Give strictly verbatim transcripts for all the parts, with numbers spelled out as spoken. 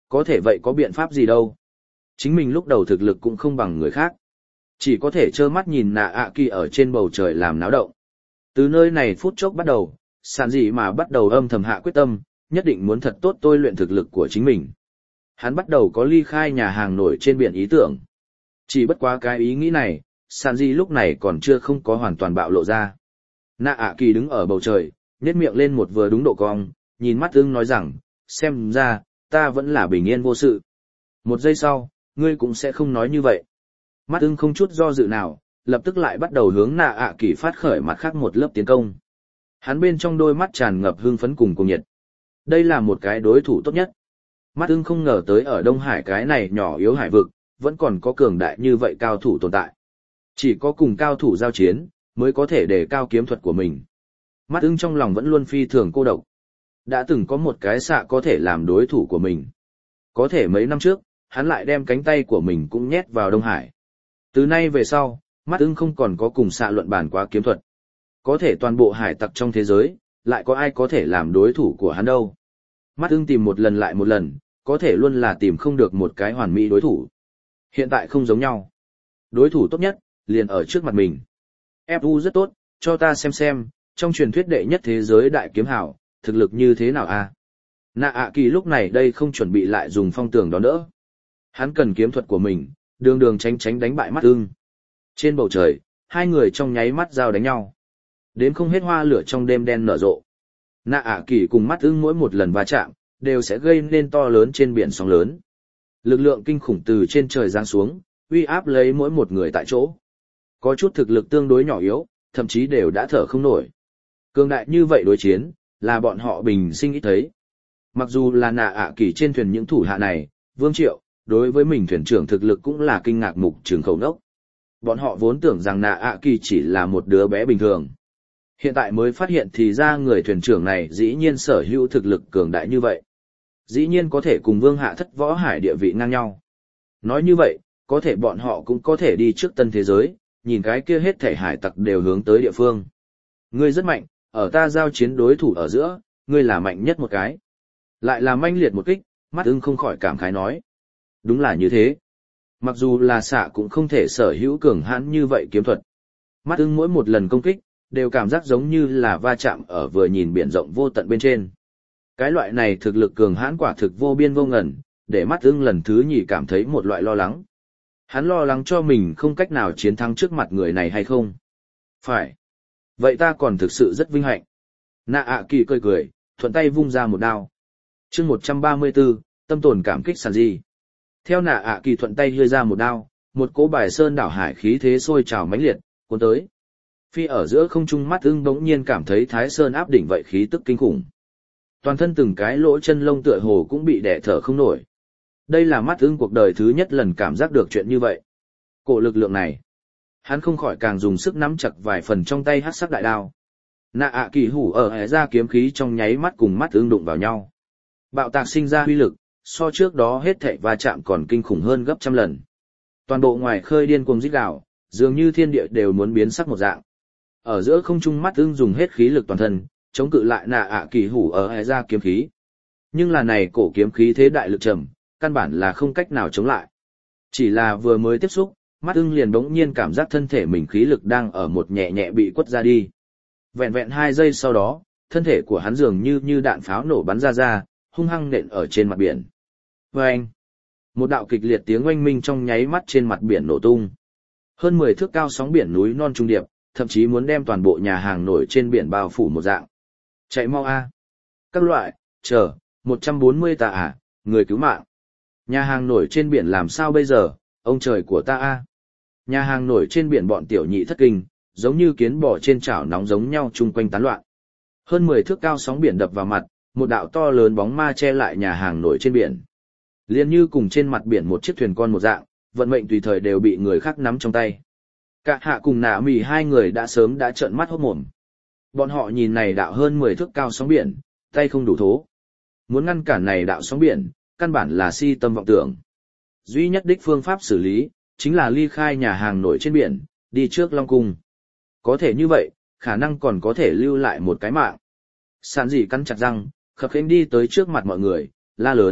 Có thể vậy có biện pháp gì đâu. Chính mình lúc đầu thực lực cũng không bằng người khác. Chỉ có thể trơ mắt nhìn nạ ạ kỳ ở trên bầu trời làm náo động. Từ nơi này phút chốc bắt đầu, sàn gì mà bắt đầu âm thầm hạ quyết tâm, nhất định muốn thật tốt tôi luyện thực lực của chính mình. Hắn bắt đầu có ly khai nhà hàng nổi trên biển ý tưởng. Chỉ bất quá cái ý nghĩ này, sàn gì lúc này còn chưa không có hoàn toàn bạo lộ ra. Nạ ạ kỳ đứng ở bầu trời, nhếch miệng lên một vừa đúng độ cong, nhìn mắt ưng nói rằng, xem ra, ta vẫn là bình yên vô sự. Một giây sau, ngươi cũng sẽ không nói như vậy. Mắt ưng không chút do dự nào, lập tức lại bắt đầu hướng nạ ạ kỳ phát khởi mặt khác một lớp tiến công. Hắn bên trong đôi mắt tràn ngập hưng phấn cùng cuồng nhiệt. Đây là một cái đối thủ tốt nhất. Mắt ưng không ngờ tới ở Đông Hải cái này nhỏ yếu hải vực, vẫn còn có cường đại như vậy cao thủ tồn tại. Chỉ có cùng cao thủ giao chiến, mới có thể đề cao kiếm thuật của mình. Mắt ưng trong lòng vẫn luôn phi thường cô độc. Đã từng có một cái xạ có thể làm đối thủ của mình. Có thể mấy năm trước, hắn lại đem cánh tay của mình cũng nhét vào Đông Hải. Từ nay về sau, mắt ưng không còn có cùng xạ luận bàn quá kiếm thuật. Có thể toàn bộ hải tặc trong thế giới, lại có ai có thể làm đối thủ của hắn đâu. Mắt ưng tìm một lần lại một lần, có thể luôn là tìm không được một cái hoàn mỹ đối thủ. Hiện tại không giống nhau. Đối thủ tốt nhất, liền ở trước mặt mình. ép u rất tốt, cho ta xem xem, trong truyền thuyết đệ nhất thế giới đại kiếm hảo, thực lực như thế nào a? Nạ ạ kỳ lúc này đây không chuẩn bị lại dùng phong tường đón đỡ. Hắn cần kiếm thuật của mình, đường đường tránh tránh đánh bại mắt ưng. Trên bầu trời, hai người trong nháy mắt giao đánh nhau. Đến không hết hoa lửa trong đêm đen nở rộ. Nạ ạ kỳ cùng mắt ưng mỗi một lần va chạm, đều sẽ gây nên to lớn trên biển sóng lớn. Lực lượng kinh khủng từ trên trời giáng xuống, uy áp lấy mỗi một người tại chỗ. Có chút thực lực tương đối nhỏ yếu, thậm chí đều đã thở không nổi. Cường đại như vậy đối chiến, là bọn họ bình sinh ít thấy. Mặc dù là nạ ạ kỳ trên thuyền những thủ hạ này, Vương Triệu, đối với mình thuyền trưởng thực lực cũng là kinh ngạc mục trường khẩu nốc. Bọn họ vốn tưởng rằng nạ ạ kỳ chỉ là một đứa bé bình thường. Hiện tại mới phát hiện thì ra người thuyền trưởng này dĩ nhiên sở hữu thực lực cường đại như vậy. Dĩ nhiên có thể cùng Vương Hạ Thất Võ Hải địa vị ngang nhau. Nói như vậy, có thể bọn họ cũng có thể đi trước tân thế giới, nhìn cái kia hết thể hải tặc đều hướng tới địa phương. Ngươi rất mạnh, ở ta giao chiến đối thủ ở giữa, ngươi là mạnh nhất một cái. Lại là manh liệt một kích, mắt ưng không khỏi cảm khái nói. Đúng là như thế. Mặc dù là xạ cũng không thể sở hữu cường hãn như vậy kiếm thuật. Mắt ưng mỗi một lần công kích, đều cảm giác giống như là va chạm ở vừa nhìn biển rộng vô tận bên trên. Cái loại này thực lực cường hãn quả thực vô biên vô ngần, để mắt ưng lần thứ nhì cảm thấy một loại lo lắng. Hắn lo lắng cho mình không cách nào chiến thắng trước mặt người này hay không. Phải. Vậy ta còn thực sự rất vinh hạnh. Nạ ạ kỳ cười cười, thuận tay vung ra một đao. chương một trăm ba mươi tư, tâm tồn cảm kích sàn di. Theo nạ ạ kỳ thuận tay hơi ra một đao, một cỗ bài sơn đảo hải khí thế sôi trào mãnh liệt, cuốn tới. Phi ở giữa không trung mắt ưng bỗng nhiên cảm thấy thái sơn áp đỉnh vậy khí tức kinh khủng. Toàn thân từng cái lỗ chân lông tựa hồ cũng bị đè thở không nổi. Đây là mắt ưng cuộc đời thứ nhất lần cảm giác được chuyện như vậy. Cổ lực lượng này. Hắn không khỏi càng dùng sức nắm chặt vài phần trong tay hắc sắc đại đao. Nạ ạ kỳ hủ ở hẻ ra kiếm khí trong nháy mắt cùng mắt ưng đụng vào nhau. Bạo tạc sinh ra uy lực, so trước đó hết thảy va chạm còn kinh khủng hơn gấp trăm lần. Toàn bộ ngoài khơi điên cuồng rít gào, dường như thiên địa đều muốn biến sắc một dạng. Ở giữa không trung mắt ưng dùng hết khí lực toàn thân, chống cự lại nạ ạ kỳ hủ ở hẻ ra kiếm khí. Nhưng là này cổ kiếm khí thế đại lực trầm, căn bản là không cách nào chống lại. Chỉ là vừa mới tiếp xúc, mắt ưng liền bỗng nhiên cảm giác thân thể mình khí lực đang ở một nhẹ nhẹ bị quất ra đi. Vẹn vẹn hai giây sau đó, thân thể của hắn dường như như đạn pháo nổ bắn ra ra, hung hăng nện ở trên mặt biển. Vâng! Một đạo kịch liệt tiếng oanh minh trong nháy mắt trên mặt biển nổ tung. Hơn mười thước cao sóng biển núi non trung điệp, thậm chí muốn đem toàn bộ nhà hàng nổi trên biển bao phủ một dạng. Chạy mau a! Các loại, chờ, một trăm bốn mươi tạ à, người cứu mạng. Nhà hàng nổi trên biển làm sao bây giờ, ông trời của ta a! Nhà hàng nổi trên biển bọn tiểu nhị thất kinh, giống như kiến bò trên chảo nóng giống nhau chung quanh tán loạn. Hơn mười thước cao sóng biển đập vào mặt, một đạo to lớn bóng ma che lại nhà hàng nổi trên biển. Liên như cùng trên mặt biển một chiếc thuyền con một dạng, vận mệnh tùy thời đều bị người khác nắm trong tay. Cả hạ cùng nạ mì hai người đã sớm đã trợn mắt hốt mồm. Bọn họ nhìn này đạo hơn mười thước cao sóng biển, tay không đủ thố. Muốn ngăn cản này đạo sóng biển, căn bản là si tâm vọng tưởng. Duy nhất đích phương pháp xử lý, chính là ly khai nhà hàng nổi trên biển, đi trước Long Cung. Có thể như vậy, khả năng còn có thể lưu lại một cái mạng. Sàn dị cắn chặt răng, khập khiễng đi tới trước mặt mọi người, la lớn,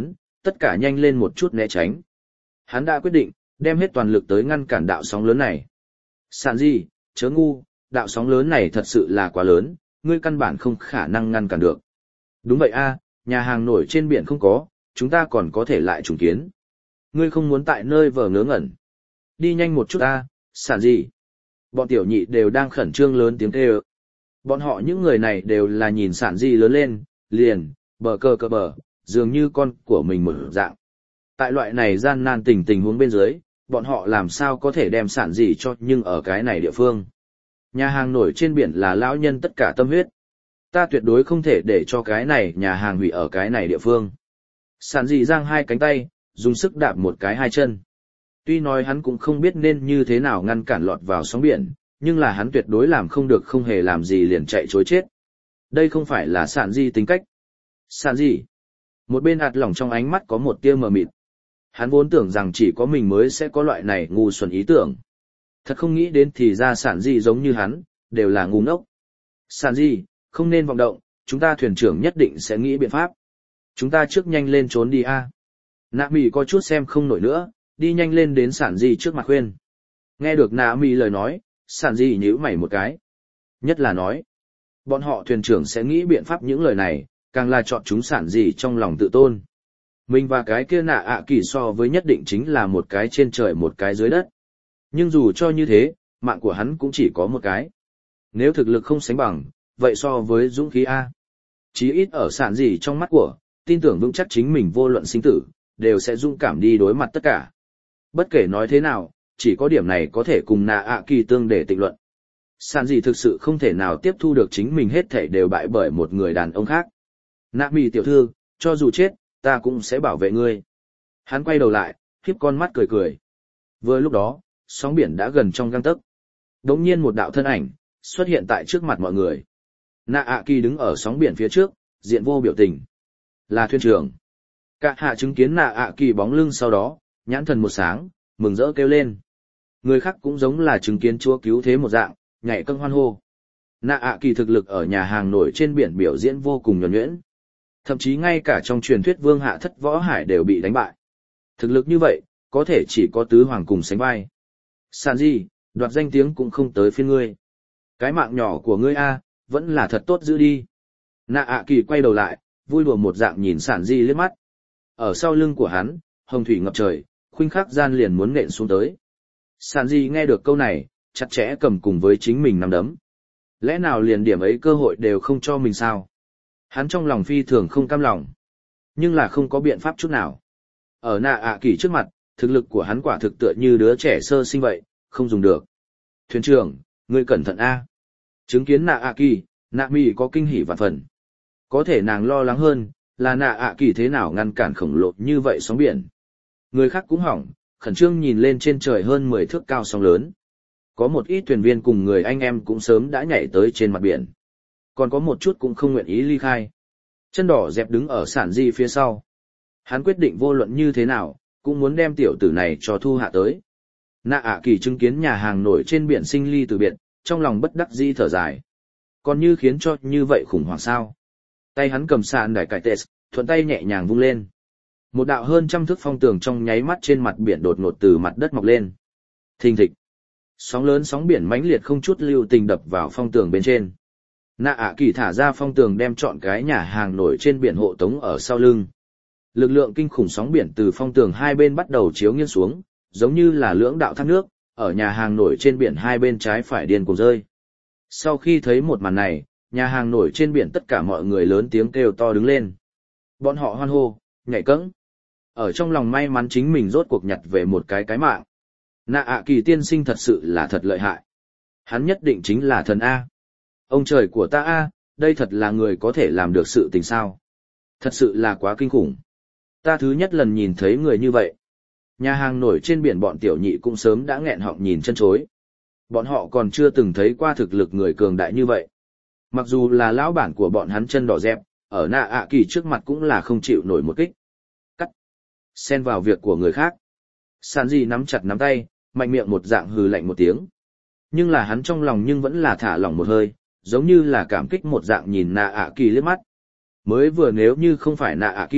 tất cả nhanh lên một chút né tránh. Hắn đã quyết định, đem hết toàn lực tới ngăn cản đạo sóng lớn này. Sản gì, chớ ngu, đạo sóng lớn này thật sự là quá lớn, ngươi căn bản không khả năng ngăn cản được. Đúng vậy a, nhà hàng nổi trên biển không có, chúng ta còn có thể lại trùng kiến. Ngươi không muốn tại nơi vờ ngớ ngẩn. Đi nhanh một chút a, sản gì. Bọn tiểu nhị đều đang khẩn trương lớn tiếng kêu. Bọn họ những người này đều là nhìn sản gì lớn lên, liền, bờ cơ cơ bờ, dường như con của mình một dạng. Tại loại này gian nan tình tình huống bên dưới, bọn họ làm sao có thể đem sản gì cho nhưng ở cái này địa phương. Nhà hàng nổi trên biển là lão nhân tất cả tâm huyết. Ta tuyệt đối không thể để cho cái này nhà hàng hủy ở cái này địa phương. Sản gì giang hai cánh tay, dùng sức đạp một cái hai chân. Tuy nói hắn cũng không biết nên như thế nào ngăn cản lọt vào sóng biển, nhưng là hắn tuyệt đối làm không được không hề làm gì liền chạy chối chết. Đây không phải là sản gì tính cách. Sản gì? Một bên hạt lỏng trong ánh mắt có một tia mờ mịt. Hắn vốn tưởng rằng chỉ có mình mới sẽ có loại này ngu xuẩn ý tưởng. Thật không nghĩ đến thì ra sản gì giống như hắn, đều là ngu ngốc. Sản gì, không nên vọng động, chúng ta thuyền trưởng nhất định sẽ nghĩ biện pháp. Chúng ta trước nhanh lên trốn đi a. Nạ mì có chút xem không nổi nữa, đi nhanh lên đến sản gì trước mặt khuyên. Nghe được nạ mì lời nói, sản gì nhíu mày một cái. Nhất là nói, bọn họ thuyền trưởng sẽ nghĩ biện pháp những lời này, càng là chọn chúng sản gì trong lòng tự tôn. Mình và cái kia nạ ạ kỳ so với nhất định chính là một cái trên trời một cái dưới đất. Nhưng dù cho như thế, mạng của hắn cũng chỉ có một cái. Nếu thực lực không sánh bằng, vậy so với dũng khí A. Chí ít ở sản gì trong mắt của, tin tưởng vững chắc chính mình vô luận sinh tử, đều sẽ dũng cảm đi đối mặt tất cả. Bất kể nói thế nào, chỉ có điểm này có thể cùng nạ ạ kỳ tương để tịnh luận. Sản gì thực sự không thể nào tiếp thu được chính mình hết thảy đều bại bởi một người đàn ông khác. Nạ mì tiểu thư, cho dù chết, ta cũng sẽ bảo vệ ngươi. Hắn quay đầu lại, khiếp con mắt cười cười. Vừa lúc đó, sóng biển đã gần trong gang tấc. Đống nhiên một đạo thân ảnh, xuất hiện tại trước mặt mọi người. Nạ ạ kỳ đứng ở sóng biển phía trước, diện vô biểu tình. Là thuyền trưởng. Cả hạ chứng kiến nạ ạ kỳ bóng lưng sau đó, nhãn thần một sáng, mừng rỡ kêu lên. Người khác cũng giống là chứng kiến chúa cứu thế một dạng, nhảy cân hoan hô. Nạ ạ kỳ thực lực ở nhà hàng nổi trên biển biểu diễn vô cùng nhuần nhuyễn. Thậm chí ngay cả trong truyền thuyết vương hạ thất võ hải đều bị đánh bại. Thực lực như vậy, có thể chỉ có tứ hoàng cùng sánh vai. Sản gì, đoạt danh tiếng cũng không tới phiên ngươi. Cái mạng nhỏ của ngươi a, vẫn là thật tốt giữ đi. Nạ ạ kỳ quay đầu lại, vui đùa một dạng nhìn sản di liếc mắt. Ở sau lưng của hắn, hồng thủy ngập trời, khuynh khắc gian liền muốn nện xuống tới. Sản di nghe được câu này, chặt chẽ cầm cùng với chính mình nắm đấm. Lẽ nào liền điểm ấy cơ hội đều không cho mình sao? Hắn trong lòng phi thường không cam lòng, nhưng là không có biện pháp chút nào. Ở nạ ạ kỳ trước mặt, thực lực của hắn quả thực tựa như đứa trẻ sơ sinh vậy, không dùng được. Thuyền trưởng, ngươi cẩn thận a. Chứng kiến nạ ạ kỳ, nạ mì có kinh hỉ vạn phần. Có thể nàng lo lắng hơn, là nạ ạ kỳ thế nào ngăn cản khổng lồ như vậy sóng biển. Người khác cũng hỏng, khẩn trương nhìn lên trên trời hơn mười thước cao sóng lớn. Có một ít thuyền viên cùng người anh em cũng sớm đã nhảy tới trên mặt biển. Còn có một chút cũng không nguyện ý ly khai. Chân đỏ dẹp đứng ở sản di phía sau. Hắn quyết định vô luận như thế nào, cũng muốn đem tiểu tử này cho thu hạ tới. Nạ ạ kỳ chứng kiến nhà hàng nổi trên biển sinh ly từ biệt, trong lòng bất đắc dĩ thở dài. Còn như khiến cho như vậy khủng hoảng sao. Tay hắn cầm sàn đài cải tết, thuận tay nhẹ nhàng vung lên. Một đạo hơn trăm thước phong tường trong nháy mắt trên mặt biển đột ngột từ mặt đất mọc lên. Thình thịch. Sóng lớn sóng biển mãnh liệt không chút lưu tình đập vào phong tường bên trên. Nạ ạ kỳ thả ra phong tường đem trọn cái nhà hàng nổi trên biển hộ tống ở sau lưng. Lực lượng kinh khủng sóng biển từ phong tường hai bên bắt đầu chiếu nghiêng xuống, giống như là lưỡng đạo thác nước, ở nhà hàng nổi trên biển hai bên trái phải điên cuồng rơi. Sau khi thấy một màn này, nhà hàng nổi trên biển tất cả mọi người lớn tiếng kêu to đứng lên. Bọn họ hoan hô, nhảy cẫng. Ở trong lòng may mắn chính mình rốt cuộc nhặt về một cái cái mạng. Nạ ạ kỳ tiên sinh thật sự là thật lợi hại. Hắn nhất định chính là thần A. Ông trời của ta A, đây thật là người có thể làm được sự tình sao. Thật sự là quá kinh khủng. Ta thứ nhất lần nhìn thấy người như vậy. Nhà hàng nổi trên biển bọn tiểu nhị cũng sớm đã nghẹn họng nhìn chân chối. Bọn họ còn chưa từng thấy qua thực lực người cường đại như vậy. Mặc dù là lão bản của bọn hắn chân đỏ dẹp, ở nạ ạ kỳ trước mặt cũng là không chịu nổi một kích. Cắt. Xen vào việc của người khác. Sản gì nắm chặt nắm tay, mạnh miệng một dạng hừ lạnh một tiếng. Nhưng là hắn trong lòng nhưng vẫn là thả lỏng một hơi, giống như là cảm kích một dạng nhìn nạ ạ kỳ liếc mắt. Mới vừa nếu như không phải nạ ạ kỳ,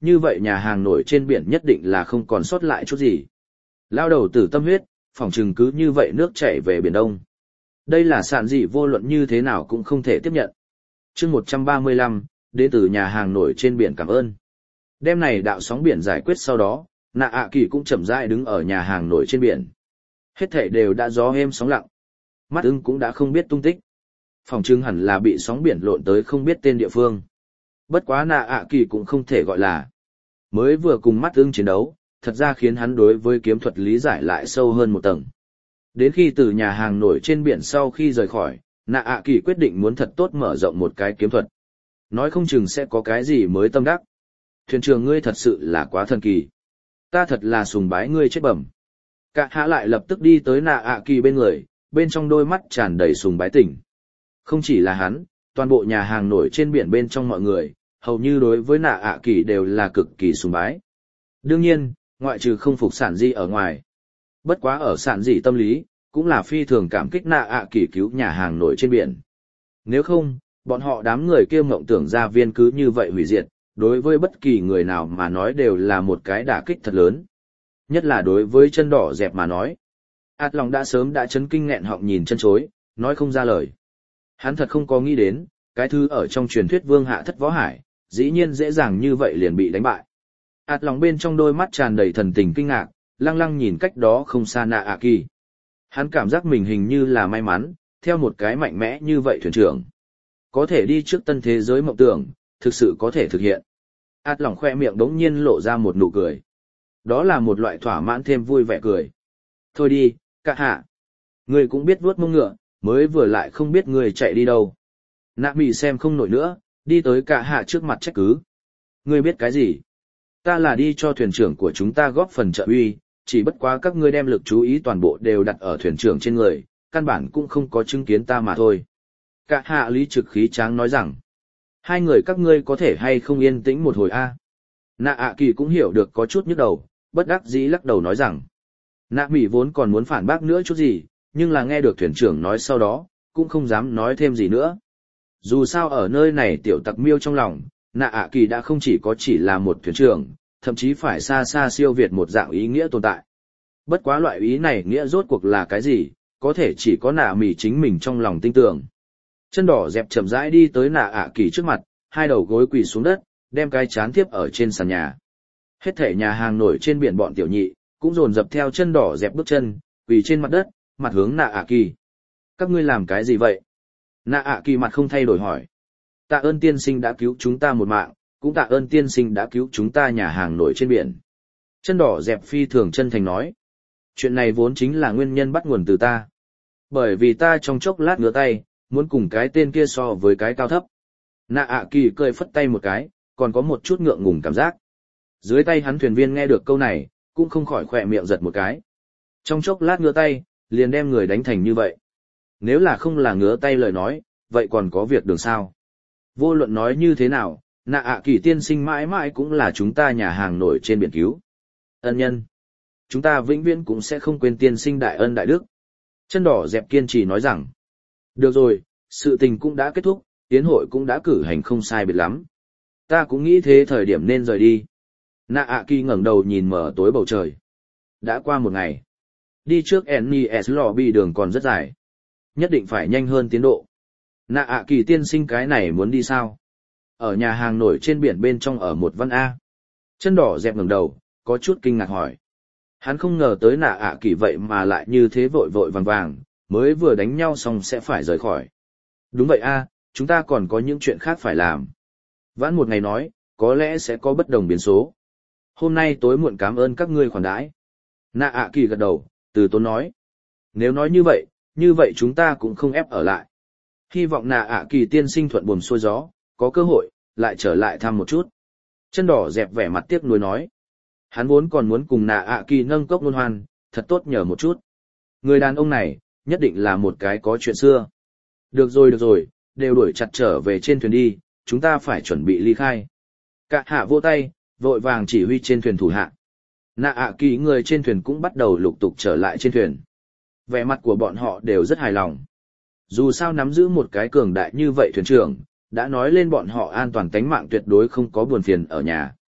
như vậy nhà hàng nổi trên biển nhất định là không còn sót lại chút gì. Lao đầu tử tâm huyết, phỏng chừng cứ như vậy nước chảy về Biển Đông. Đây là sản dị vô luận như thế nào cũng không thể tiếp nhận. chương một trăm ba mươi lăm, đến từ nhà hàng nổi trên biển cảm ơn. Đêm này đạo sóng biển giải quyết sau đó, Nạ ạ kỳ cũng chậm rãi đứng ở nhà hàng nổi trên biển. Hết thảy đều đã gió êm sóng lặng. Mắt ưng cũng đã không biết tung tích. Phòng trưng hẳn là bị sóng biển lộn tới không biết tên địa phương. Bất quá Nạ ạ kỳ cũng không thể gọi là. Mới vừa cùng mắt ưng chiến đấu, thật ra khiến hắn đối với kiếm thuật lý giải lại sâu hơn một tầng. Đến khi từ nhà hàng nổi trên biển sau khi rời khỏi, Nạ ạ kỳ quyết định muốn thật tốt mở rộng một cái kiếm thuật. Nói không chừng sẽ có cái gì mới tâm đắc. Thuyền trưởng ngươi thật sự là quá thần kỳ. Ta thật là sùng bái ngươi chết bẩm. Cả hạ lại lập tức đi tới Nạ ạ kỳ bên người, bên trong đôi mắt tràn đầy sùng bái tình. Không chỉ là hắn, toàn bộ nhà hàng nổi trên biển bên trong mọi người, hầu như đối với Nạ ạ kỳ đều là cực kỳ sùng bái. Đương nhiên, ngoại trừ không phục sản di ở ngoài. Bất quá ở sản di tâm lý, cũng là phi thường cảm kích Nạ ạ kỳ cứu nhà hàng nổi trên biển. Nếu không, bọn họ đám người kia mộng tưởng gia viên cứ như vậy hủy diệt, đối với bất kỳ người nào mà nói đều là một cái đả kích thật lớn. Nhất là đối với chân đỏ dẹp mà nói. Át lòng đã sớm đã chấn kinh nghẹn họng nhìn chân chối, nói không ra lời. Hắn thật không có nghĩ đến, cái thứ ở trong truyền thuyết vương hạ thất võ hải, dĩ nhiên dễ dàng như vậy liền bị đánh bại. Át lòng bên trong đôi mắt tràn đầy thần tình kinh ngạc, lăng lăng nhìn cách đó không xa Nạ ạ kỳ. Hắn cảm giác mình hình như là may mắn, theo một cái mạnh mẽ như vậy thuyền trưởng. Có thể đi trước tân thế giới mộng tưởng, thực sự có thể thực hiện. Át lòng khoe miệng đống nhiên lộ ra một nụ cười. Đó là một loại thỏa mãn thêm vui vẻ cười. Thôi đi, cả hạ. Ngươi cũng biết vuốt mông ngựa, mới vừa lại không biết ngươi chạy đi đâu. Nạ bị xem không nổi nữa, đi tới cả hạ trước mặt trách cứ. Ngươi biết cái gì? Ta là đi cho thuyền trưởng của chúng ta góp phần trợ uy, chỉ bất quá các ngươi đem lực chú ý toàn bộ đều đặt ở thuyền trưởng trên người, căn bản cũng không có chứng kiến ta mà thôi. Cả hạ lý trực khí tráng nói rằng, hai người các ngươi có thể hay không yên tĩnh một hồi a? Nạ ạ kỳ cũng hiểu được có chút nhức đầu, bất đắc dĩ lắc đầu nói rằng, nạ mỹ vốn còn muốn phản bác nữa chút gì, nhưng là nghe được thuyền trưởng nói sau đó, cũng không dám nói thêm gì nữa. Dù sao ở nơi này tiểu tặc miêu trong lòng, nạ ạ kỳ đã không chỉ có chỉ là một thuyền trưởng, thậm chí phải xa xa siêu việt một dạng ý nghĩa tồn tại. Bất quá loại ý này nghĩa rốt cuộc là cái gì, có thể chỉ có nạ mỹ chính mình trong lòng tin tưởng. Chân đỏ dẹp chậm rãi đi tới nạ ạ kỳ trước mặt, hai đầu gối quỳ xuống đất, đem cái chán tiếp ở trên sàn nhà. Hết thể nhà hàng nổi trên biển bọn tiểu nhị, cũng dồn dập theo chân đỏ dẹp bước chân, quỳ trên mặt đất, mặt hướng nạ ạ kỳ. Các ngươi làm cái gì vậy? Nạ ạ kỳ mặt không thay đổi hỏi. Tạ ơn tiên sinh đã cứu chúng ta một mạng, cũng tạ ơn tiên sinh đã cứu chúng ta nhà hàng nổi trên biển. Chân đỏ dẹp phi thường chân thành nói. Chuyện này vốn chính là nguyên nhân bắt nguồn từ ta. Bởi vì ta trong chốc lát ngửa tay, muốn cùng cái tên kia so với cái cao thấp. Nạ ạ kỳ cười phất tay một cái, còn có một chút ngượng ngùng cảm giác. Dưới tay hắn thuyền viên nghe được câu này, cũng không khỏi khỏe miệng giật một cái. Trong chốc lát ngửa tay, liền đem người đánh thành như vậy. Nếu là không là ngửa tay lời nói, vậy còn có việc đường sao? Vô luận nói như thế nào, nạ ạ kỳ tiên sinh mãi mãi cũng là chúng ta nhà hàng nổi trên biển cứu. Ân nhân. Chúng ta vĩnh viễn cũng sẽ không quên tiên sinh đại ân đại đức. Chân đỏ dẹp kiên trì nói rằng. Được rồi, sự tình cũng đã kết thúc, yến hội cũng đã cử hành không sai biệt lắm. Ta cũng nghĩ thế thời điểm nên rời đi. Nạ ạ kỳ ngẩng đầu nhìn mở tối bầu trời. Đã qua một ngày. Đi trước en e ét lobby đường còn rất dài. Nhất định phải nhanh hơn tiến độ. Nạ ạ kỳ tiên sinh cái này muốn đi sao? Ở nhà hàng nổi trên biển bên trong ở một văn A. Chân đỏ dẹp ngẩng đầu, có chút kinh ngạc hỏi. Hắn không ngờ tới nạ ạ kỳ vậy mà lại như thế vội vội vàng vàng, mới vừa đánh nhau xong sẽ phải rời khỏi. Đúng vậy A, chúng ta còn có những chuyện khác phải làm. Vãn một ngày nói, có lẽ sẽ có bất đồng biến số. Hôm nay tối muộn cảm ơn các ngươi khoản đãi. Nạ ạ kỳ gật đầu, từ tốn nói. Nếu nói như vậy, như vậy chúng ta cũng không ép ở lại. Hy vọng nạ ạ kỳ tiên sinh thuận buồm xuôi gió, có cơ hội, lại trở lại thăm một chút. Chân đỏ dẹp vẻ mặt tiếc nuối nói. Hắn vốn còn muốn cùng nạ ạ kỳ nâng cốc luân hoan, thật tốt nhờ một chút. Người đàn ông này, nhất định là một cái có chuyện xưa. Được rồi được rồi, đều đuổi chặt trở về trên thuyền đi, chúng ta phải chuẩn bị ly khai. Cả hạ vỗ tay, vội vàng chỉ huy trên thuyền thủ hạ. Nạ ạ kỳ người trên thuyền cũng bắt đầu lục tục trở lại trên thuyền. Vẻ mặt của bọn họ đều rất hài lòng. Dù sao nắm giữ một cái cường đại như vậy thuyền trưởng, đã nói lên bọn họ an toàn tánh mạng tuyệt đối không có buồn phiền ở nhà.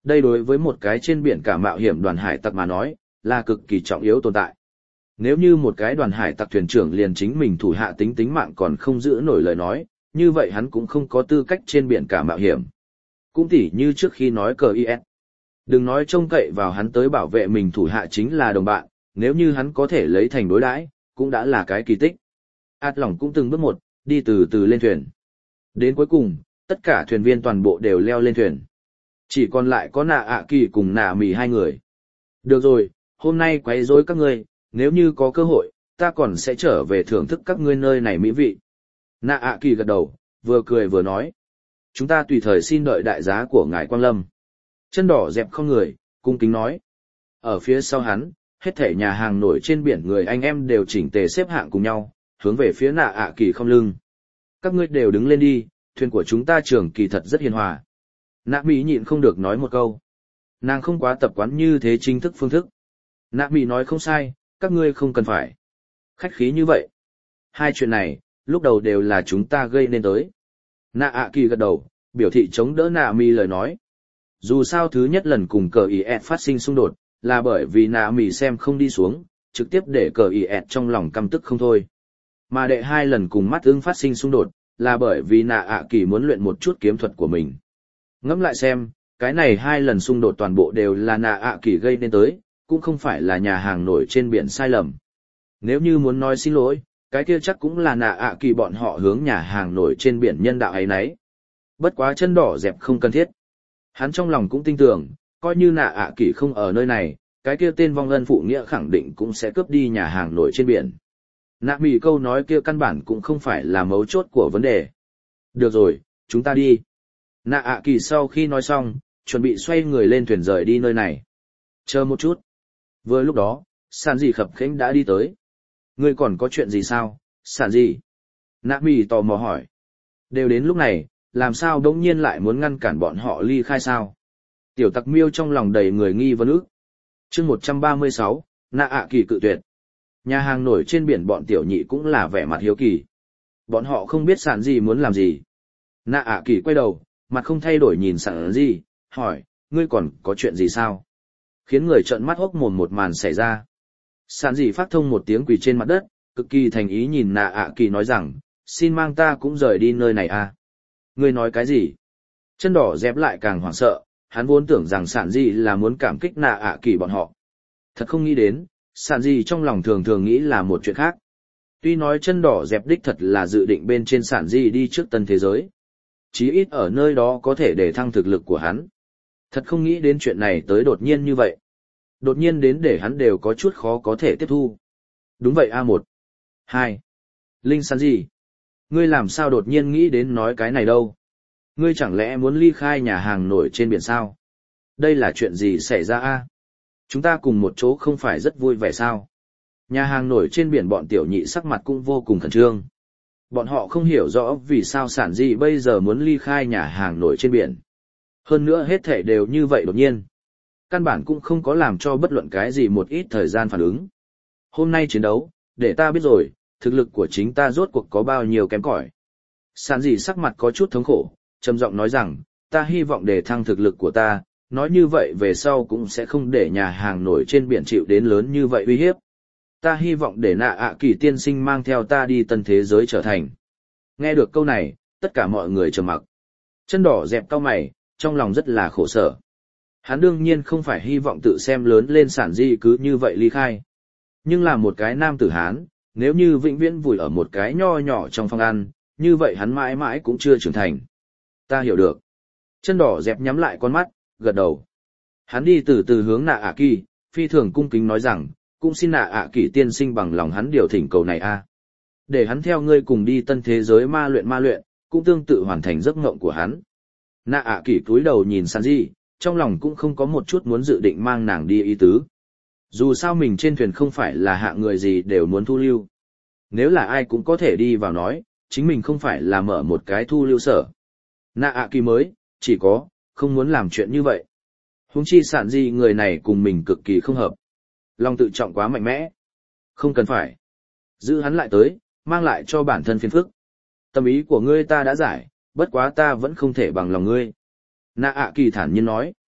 Đây đối với một cái trên biển cả mạo hiểm đoàn hải tặc mà nói, là cực kỳ trọng yếu tồn tại. Nếu như một cái đoàn hải tặc thuyền trưởng liền chính mình thủ hạ tính tính mạng còn không giữ nổi lời nói, như vậy hắn cũng không có tư cách trên biển cả mạo hiểm. Cũng tỉ như trước khi nói cờ i ét. Đừng nói trông cậy vào hắn tới bảo vệ mình thủ hạ chính là đồng bạn, nếu như hắn có thể lấy thành đối đãi, cũng đã là cái kỳ tích. Át lỏng cũng từng bước một, đi từ từ lên thuyền. Đến cuối cùng, tất cả thuyền viên toàn bộ đều leo lên thuyền. Chỉ còn lại có nạ ạ kỳ cùng nạ mì hai người. Được rồi, hôm nay quấy rối các ngươi, nếu như có cơ hội, ta còn sẽ trở về thưởng thức các ngươi nơi này mỹ vị. Nạ ạ kỳ gật đầu, vừa cười vừa nói. Chúng ta tùy thời xin đợi đại giá của ngài Quang Lâm. Chân đỏ dẹp không người, cung kính nói. Ở phía sau hắn, hết thảy nhà hàng nổi trên biển người anh em đều chỉnh tề xếp hạng cùng nhau, hướng về phía nạ ạ kỳ không lưng. Các ngươi đều đứng lên đi, thuyền của chúng ta trường kỳ thật rất hiền hòa. Nạ mỹ nhịn không được nói một câu. Nàng không quá tập quán như thế chính thức phương thức. Nạ mỹ nói không sai, các ngươi không cần phải khách khí như vậy. Hai chuyện này, lúc đầu đều là chúng ta gây nên tới. Nạ ạ kỳ gật đầu, biểu thị chống đỡ nạ mỹ lời nói. Dù sao thứ nhất lần cùng cờ ý ẹt phát sinh xung đột, là bởi vì nạ mỹ xem không đi xuống, trực tiếp để cờ ý ẹt trong lòng căm tức không thôi. Mà đệ hai lần cùng mắt ưng phát sinh xung đột, là bởi vì nạ ạ kỳ muốn luyện một chút kiếm thuật của mình. Ngẫm lại xem, cái này hai lần xung đột toàn bộ đều là nạ ạ kỳ gây nên tới, cũng không phải là nhà hàng nổi trên biển sai lầm. Nếu như muốn nói xin lỗi, cái kia chắc cũng là nạ ạ kỳ bọn họ hướng nhà hàng nổi trên biển nhân đạo ấy nấy. Bất quá chân đỏ dẹp không cần thiết. Hắn trong lòng cũng tin tưởng, coi như nạ ạ kỳ không ở nơi này, cái kia tên vong ân phụ nghĩa khẳng định cũng sẽ cướp đi nhà hàng nổi trên biển. Nạ mì câu nói kia căn bản cũng không phải là mấu chốt của vấn đề. Được rồi, chúng ta đi. Nạ ạ kỳ sau khi nói xong, chuẩn bị xoay người lên thuyền rời đi nơi này. Chờ một chút. Vừa lúc đó, sản dị khập khẽnh đã đi tới. Ngươi còn có chuyện gì sao, sản dị? Nạ mì tò mò hỏi. Đều đến lúc này, làm sao đống nhiên lại muốn ngăn cản bọn họ ly khai sao? Tiểu tặc miêu trong lòng đầy người nghi vấn ức. Chương một trăm ba mươi sáu, nạ ạ kỳ cự tuyệt. Nhà hàng nổi trên biển bọn tiểu nhị cũng là vẻ mặt hiếu kỳ. Bọn họ không biết sản dị muốn làm gì. Nạ ạ kỳ quay đầu, mặt không thay đổi nhìn sản dị, hỏi, ngươi còn có chuyện gì sao? Khiến người trợn mắt hốc mồm một màn xảy ra. Sản dị phát thông một tiếng quỳ trên mặt đất, cực kỳ thành ý nhìn nạ ạ kỳ nói rằng, xin mang ta cũng rời đi nơi này à. Ngươi nói cái gì? Chân đỏ dép lại càng hoảng sợ, hắn vốn tưởng rằng sản dị là muốn cảm kích nạ ạ kỳ bọn họ. Thật không nghĩ đến, sản dị trong lòng thường thường nghĩ là một chuyện khác. Tuy nói chân đỏ dẹp đích thật là dự định bên trên sản dị đi trước tân thế giới. Chí ít ở nơi đó có thể để thăng thực lực của hắn. Thật không nghĩ đến chuyện này tới đột nhiên như vậy. Đột nhiên đến để hắn đều có chút khó có thể tiếp thu. Đúng vậy a một. hai. Linh sản dị. Ngươi làm sao đột nhiên nghĩ đến nói cái này đâu? Ngươi chẳng lẽ muốn ly khai nhà hàng nổi trên biển sao? Đây là chuyện gì xảy ra a? Chúng ta cùng một chỗ không phải rất vui vẻ sao? Nhà hàng nổi trên biển bọn tiểu nhị sắc mặt cũng vô cùng khẩn trương. Bọn họ không hiểu rõ vì sao sản dị bây giờ muốn ly khai nhà hàng nổi trên biển. Hơn nữa hết thể đều như vậy đột nhiên. Căn bản cũng không có làm cho bất luận cái gì một ít thời gian phản ứng. Hôm nay chiến đấu, để ta biết rồi, thực lực của chính ta rốt cuộc có bao nhiêu kém cỏi. Sản dị sắc mặt có chút thống khổ, trầm giọng nói rằng, ta hy vọng để thăng thực lực của ta, nói như vậy về sau cũng sẽ không để nhà hàng nổi trên biển chịu đến lớn như vậy uy hiếp. Ta hy vọng để nạ ạ kỳ tiên sinh mang theo ta đi tân thế giới trở thành. Nghe được câu này, tất cả mọi người trầm mặc. Chân đỏ dẹp cau mày, trong lòng rất là khổ sở. Hắn đương nhiên không phải hy vọng tự xem lớn lên sản dị cứ như vậy ly khai. Nhưng là một cái nam tử Hán, nếu như vĩnh viễn vùi ở một cái nho nhỏ trong phòng ăn, như vậy hắn mãi mãi cũng chưa trưởng thành. Ta hiểu được. Chân đỏ dẹp nhắm lại con mắt, gật đầu. Hắn đi từ từ hướng nạ ạ kỳ, phi thường cung kính nói rằng, cũng xin nạ ạ kỳ tiên sinh bằng lòng hắn điều thỉnh cầu này a. Để hắn theo ngươi cùng đi tân thế giới ma luyện ma luyện, cũng tương tự hoàn thành giấc mộng của hắn. Nạ ạ kỳ cúi đầu nhìn sản dị, trong lòng cũng không có một chút muốn dự định mang nàng đi ý tứ. Dù sao mình trên thuyền không phải là hạ người gì đều muốn thu lưu. Nếu là ai cũng có thể đi vào nói, chính mình không phải là mở một cái thu lưu sở. Nạ ạ kỳ mới, chỉ có, không muốn làm chuyện như vậy. Huống chi sản dị người này cùng mình cực kỳ không hợp. Lòng tự trọng quá mạnh mẽ. Không cần phải. Giữ hắn lại tới, mang lại cho bản thân phiền phức. Tâm ý của ngươi ta đã giải, bất quá ta vẫn không thể bằng lòng ngươi. Nạ ạ kỳ thản nhiên nói.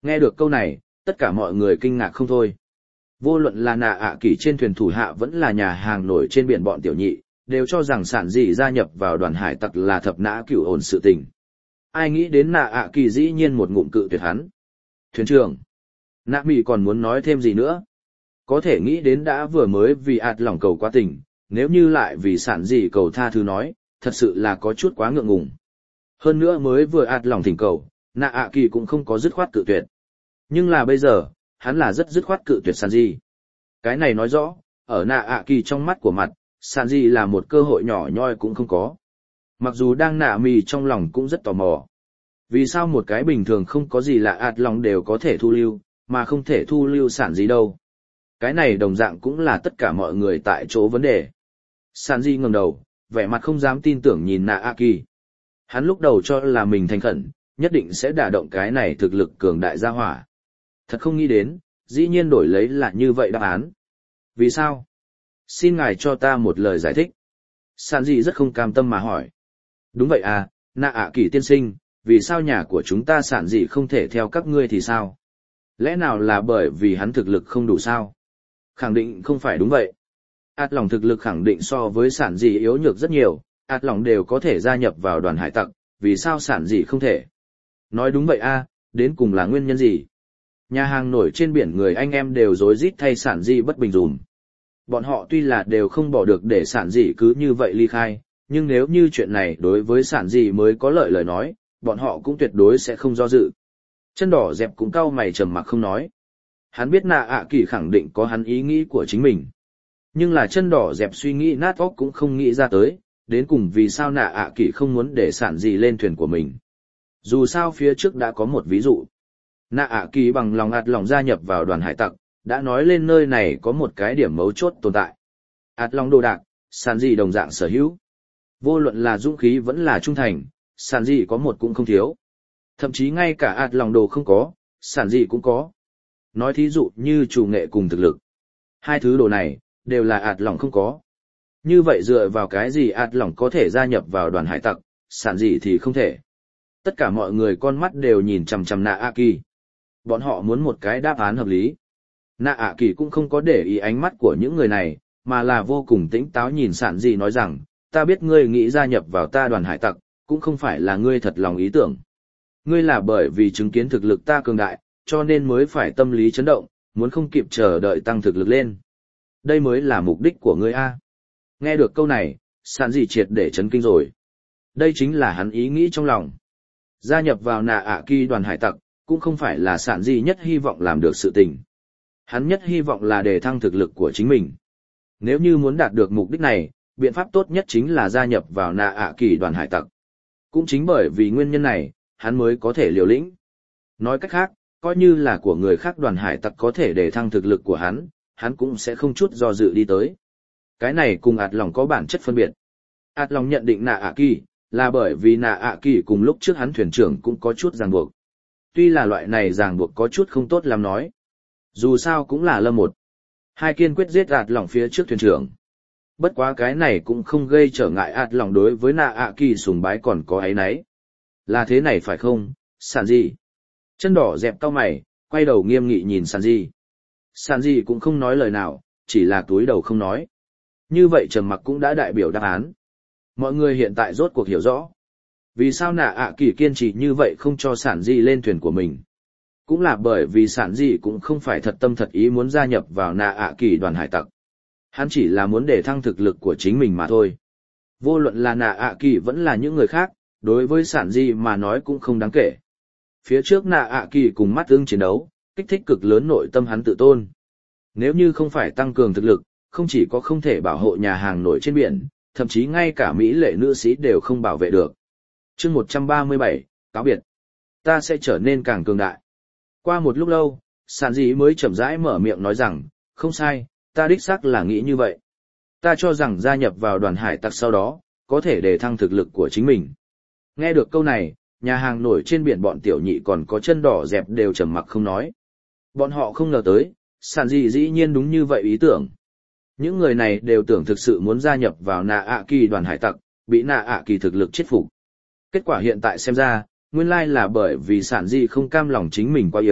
Nghe được câu này, tất cả mọi người kinh ngạc không thôi. Vô luận là nạ ạ kỳ trên thuyền thủ hạ vẫn là nhà hàng nổi trên biển bọn tiểu nhị, đều cho rằng sản dị gia nhập vào đoàn hải tặc là thập nã cửu ổn sự tình. Ai nghĩ đến nạ ạ kỳ dĩ nhiên một ngụm cự tuyệt hắn. Thuyền trưởng, nạ mì còn muốn nói thêm gì nữa? Có thể nghĩ đến đã vừa mới vì ạt lòng cầu quá tình, nếu như lại vì sản dị cầu tha thứ nói, thật sự là có chút quá ngượng ngùng. Hơn nữa mới vừa ạt lòng thỉnh cầu, nạ ạ kỳ cũng không có dứt khoát cự tuyệt. Nhưng là bây giờ, hắn là rất dứt khoát cự tuyệt sản dị. Cái này nói rõ, ở nạ ạ kỳ trong mắt của mặt, sản dị là một cơ hội nhỏ nhoi cũng không có. Mặc dù đang nạ mì trong lòng cũng rất tò mò. Vì sao một cái bình thường không có gì lạ ạt lòng đều có thể thu lưu, mà không thể thu lưu sản dị đâu? Cái này đồng dạng cũng là tất cả mọi người tại chỗ vấn đề. Sản dị ngẩng đầu, vẻ mặt không dám tin tưởng nhìn nạ ạ kỳ. Hắn lúc đầu cho là mình thành khẩn, nhất định sẽ đả động cái này thực lực cường đại gia hỏa. Thật không nghĩ đến, dĩ nhiên đổi lấy là như vậy đáp án. Vì sao? Xin ngài cho ta một lời giải thích. Sản dị rất không cam tâm mà hỏi. Đúng vậy à, nạ ạ kỳ tiên sinh, vì sao nhà của chúng ta sản dị không thể theo các ngươi thì sao? Lẽ nào là bởi vì hắn thực lực không đủ sao? Khẳng định không phải đúng vậy. Át lòng thực lực khẳng định so với sản dị yếu nhược rất nhiều, át lòng đều có thể gia nhập vào đoàn hải tặc, vì sao sản dị không thể? Nói đúng vậy a, đến cùng là nguyên nhân gì? Nhà hàng nổi trên biển người anh em đều rối rít thay sản dị bất bình dùm. Bọn họ tuy là đều không bỏ được để sản dị cứ như vậy ly khai, nhưng nếu như chuyện này đối với sản dị mới có lợi lời nói, bọn họ cũng tuyệt đối sẽ không do dự. Chân đỏ dẹp cũng cau mày trầm mặc không nói. Hắn biết nạ ạ kỳ khẳng định có hắn ý nghĩ của chính mình. Nhưng là chân đỏ dẹp suy nghĩ nát óc cũng không nghĩ ra tới, đến cùng vì sao nạ ạ kỳ không muốn để sản dị lên thuyền của mình. Dù sao phía trước đã có một ví dụ. Nạ ạ kỳ bằng lòng ạt lòng gia nhập vào đoàn hải tặc, đã nói lên nơi này có một cái điểm mấu chốt tồn tại. Ạt lòng đồ đạc, sản dị đồng dạng sở hữu. Vô luận là dũng khí vẫn là trung thành, sản dị có một cũng không thiếu. Thậm chí ngay cả ạt lòng đồ không có, sản dị cũng có. Nói thí dụ như chủ nghệ cùng thực lực. Hai thứ đồ này, đều là ạt lòng không có. Như vậy dựa vào cái gì ạt lòng có thể gia nhập vào đoàn hải tặc, sản dị thì không thể. Tất cả mọi người con mắt đều nhìn chằm chằm nạ ạ kỳ. Bọn họ muốn một cái đáp án hợp lý. Nạ ạ kỳ cũng không có để ý ánh mắt của những người này, mà là vô cùng tĩnh táo nhìn sản dị nói rằng, ta biết ngươi nghĩ gia nhập vào ta đoàn hải tặc, cũng không phải là ngươi thật lòng ý tưởng. Ngươi là bởi vì chứng kiến thực lực ta cường đại, cho nên mới phải tâm lý chấn động, muốn không kịp chờ đợi tăng thực lực lên. Đây mới là mục đích của ngươi a. Nghe được câu này, sản dị triệt để chấn kinh rồi. Đây chính là hắn ý nghĩ trong lòng. Gia nhập vào nạ ạ kỳ đoàn hải tặc, cũng không phải là sản dị nhất hy vọng làm được sự tình. Hắn nhất hy vọng là đề thăng thực lực của chính mình. Nếu như muốn đạt được mục đích này, biện pháp tốt nhất chính là gia nhập vào nạ ạ kỳ đoàn hải tặc. Cũng chính bởi vì nguyên nhân này, hắn mới có thể liều lĩnh. Nói cách khác, coi như là của người khác đoàn hải tặc có thể đề thăng thực lực của hắn, hắn cũng sẽ không chút do dự đi tới. Cái này cùng ạt lòng có bản chất phân biệt. Ạt lòng nhận định nạ ạ kỳ, là bởi vì nạ ạ kỳ cùng lúc trước hắn thuyền trưởng cũng có chút ràng buộc. Tuy là loại này ràng buộc có chút không tốt làm nói. Dù sao cũng là lâm một. Hai kiên quyết giết ạt lòng phía trước thuyền trưởng. Bất quá cái này cũng không gây trở ngại ạt lòng đối với nạ ạ kỳ sùng bái còn có ấy nấy. Là thế này phải không, sản dị? Chân đỏ dẹp cau mày, quay đầu nghiêm nghị nhìn sản dị. Sản dị cũng không nói lời nào, chỉ là túi đầu không nói. Như vậy trầm mặc cũng đã đại biểu đáp án. Mọi người hiện tại rốt cuộc hiểu rõ. Vì sao nạ ạ kỳ kiên trì như vậy không cho sản dị lên thuyền của mình? Cũng là bởi vì sản dị cũng không phải thật tâm thật ý muốn gia nhập vào nạ ạ kỳ đoàn hải tặc. Hắn chỉ là muốn để thăng thực lực của chính mình mà thôi. Vô luận là nạ ạ kỳ vẫn là những người khác, đối với sản dị mà nói cũng không đáng kể. Phía trước nạ ạ kỳ cùng mắt ưng chiến đấu, kích thích cực lớn nội tâm hắn tự tôn. Nếu như không phải tăng cường thực lực, không chỉ có không thể bảo hộ nhà hàng nổi trên biển, thậm chí ngay cả mỹ lệ nữ sĩ đều không bảo vệ được. Chương một trăm ba mươi bảy, cáo biệt. Ta sẽ trở nên càng cường đại. Qua một lúc lâu, sản dị mới chậm rãi mở miệng nói rằng, không sai, ta đích xác là nghĩ như vậy. Ta cho rằng gia nhập vào đoàn hải tặc sau đó, có thể đề thăng thực lực của chính mình. Nghe được câu này, nhà hàng nổi trên biển bọn tiểu nhị còn có chân đỏ dẹp đều trầm mặc không nói. Bọn họ không ngờ tới, sản dị dĩ nhiên đúng như vậy ý tưởng. Những người này đều tưởng thực sự muốn gia nhập vào nạ ạ kỳ đoàn hải tặc, bị nạ ạ kỳ thực lực chết phục. Kết quả hiện tại xem ra, nguyên lai là bởi vì sản dị không cam lòng chính mình quá yếu,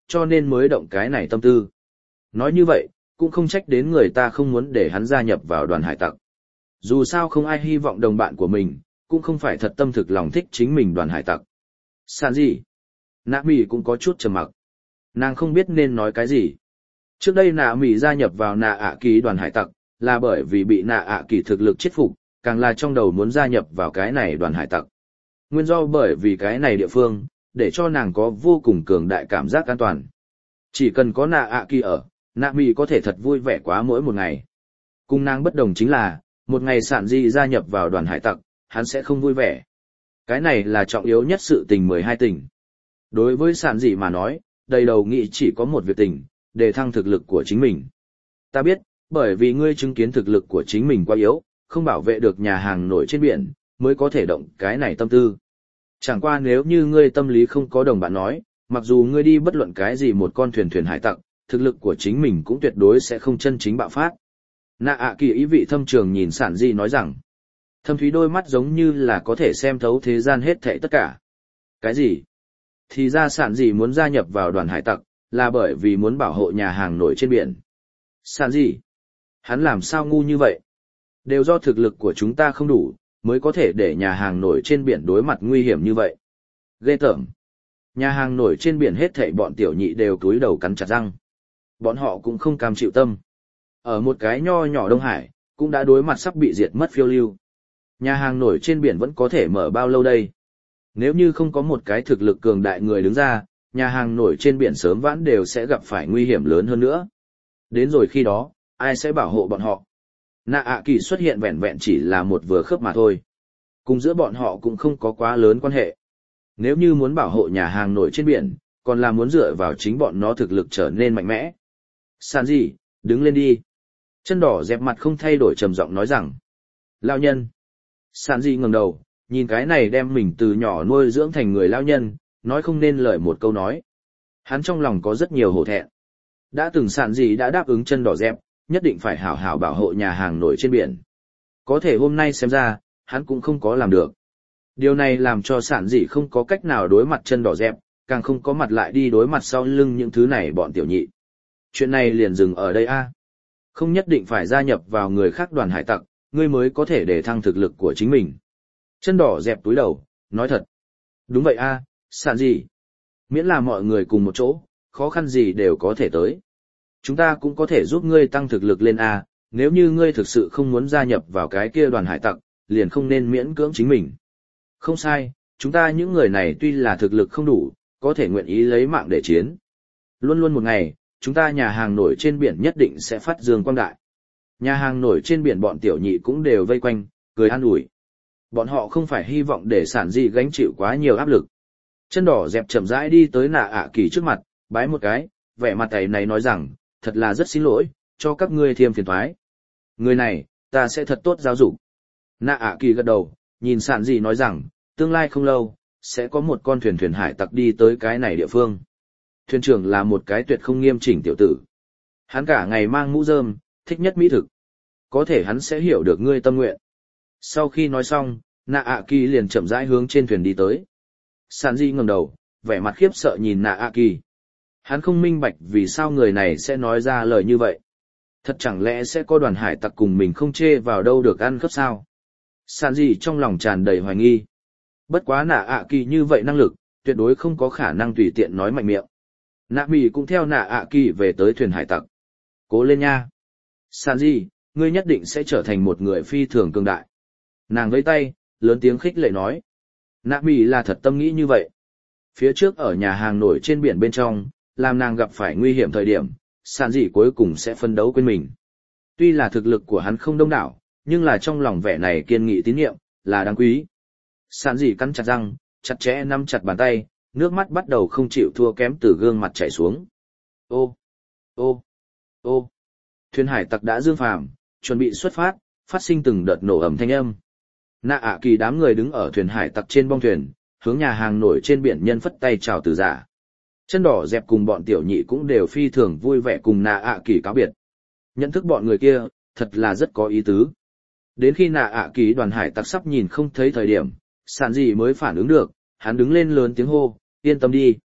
cho nên mới động cái này tâm tư. Nói như vậy, cũng không trách đến người ta không muốn để hắn gia nhập vào đoàn hải tặc. Dù sao không ai hy vọng đồng bạn của mình, cũng không phải thật tâm thực lòng thích chính mình đoàn hải tặc. Sàn gì? Nạ mỉ cũng có chút trầm mặc. Nàng không biết nên nói cái gì. Trước đây nạ mỉ gia nhập vào nạ ạ kỳ đoàn hải tặc, là bởi vì bị nạ ạ kỳ thực lực chết phục, càng là trong đầu muốn gia nhập vào cái này đoàn hải tặc. Nguyên do bởi vì cái này địa phương, để cho nàng có vô cùng cường đại cảm giác an toàn. Chỉ cần có nạ ạ kỳ ở, nạ mỉ có thể thật vui vẻ quá mỗi một ngày. Cùng nàng bất đồng chính là, một ngày sản di gia nhập vào đoàn hải tặc, hắn sẽ không vui vẻ. Cái này là trọng yếu nhất sự tình mười hai tình. Đối với sản dị mà nói, đầy đầu nghĩ chỉ có một việc tình, để thăng thực lực của chính mình. Ta biết, bởi vì ngươi chứng kiến thực lực của chính mình quá yếu, không bảo vệ được nhà hàng nổi trên biển, mới có thể động cái này tâm tư. Chẳng qua nếu như ngươi tâm lý không có đồng bạn nói, mặc dù ngươi đi bất luận cái gì một con thuyền thuyền hải tặc, thực lực của chính mình cũng tuyệt đối sẽ không chân chính bạo phát. Nạ ạ kỳ ý vị thâm trường nhìn sản di nói rằng, thâm thúy đôi mắt giống như là có thể xem thấu thế gian hết thảy tất cả. Cái gì? Thì ra sản di muốn gia nhập vào đoàn hải tặc, là bởi vì muốn bảo hộ nhà hàng nổi trên biển. Sản di? Hắn làm sao ngu như vậy? Đều do thực lực của chúng ta không đủ, mới có thể để nhà hàng nổi trên biển đối mặt nguy hiểm như vậy. Ghê tởm. Nhà hàng nổi trên biển hết thảy bọn tiểu nhị đều cúi đầu cắn chặt răng. Bọn họ cũng không cam chịu tâm. Ở một cái nho nhỏ Đông Hải, cũng đã đối mặt sắp bị diệt mất phiêu lưu. Nhà hàng nổi trên biển vẫn có thể mở bao lâu đây? Nếu như không có một cái thực lực cường đại người đứng ra, nhà hàng nổi trên biển sớm vãn đều sẽ gặp phải nguy hiểm lớn hơn nữa. Đến rồi khi đó, ai sẽ bảo hộ bọn họ? Nạ ạ kỳ xuất hiện vẹn vẹn chỉ là một vừa khớp mà thôi. Cùng giữa bọn họ cũng không có quá lớn quan hệ. Nếu như muốn bảo hộ nhà hàng nổi trên biển, còn là muốn dựa vào chính bọn nó thực lực trở nên mạnh mẽ. Sản gì, đứng lên đi. Chân đỏ dẹp mặt không thay đổi trầm giọng nói rằng. Lao nhân. Sản gì ngẩng đầu, nhìn cái này đem mình từ nhỏ nuôi dưỡng thành người lao nhân, nói không nên lời một câu nói. Hắn trong lòng có rất nhiều hổ thẹn. Đã từng sản gì đã đáp ứng chân đỏ dẹp, nhất định phải hảo hảo bảo hộ nhà hàng nổi trên biển. Có thể hôm nay xem ra, hắn cũng không có làm được. Điều này làm cho sản dị không có cách nào đối mặt chân đỏ dẹp, càng không có mặt lại đi đối mặt sau lưng những thứ này bọn tiểu nhị. Chuyện này liền dừng ở đây a. Không nhất định phải gia nhập vào người khác đoàn hải tặc, ngươi mới có thể để thăng thực lực của chính mình. Chân đỏ dẹp túi đầu, nói thật. Đúng vậy a, sản dị. Miễn là mọi người cùng một chỗ, khó khăn gì đều có thể tới. Chúng ta cũng có thể giúp ngươi tăng thực lực lên a, nếu như ngươi thực sự không muốn gia nhập vào cái kia đoàn hải tặc, liền không nên miễn cưỡng chính mình. Không sai, chúng ta những người này tuy là thực lực không đủ, có thể nguyện ý lấy mạng để chiến. Luôn luôn một ngày, chúng ta nhà hàng nổi trên biển nhất định sẽ phát dương quang đại. Nhà hàng nổi trên biển bọn tiểu nhị cũng đều vây quanh, cười an ủi. Bọn họ không phải hy vọng để sản dị gánh chịu quá nhiều áp lực. Chân đỏ dẹp chậm rãi đi tới nạ ạ kỳ trước mặt, bái một cái, vẻ mặt tay này nói rằng, thật là rất xin lỗi, cho các ngươi thêm phiền toái. Người này, ta sẽ thật tốt giáo dục. Nạ ạ kỳ gật đầu, nhìn sản dị nói rằng, tương lai không lâu, sẽ có một con thuyền thuyền hải tặc đi tới cái này địa phương. Thuyền trưởng là một cái tuyệt không nghiêm chỉnh tiểu tử. Hắn cả ngày mang mũ rơm, thích nhất mỹ thực. Có thể hắn sẽ hiểu được ngươi tâm nguyện. Sau khi nói xong, nạ ạ kỳ liền chậm rãi hướng trên thuyền đi tới. Sản dị ngẩng đầu, vẻ mặt khiếp sợ nhìn nạ ạ kỳ. Hắn không minh bạch vì sao người này sẽ nói ra lời như vậy. Thật chẳng lẽ sẽ có đoàn hải tặc cùng mình không chê vào đâu được ăn khớp sao? Sản dị trong lòng tràn đầy hoài nghi. Bất quá nạ ạ kỳ như vậy năng lực, tuyệt đối không có khả năng tùy tiện nói mạnh miệng. Nạ mì cũng theo nạ ạ kỳ về tới thuyền hải tặc. Cố lên nha. Sản dị, ngươi nhất định sẽ trở thành một người phi thường cường đại. Nàng vẫy tay, lớn tiếng khích lệ nói. Nạ mì là thật tâm nghĩ như vậy. Phía trước ở nhà hàng nổi trên biển bên trong, làm nàng gặp phải nguy hiểm thời điểm, sản dị cuối cùng sẽ phân đấu quên mình. Tuy là thực lực của hắn không đông đảo, nhưng là trong lòng vẻ này kiên nghị tín nhiệm, là đáng quý. Sản dị cắn chặt răng, chặt chẽ nắm chặt bàn tay, nước mắt bắt đầu không chịu thua kém từ gương mặt chảy xuống. Ô, ô, ô, thuyền hải tặc đã dương phàm, chuẩn bị xuất phát, phát sinh từng đợt nổ ầm thanh âm. Nạ ạ kỳ đám người đứng ở thuyền hải tặc trên bong thuyền, hướng nhà hàng nổi trên biển nhân phất tay chào từ giả. Chân đỏ dẹp cùng bọn tiểu nhị cũng đều phi thường vui vẻ cùng nạ ạ kỳ cáo biệt. Nhận thức bọn người kia, thật là rất có ý tứ. Đến khi nạ ạ kỳ đoàn hải tặc sắp nhìn không thấy thời điểm, sản dị mới phản ứng được, hắn đứng lên lớn tiếng hô, yên tâm đi.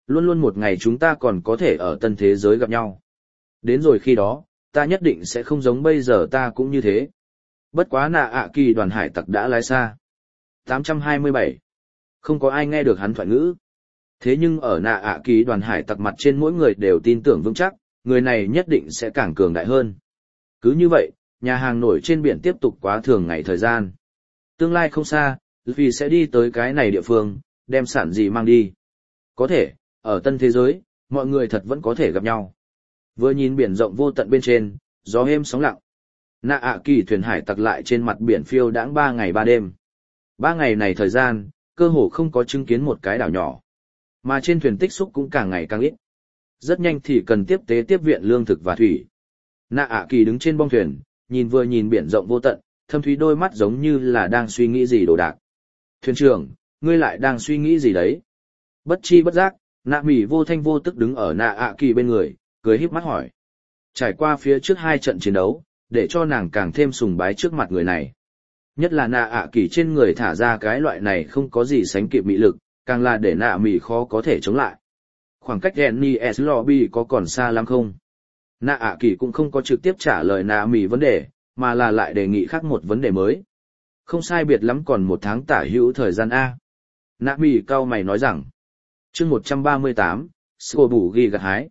Luôn luôn một ngày chúng ta còn có thể ở tân thế giới gặp nhau. Đến rồi khi đó, ta nhất định sẽ không giống bây giờ ta cũng như thế. Bất quá nạ ạ kỳ đoàn hải tặc đã lái xa. tám trăm hai mươi bảy. Không có ai nghe được hắn thoại ngữ. Thế nhưng ở nạ ạ kỳ đoàn hải tặc mặt trên mỗi người đều tin tưởng vững chắc, người này nhất định sẽ càng cường đại hơn. Cứ như vậy, nhà hàng nổi trên biển tiếp tục quá thường ngày thời gian. Tương lai không xa, vì sẽ đi tới cái này địa phương, đem sản gì mang đi. Có thể, ở tân thế giới, mọi người thật vẫn có thể gặp nhau. Vừa nhìn biển rộng vô tận bên trên, gió êm sóng lặng. Nạ ạ kỳ thuyền hải tặc lại trên mặt biển phiêu đãng ba ngày ba đêm. Ba ngày này thời gian, cơ hồ không có chứng kiến một cái đảo nhỏ. Mà trên thuyền tích xúc cũng càng ngày càng ít. Rất nhanh thì cần tiếp tế tiếp viện lương thực và thủy. Nạ ạ kỳ đứng trên bong thuyền, nhìn vừa nhìn biển rộng vô tận, thâm thúy đôi mắt giống như là đang suy nghĩ gì đồ đạc. Thuyền trưởng, ngươi lại đang suy nghĩ gì đấy? Bất chi bất giác, nạ mỉ vô thanh vô tức đứng ở nạ ạ kỳ bên người, cười híp mắt hỏi. Trải qua phía trước hai trận chiến đấu, để cho nàng càng thêm sùng bái trước mặt người này. Nhất là nạ ạ kỳ trên người thả ra cái loại này không có gì sánh kịp mị lực, càng là để nạ mỉ khó có thể chống lại. Khoảng cách Ennis Lobby có còn xa lắm không? Nạ ạ kỳ cũng không có trực tiếp trả lời nạ mỉ vấn đề, mà là lại đề nghị khác một vấn đề mới. Không sai biệt lắm còn một tháng tả hữu thời gian A. Nạ mỉ cau mày nói rằng, chương một trăm ba mươi tám, Sô bù ghi gặt hái.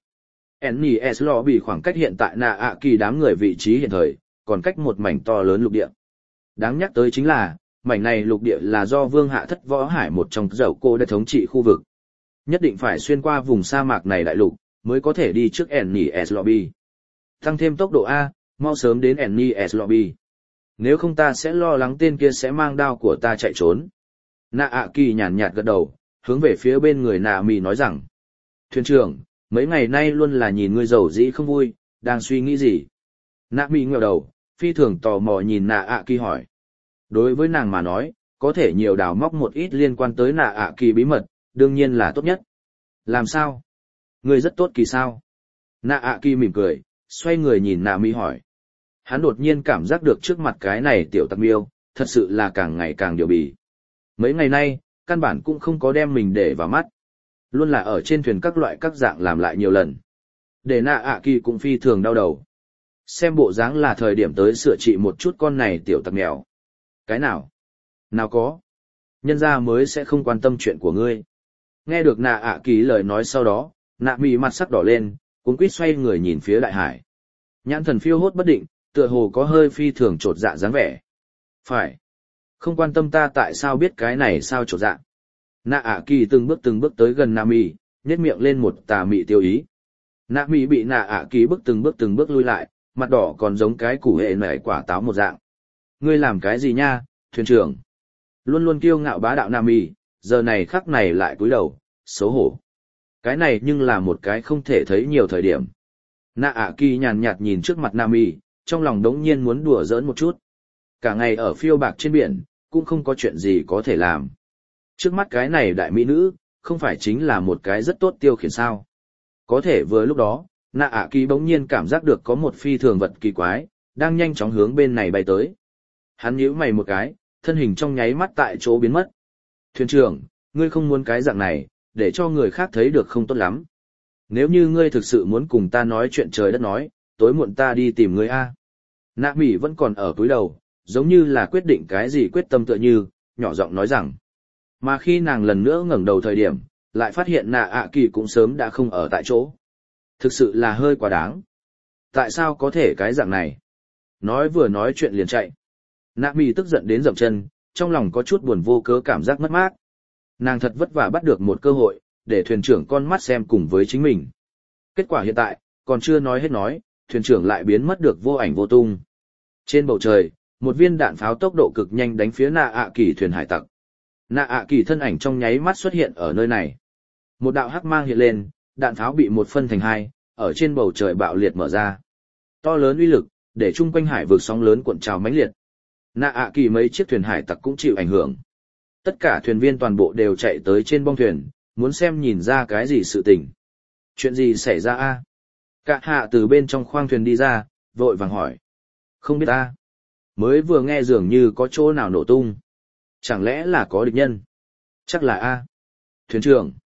Ennis Lobby khoảng cách hiện tại nạ ạ kỳ đám người vị trí hiện thời, còn cách một mảnh to lớn lục địa. Đáng nhắc tới chính là, mảnh này lục địa là do vương hạ thất võ hải một trong dầu cô đã thống trị khu vực. Nhất định phải xuyên qua vùng sa mạc này đại lục, mới có thể đi trước Ennis Lobby. Tăng thêm tốc độ A, mau sớm đến Ennis Lobby. Nếu không ta sẽ lo lắng tên kia sẽ mang đao của ta chạy trốn. Nạ ạ kỳ nhàn nhạt gật đầu, hướng về phía bên người nạ mì nói rằng. Thuyền trưởng, mấy ngày nay luôn là nhìn ngươi giàu dĩ không vui, đang suy nghĩ gì? Nạ mì ngẩng đầu, phi thường tò mò nhìn nạ ạ kỳ hỏi. Đối với nàng mà nói, có thể nhiều đào móc một ít liên quan tới nạ ạ kỳ bí mật, đương nhiên là tốt nhất. Làm sao? Ngươi rất tốt kỳ sao? Nạ ạ kỳ mỉm cười, xoay người nhìn nạ mỹ hỏi. Hắn đột nhiên cảm giác được trước mặt cái này tiểu tặc miêu, thật sự là càng ngày càng điều bì. Mấy ngày nay, căn bản cũng không có đem mình để vào mắt. Luôn là ở trên thuyền các loại các dạng làm lại nhiều lần. Để nạ ạ kỳ cũng phi thường đau đầu. Xem bộ dáng là thời điểm tới sửa trị một chút con này tiểu tặc mèo. Cái nào? Nào có. Nhân gia mới sẽ không quan tâm chuyện của ngươi. Nghe được nạ ạ kỳ lời nói sau đó, nạ mì mặt sắc đỏ lên, cuống quýt xoay người nhìn phía đại hải. Nhãn thần phiêu hốt bất định, tựa hồ có hơi phi thường trột dạ dáng vẻ. Phải. Không quan tâm ta tại sao biết cái này sao trột dạ. Nạ ạ kỳ từng bước từng bước tới gần nạ mì, nhếch miệng lên một tà mị tiêu ý. Nạ mì bị nạ ạ kỳ bước từng bước từng bước lui lại, mặt đỏ còn giống cái củ hệ nảy quả táo một dạng. Ngươi làm cái gì nha, thuyền trưởng? Luôn luôn kiêu ngạo bá đạo nạ mì, giờ này khắc này lại cúi đầu, xấu hổ. Cái này nhưng là một cái không thể thấy nhiều thời điểm. Nạ ạ kỳ nhàn nhạt nhìn trước mặt Nami, trong lòng đống nhiên muốn đùa giỡn một chút. Cả ngày ở phiêu bạc trên biển, cũng không có chuyện gì có thể làm. Trước mắt cái này đại mỹ nữ, không phải chính là một cái rất tốt tiêu khiển sao. Có thể vừa lúc đó, nạ ạ kỳ bỗng nhiên cảm giác được có một phi thường vật kỳ quái, đang nhanh chóng hướng bên này bay tới. Hắn nhíu mày một cái, thân hình trong nháy mắt tại chỗ biến mất. Thuyền trưởng, ngươi không muốn cái dạng này, để cho người khác thấy được không tốt lắm. Nếu như ngươi thực sự muốn cùng ta nói chuyện trời đất nói, tối muộn ta đi tìm ngươi a. Nạ mỉ vẫn còn ở cúi đầu, giống như là quyết định cái gì quyết tâm tựa như, nhỏ giọng nói rằng. Mà khi nàng lần nữa ngẩng đầu thời điểm, lại phát hiện nạ ạ kỳ cũng sớm đã không ở tại chỗ. Thực sự là hơi quá đáng. Tại sao có thể cái dạng này? Nói vừa nói chuyện liền chạy. Nạ mỉ tức giận đến dậm chân, trong lòng có chút buồn vô cớ cảm giác mất mát. Nàng thật vất vả bắt được một cơ hội, để thuyền trưởng con mắt xem cùng với chính mình. Kết quả hiện tại, còn chưa nói hết nói, thuyền trưởng lại biến mất được vô ảnh vô tung. Trên bầu trời, một viên đạn pháo tốc độ cực nhanh đánh phía nạ ạ kỳ thuyền hải tặc. Nạ ạ kỳ thân ảnh trong nháy mắt xuất hiện ở nơi này. Một đạo hắc mang hiện lên, đạn pháo bị một phân thành hai, ở trên bầu trời bạo liệt mở ra. To lớn uy lực, để chung quanh hải vực sóng lớn cuộn trào mãnh liệt. Nạ ạ kỳ mấy chiếc thuyền hải tặc cũng chịu ảnh hưởng. Tất cả thuyền viên toàn bộ đều chạy tới trên bong thuyền, muốn xem nhìn ra cái gì sự tình. Chuyện gì xảy ra a? Cả hạ từ bên trong khoang thuyền đi ra, vội vàng hỏi. Không biết a. Mới vừa nghe dường như có chỗ nào nổ tung. Chẳng lẽ là có địch nhân? Chắc là a. Thuyền trưởng.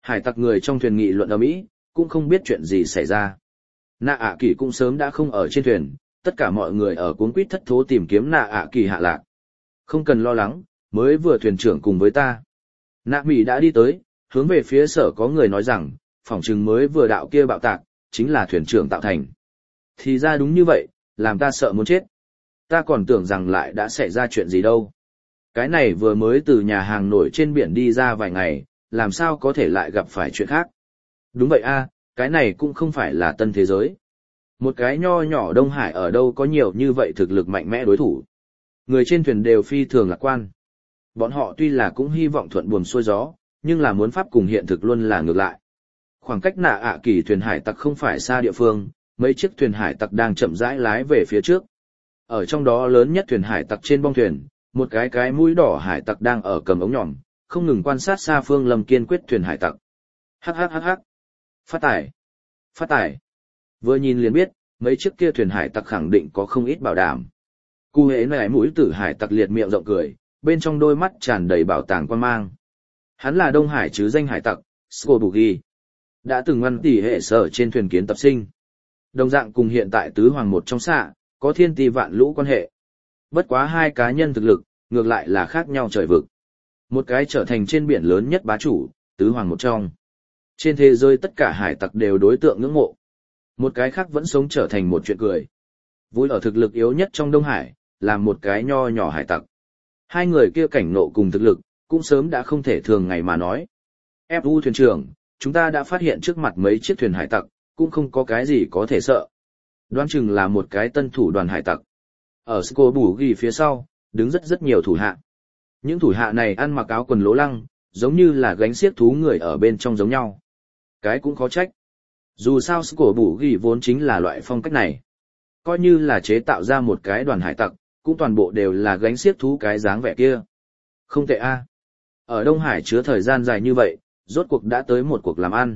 Hải tặc người trong thuyền nghị luận ầm ĩ, cũng không biết chuyện gì xảy ra. Nạ ạ kỳ cũng sớm đã không ở trên thuyền, tất cả mọi người ở cuống quýt thất thố tìm kiếm nạ ạ kỳ hạ lạc. Không cần lo lắng, mới vừa thuyền trưởng cùng với ta. Nạ Mỹ đã đi tới, hướng về phía sở có người nói rằng, phỏng chừng mới vừa đạo kia bạo tạc, chính là thuyền trưởng tạo thành. Thì ra đúng như vậy, làm ta sợ muốn chết. Ta còn tưởng rằng lại đã xảy ra chuyện gì đâu. Cái này vừa mới từ nhà hàng nổi trên biển đi ra vài ngày, làm sao có thể lại gặp phải chuyện khác. Đúng vậy a, cái này cũng không phải là tân thế giới. Một cái nho nhỏ Đông Hải ở đâu có nhiều như vậy thực lực mạnh mẽ đối thủ. Người trên thuyền đều phi thường lạc quan. Bọn họ tuy là cũng hy vọng thuận buồm xuôi gió, nhưng là muốn pháp cùng hiện thực luôn là ngược lại. Khoảng cách nạ ạ kỳ thuyền hải tặc không phải xa địa phương, mấy chiếc thuyền hải tặc đang chậm rãi lái về phía trước. Ở trong đó lớn nhất thuyền hải tặc trên bong thuyền, một cái cái mũi đỏ hải tặc đang ở cầm ống nhòm, không ngừng quan sát xa phương Lâm kiên quyết thuyền hải tặc. Hắc hắc hắc hắc. Phát tải. Phát tải. Vừa nhìn liền biết, mấy chiếc kia thuyền hải tặc khẳng định có không ít bảo đảm. Cụ hễ này mũi tử hải tặc liệt miệng rộng cười, bên trong đôi mắt tràn đầy bảo tàng quan mang. Hắn là Đông Hải chứ danh hải tặc, Scobugi. Đã từng ngăn tỉ hệ sở trên thuyền kiến tập sinh. Đồng dạng cùng hiện tại tứ hoàng một trong xạ, có thiên tỷ vạn lũ quan hệ. Bất quá hai cá nhân thực lực, ngược lại là khác nhau trời vực. Một cái trở thành trên biển lớn nhất bá chủ, tứ hoàng một trong. Trên thế giới tất cả hải tặc đều đối tượng ngưỡng mộ. Một cái khác vẫn sống trở thành một chuyện cười. Vui ở thực lực yếu nhất trong Đông Hải, là một cái nho nhỏ hải tặc. Hai người kia cảnh nộ cùng thực lực, cũng sớm đã không thể thường ngày mà nói. ép u thuyền trưởng, chúng ta đã phát hiện trước mặt mấy chiếc thuyền hải tặc, cũng không có cái gì có thể sợ. Đoán chừng là một cái tân thủ đoàn hải tặc. Ở Sco Bù Ghi phía sau, đứng rất rất nhiều thủ hạ. Những thủ hạ này ăn mặc áo quần lố lăng, giống như là gánh xiếc thú người ở bên trong giống nhau. Cái cũng khó trách. Dù sao Sco Bù Ghi vốn chính là loại phong cách này. Coi như là chế tạo ra một cái đoàn hải tặc, cũng toàn bộ đều là gánh xiếc thú cái dáng vẻ kia. Không tệ a. Ở Đông Hải chứa thời gian dài như vậy, rốt cuộc đã tới một cuộc làm ăn.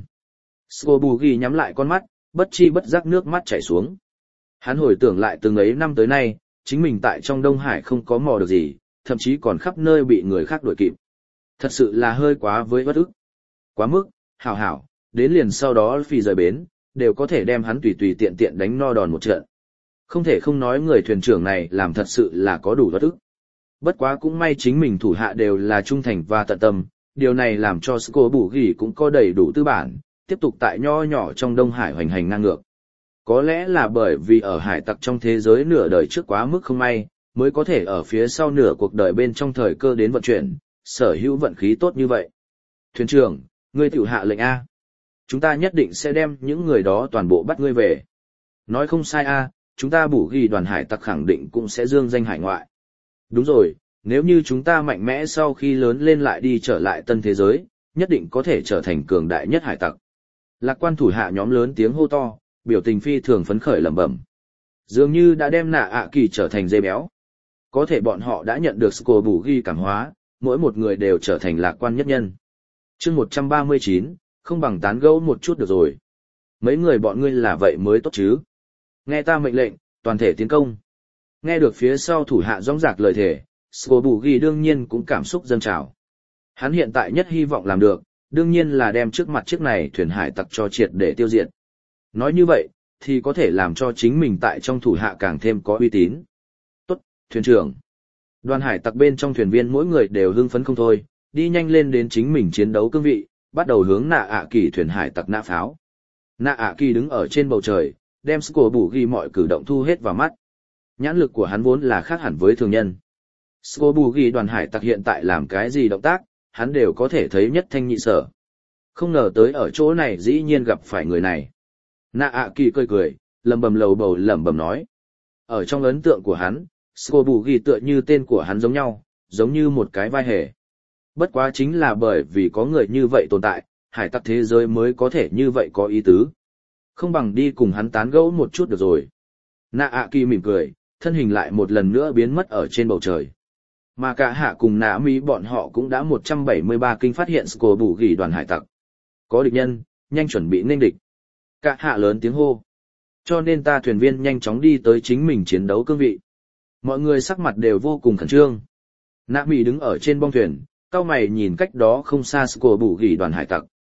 Scobugi nhắm lại con mắt, bất chi bất giác nước mắt chảy xuống. Hắn hồi tưởng lại từng ấy năm tới nay, chính mình tại trong Đông Hải không có mò được gì, thậm chí còn khắp nơi bị người khác đuổi kịp. Thật sự là hơi quá với bất ức. Quá mức, hảo hảo, đến liền sau đó phi rời bến, đều có thể đem hắn tùy tùy tiện tiện đánh no đòn một trận. Không thể không nói người thuyền trưởng này làm thật sự là có đủ bất ức. Bất quá cũng may chính mình thủ hạ đều là trung thành và tận tâm, điều này làm cho Scobugi cũng có đầy đủ tư bản, tiếp tục tại nho nhỏ trong Đông Hải hoành hành ngang ngược. Có lẽ là bởi vì ở hải tặc trong thế giới nửa đời trước quá mức không may, mới có thể ở phía sau nửa cuộc đời bên trong thời cơ đến vận chuyển, sở hữu vận khí tốt như vậy. Thuyền trưởng, ngươi tiểu hạ lệnh A. Chúng ta nhất định sẽ đem những người đó toàn bộ bắt ngươi về. Nói không sai A, chúng ta bù ghi đoàn hải tặc khẳng định cũng sẽ dương danh hải ngoại. Đúng rồi, nếu như chúng ta mạnh mẽ sau khi lớn lên lại đi trở lại tân thế giới, nhất định có thể trở thành cường đại nhất hải tặc. Lạc quan thủ hạ nhóm lớn tiếng hô to, biểu tình phi thường phấn khởi lẩm bẩm. Dường như đã đem nạ ạ kỳ trở thành dây béo. Có thể bọn họ đã nhận được Sco Bù Ghi cảm hóa, mỗi một người đều trở thành lạc quan nhất nhân. chương một trăm ba mươi chín, không bằng tán gẫu một chút được rồi. Mấy người bọn ngươi là vậy mới tốt chứ. Nghe ta mệnh lệnh, toàn thể tiến công. Nghe được phía sau thủ hạ rõng rạc lời thề, Sco Bù Ghi đương nhiên cũng cảm xúc dâng trào. Hắn hiện tại nhất hy vọng làm được, đương nhiên là đem trước mặt chiếc này thuyền hải tặc cho triệt để tiêu diệt. Nói như vậy, thì có thể làm cho chính mình tại trong thủ hạ càng thêm có uy tín. Tốt, thuyền trưởng. Đoàn hải tặc bên trong thuyền viên mỗi người đều hưng phấn không thôi, đi nhanh lên đến chính mình chiến đấu cương vị, bắt đầu hướng nạ ạ kỳ thuyền hải tặc nã pháo. Nạ ạ kỳ đứng ở trên bầu trời, đem Sco Bù Ghi mọi cử động thu hết vào mắt. Nhãn lực của hắn vốn là khác hẳn với thường nhân. Sco Bù Ghi đoàn hải tặc hiện tại làm cái gì động tác, hắn đều có thể thấy nhất thanh nhị sở. Không ngờ tới ở chỗ này dĩ nhiên gặp phải người này. Nạ ạ kỳ cười cười, lầm bầm lầu bầu lẩm bẩm nói. Ở trong ấn tượng của hắn, Scobugi tựa như tên của hắn giống nhau, giống như một cái vai hề. Bất quá chính là bởi vì có người như vậy tồn tại, hải tặc thế giới mới có thể như vậy có ý tứ. Không bằng đi cùng hắn tán gẫu một chút được rồi. Nạ ạ kỳ mỉm cười, thân hình lại một lần nữa biến mất ở trên bầu trời. Mà cả hạ cùng nạ mỹ bọn họ cũng đã một trăm bảy mươi ba kinh phát hiện Scobugi đoàn hải tặc. Có địch nhân, nhanh chuẩn bị nên địch. Cả hạ lớn tiếng hô. Cho nên ta thuyền viên nhanh chóng đi tới chính mình chiến đấu cương vị. Mọi người sắc mặt đều vô cùng khẩn trương. Nạ mỹ đứng ở trên bong thuyền, cau mày nhìn cách đó không xa Scobugi đoàn hải tặc.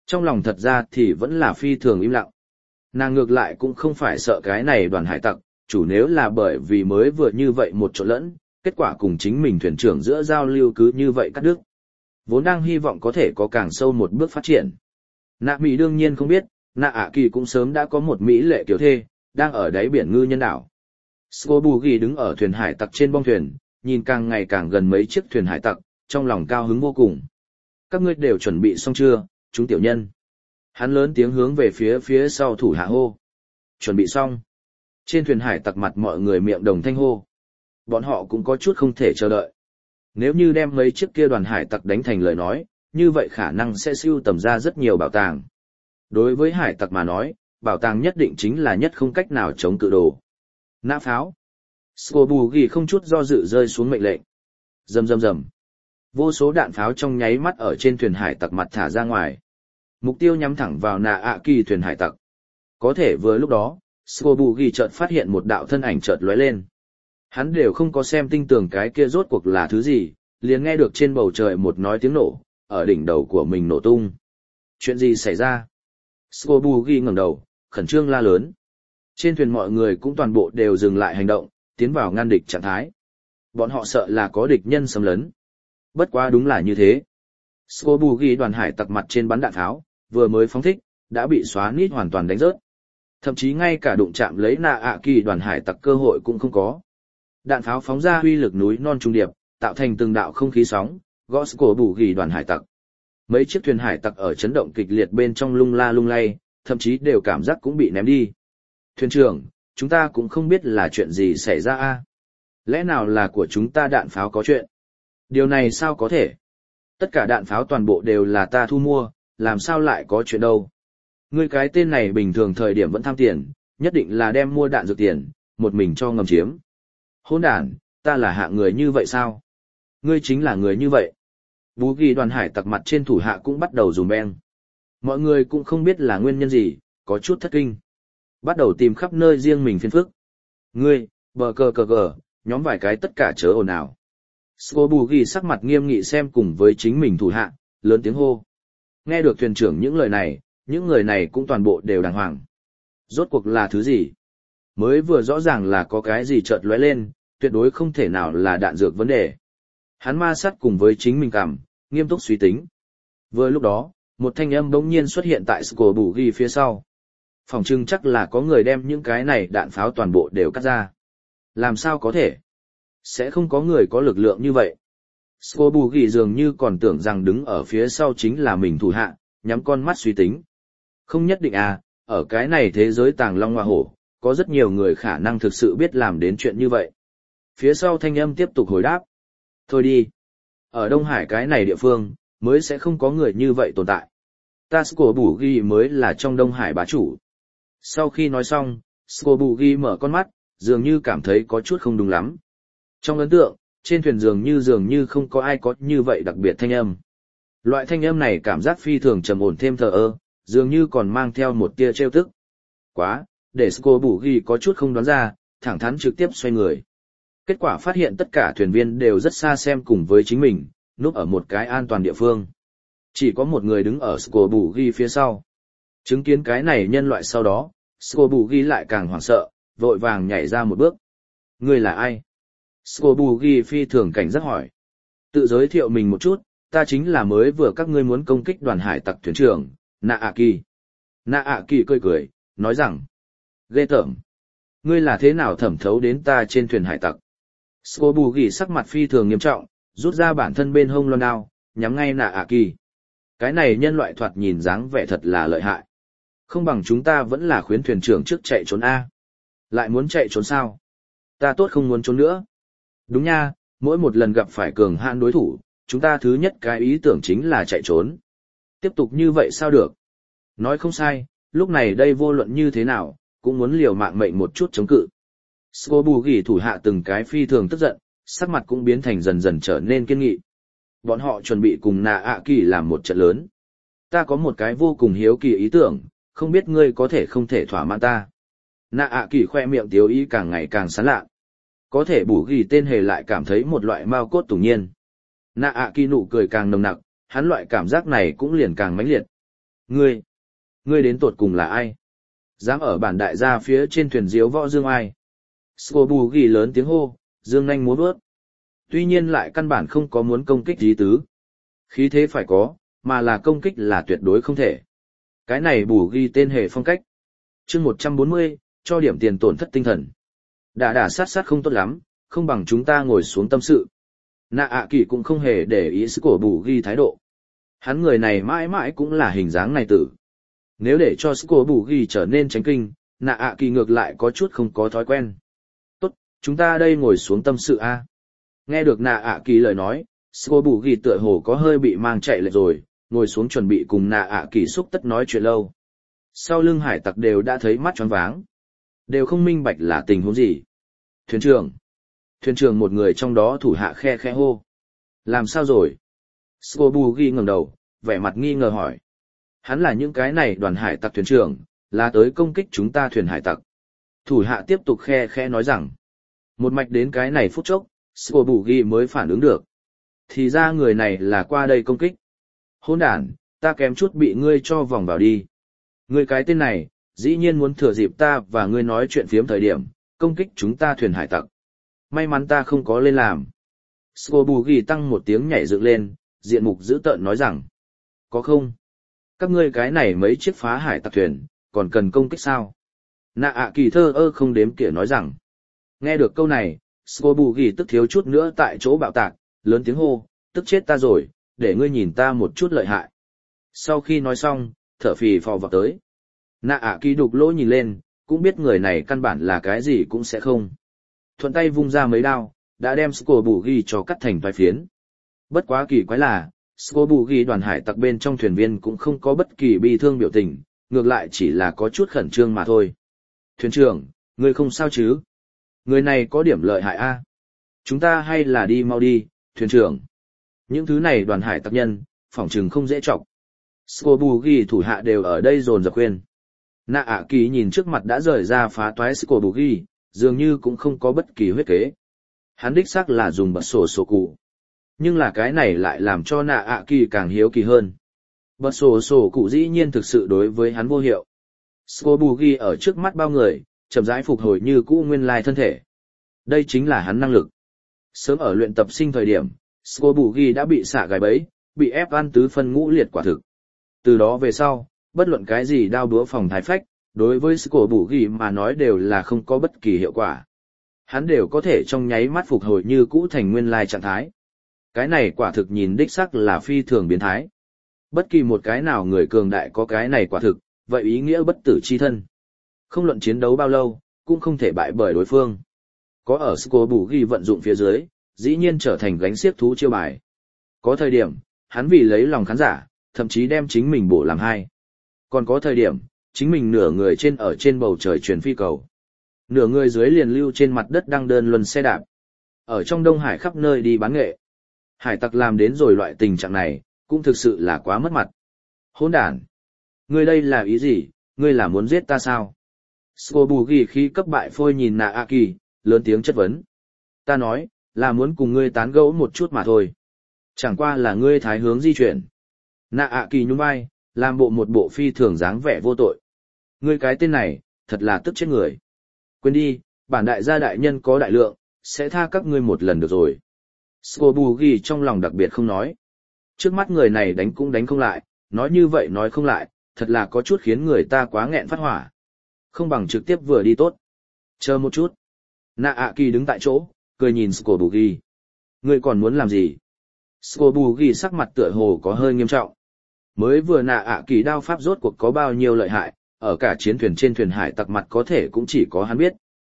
Trong lòng thật ra thì vẫn là phi thường im lặng. Nàng ngược lại cũng không phải sợ cái này đoàn hải tặc, chủ nếu là bởi vì mới vừa như vậy một chỗ lẫn, kết quả cùng chính mình thuyền trưởng giữa giao lưu cứ như vậy cắt đứt. Vốn đang hy vọng có thể có càng sâu một bước phát triển. Nạ Mỹ đương nhiên không biết, Nạ ạ kỳ cũng sớm đã có một Mỹ lệ kiểu thê, đang ở đáy biển ngư nhân đảo. Scobugi đứng ở thuyền hải tặc trên bong thuyền, nhìn càng ngày càng gần mấy chiếc thuyền hải tặc, trong lòng cao hứng vô cùng. Các ngươi đều chuẩn bị xong chưa, chúng tiểu nhân? Hắn lớn tiếng hướng về phía phía sau thủ hạ hô. Chuẩn bị xong. Trên thuyền hải tặc mặt mọi người miệng đồng thanh hô. Bọn họ cũng có chút không thể chờ đợi. Nếu như đem mấy chiếc kia đoàn hải tặc đánh thành lời nói, như vậy khả năng sẽ sưu tầm ra rất nhiều bảo tàng. Đối với hải tặc mà nói, bảo tàng nhất định chính là nhất không cách nào chống cự đồ. Nã pháo. Scobugi không chút do dự rơi xuống mệnh lệnh. Rầm rầm rầm. Vô số đạn pháo trong nháy mắt ở trên thuyền hải tặc mặt thả ra ngoài. Mục tiêu nhắm thẳng vào Nạ ạ kỳ thuyền hải tặc. Có thể vừa lúc đó, Scobugi chợt phát hiện một đạo thân ảnh chợt lóe lên. Hắn đều không có xem tinh tường cái kia rốt cuộc là thứ gì, liền nghe được trên bầu trời một nói tiếng nổ, ở đỉnh đầu của mình nổ tung. Chuyện gì xảy ra? Scobugi ngẩng đầu, khẩn trương la lớn. Trên thuyền mọi người cũng toàn bộ đều dừng lại hành động, tiến vào ngăn địch trạng thái. Bọn họ sợ là có địch nhân xâm lấn. Bất quá đúng là như thế. Scobugi đoàn hải tặc mặt trên bắn đạn tháo, vừa mới phóng thích, đã bị xóa nít hoàn toàn đánh rớt. Thậm chí ngay cả đụng chạm lấy Nạ ạ kỳ đoàn hải tặc cơ hội cũng không có. Đạn pháo phóng ra uy lực núi non trung điệp, tạo thành từng đạo không khí sóng, gõ Scobugi đoàn hải tặc. Mấy chiếc thuyền hải tặc ở chấn động kịch liệt bên trong lung la lung lay, thậm chí đều cảm giác cũng bị ném đi. Thuyền trưởng, chúng ta cũng không biết là chuyện gì xảy ra a. Lẽ nào là của chúng ta đạn pháo có chuyện? Điều này sao có thể? Tất cả đạn pháo toàn bộ đều là ta thu mua, làm sao lại có chuyện đâu? Ngươi cái tên này bình thường thời điểm vẫn tham tiền, nhất định là đem mua đạn dược tiền, một mình cho ngầm chiếm. Hỗn đản, ta là hạng người như vậy sao? Ngươi chính là người như vậy. Bú ghi đoàn hải tặc mặt trên thủ hạ cũng bắt đầu dùm beng. Mọi người cũng không biết là nguyên nhân gì, có chút thất kinh. Bắt đầu tìm khắp nơi riêng mình phiền phức. Ngươi, bờ cờ cờ cờ, nhóm vài cái tất cả chớ ồn ào. Scobugi sắc mặt nghiêm nghị xem cùng với chính mình thủ hạ, lớn tiếng hô. Nghe được thuyền trưởng những lời này, những người này cũng toàn bộ đều đàng hoàng. Rốt cuộc là thứ gì? Mới vừa rõ ràng là có cái gì chợt lóe lên, tuyệt đối không thể nào là đạn dược vấn đề. Hắn ma sát cùng với chính mình cảm, nghiêm túc suy tính. Vừa lúc đó, một thanh âm bỗng nhiên xuất hiện tại Scobugi phía sau. Phòng trưng chắc là có người đem những cái này đạn pháo toàn bộ đều cắt ra. Làm sao có thể? Sẽ không có người có lực lượng như vậy. Scobugi dường như còn tưởng rằng đứng ở phía sau chính là mình thủ hạ, nhắm con mắt suy tính. Không nhất định à, ở cái này thế giới tàng long hoa hổ, có rất nhiều người khả năng thực sự biết làm đến chuyện như vậy. Phía sau thanh âm tiếp tục hồi đáp. Thôi đi. Ở Đông Hải cái này địa phương, mới sẽ không có người như vậy tồn tại. Ta Scobugi mới là trong Đông Hải bá chủ. Sau khi nói xong, Scobugi mở con mắt, dường như cảm thấy có chút không đúng lắm. Trong ấn tượng, trên thuyền dường như dường như không có ai có như vậy đặc biệt thanh âm. Loại thanh âm này cảm giác phi thường trầm ổn thêm thờ ơ, dường như còn mang theo một tia trêu tức. Quá, để Scobugi có chút không đoán ra, thẳng thắn trực tiếp xoay người. Kết quả phát hiện tất cả thuyền viên đều rất xa xem cùng với chính mình, núp ở một cái an toàn địa phương. Chỉ có một người đứng ở Scobugi phía sau. Chứng kiến cái này nhân loại sau đó, Scobugi lại càng hoảng sợ, vội vàng nhảy ra một bước. Ngươi là ai? Scobugi phi thường cảnh giác hỏi. Tự giới thiệu mình một chút, ta chính là mới vừa các ngươi muốn công kích đoàn hải tặc thuyền trưởng, Nạ ạ kỳ. Nạ ạ kỳ cười cười, nói rằng. Ghê tởm. Ngươi là thế nào thẩm thấu đến ta trên thuyền hải tặc? Scobugi sắc mặt phi thường nghiêm trọng, rút ra bản thân bên hông loan đao, nhắm ngay Nạ ạ kỳ. Cái này nhân loại thoạt nhìn dáng vẻ thật là lợi hại. Không bằng chúng ta vẫn là khuyến thuyền trưởng trước chạy trốn A. Lại muốn chạy trốn sao? Ta tốt không muốn trốn nữa. Đúng nha, mỗi một lần gặp phải cường hãn đối thủ, chúng ta thứ nhất cái ý tưởng chính là chạy trốn. Tiếp tục như vậy sao được? Nói không sai, lúc này đây vô luận như thế nào, cũng muốn liều mạng mệnh một chút chống cự. Scobugi thủ hạ từng cái phi thường tức giận, sắc mặt cũng biến thành dần dần trở nên kiên nghị. Bọn họ chuẩn bị cùng Nạ ạ kỳ làm một trận lớn. Ta có một cái vô cùng hiếu kỳ ý tưởng, không biết ngươi có thể không thể thỏa mãn ta. Nạ ạ kỳ khoe miệng tiếu ý càng ngày càng sán lạ. Có thể bù ghi tên hề lại cảm thấy một loại mao cốt tủng nhiên. Nạ ạ kỳ nụ cười càng nồng nặc, hắn loại cảm giác này cũng liền càng mãnh liệt. Ngươi, ngươi đến tột cùng là ai? Dám ở bản đại gia phía trên thuyền diếu võ dương ai? Scobugi lớn tiếng hô, dương nhanh múa vớt. Tuy nhiên lại căn bản không có muốn công kích gì tứ. Khí thế phải có, mà là công kích là tuyệt đối không thể. Cái này bù ghi tên hệ phong cách. chương một trăm bốn mươi, cho điểm tiền tổn thất tinh thần. Đả đả sát sát không tốt lắm, không bằng chúng ta ngồi xuống tâm sự. Nạ ạ kỳ cũng không hề để ý sự của bù ghi thái độ. Hắn người này mãi mãi cũng là hình dáng này tử. Nếu để cho sự của bù ghi trở nên tránh kinh, nạ ạ kỳ ngược lại có chút không có thói quen. Tốt, chúng ta đây ngồi xuống tâm sự a. Nghe được nạ ạ kỳ lời nói, sự của bù ghi tựa hồ có hơi bị mang chạy lệch rồi, ngồi xuống chuẩn bị cùng nạ ạ kỳ xúc tất nói chuyện lâu. Sau lưng hải tặc đều đã thấy mắt choáng váng. Đều không minh bạch là tình huống gì. Thuyền trưởng. Thuyền trưởng một người trong đó thủ hạ khe khe hô. Làm sao rồi? Scobugi ngẩng đầu, vẻ mặt nghi ngờ hỏi. Hắn là những cái này đoàn hải tặc thuyền trưởng, là tới công kích chúng ta thuyền hải tặc. Thủ hạ tiếp tục khe khe nói rằng. Một mạch đến cái này phút chốc, Scobugi mới phản ứng được. Thì ra người này là qua đây công kích. Hôn đàn, ta kém chút bị ngươi cho vòng vào đi. Ngươi cái tên này, dĩ nhiên muốn thừa dịp ta và ngươi nói chuyện phiếm thời điểm, công kích chúng ta thuyền hải tặc. May mắn ta không có lên làm. Scobugi tăng một tiếng nhảy dựng lên, diện mục dữ tợn nói rằng. Có không? Các ngươi cái này mấy chiếc phá hải tặc thuyền, còn cần công kích sao? Nạ ạ kỳ thơ ơ không đếm kể nói rằng. Nghe được câu này, Scobugi tức thiếu chút nữa tại chỗ bạo tạc, lớn tiếng hô, tức chết ta rồi, để ngươi nhìn ta một chút lợi hại. Sau khi nói xong, thở phì phò vào tới. Nạ ạ kỳ đục lỗ nhìn lên, cũng biết người này căn bản là cái gì cũng sẽ không. Thuận tay vung ra mấy đao, đã đem Scobugi cho cắt thành vài phiến. Bất quá kỳ quái là, Scobugi đoàn hải tặc bên trong thuyền viên cũng không có bất kỳ bi thương biểu tình, ngược lại chỉ là có chút khẩn trương mà thôi. Thuyền trưởng, ngươi không sao chứ? Người này có điểm lợi hại a. Chúng ta hay là đi mau đi, thuyền trưởng. Những thứ này đoàn hải tặc nhân, phỏng chừng không dễ trọng. Scobugi thủ hạ đều ở đây dồn dập khuyên. Nạ ạ kỳ nhìn trước mặt đã rời ra phá toái Scobugi, dường như cũng không có bất kỳ huyết kế. Hắn đích xác là dùng bật sổ sổ cụ. Nhưng là cái này lại làm cho nạ ạ kỳ càng hiếu kỳ hơn. Bật sổ sổ cụ dĩ nhiên thực sự đối với hắn vô hiệu. Scobugi ở trước mắt bao người, chậm rãi phục hồi như cũ nguyên lai thân thể. Đây chính là hắn năng lực. Sớm ở luyện tập sinh thời điểm, Scobugi đã bị xả gài bẫy, bị ép ăn tứ phân ngũ liệt quả thực. Từ đó về sau, bất luận cái gì đao đúa phòng thái phách, đối với Scobugi mà nói đều là không có bất kỳ hiệu quả. Hắn đều có thể trong nháy mắt phục hồi như cũ thành nguyên lai trạng thái. Cái này quả thực nhìn đích sắc là phi thường biến thái. Bất kỳ một cái nào người cường đại có cái này quả thực, vậy ý nghĩa bất tử chi thân. Không luận chiến đấu bao lâu, cũng không thể bại bởi đối phương. Có ở Scobugi vận dụng phía dưới, dĩ nhiên trở thành gánh xiếc thú chiêu bài. Có thời điểm, hắn vì lấy lòng khán giả, thậm chí đem chính mình bổ làm hai. Còn có thời điểm, chính mình nửa người trên ở trên bầu trời truyền phi cầu. Nửa người dưới liền lưu trên mặt đất đang đơn luân xe đạp. Ở trong Đông Hải khắp nơi đi bán nghệ. Hải tặc làm đến rồi loại tình trạng này, cũng thực sự là quá mất mặt. Hỗn đản! Ngươi đây là ý gì, ngươi là muốn giết ta sao? Scobugi khi cấp bại phôi nhìn nạ a kỳ, lớn tiếng chất vấn. Ta nói, là muốn cùng ngươi tán gẫu một chút mà thôi. Chẳng qua là ngươi thái hướng di chuyển. Nạ a kỳ nhún vai, làm bộ một bộ phi thường dáng vẻ vô tội. Ngươi cái tên này, thật là tức chết người. Quên đi, bản đại gia đại nhân có đại lượng, sẽ tha các ngươi một lần được rồi. Scobugi trong lòng đặc biệt không nói. Trước mắt người này đánh cũng đánh không lại, nói như vậy nói không lại, thật là có chút khiến người ta quá nghẹn phát hỏa. Không bằng trực tiếp vừa đi tốt. Chờ một chút. Nạ ạ kỳ đứng tại chỗ, cười nhìn Scobugi. Ngươi còn muốn làm gì? Scobugi sắc mặt tựa hồ có hơi nghiêm trọng. Mới vừa nạ ạ kỳ đao pháp rốt cuộc có bao nhiêu lợi hại, ở cả chiến thuyền trên thuyền hải tặc mặt có thể cũng chỉ có hắn biết.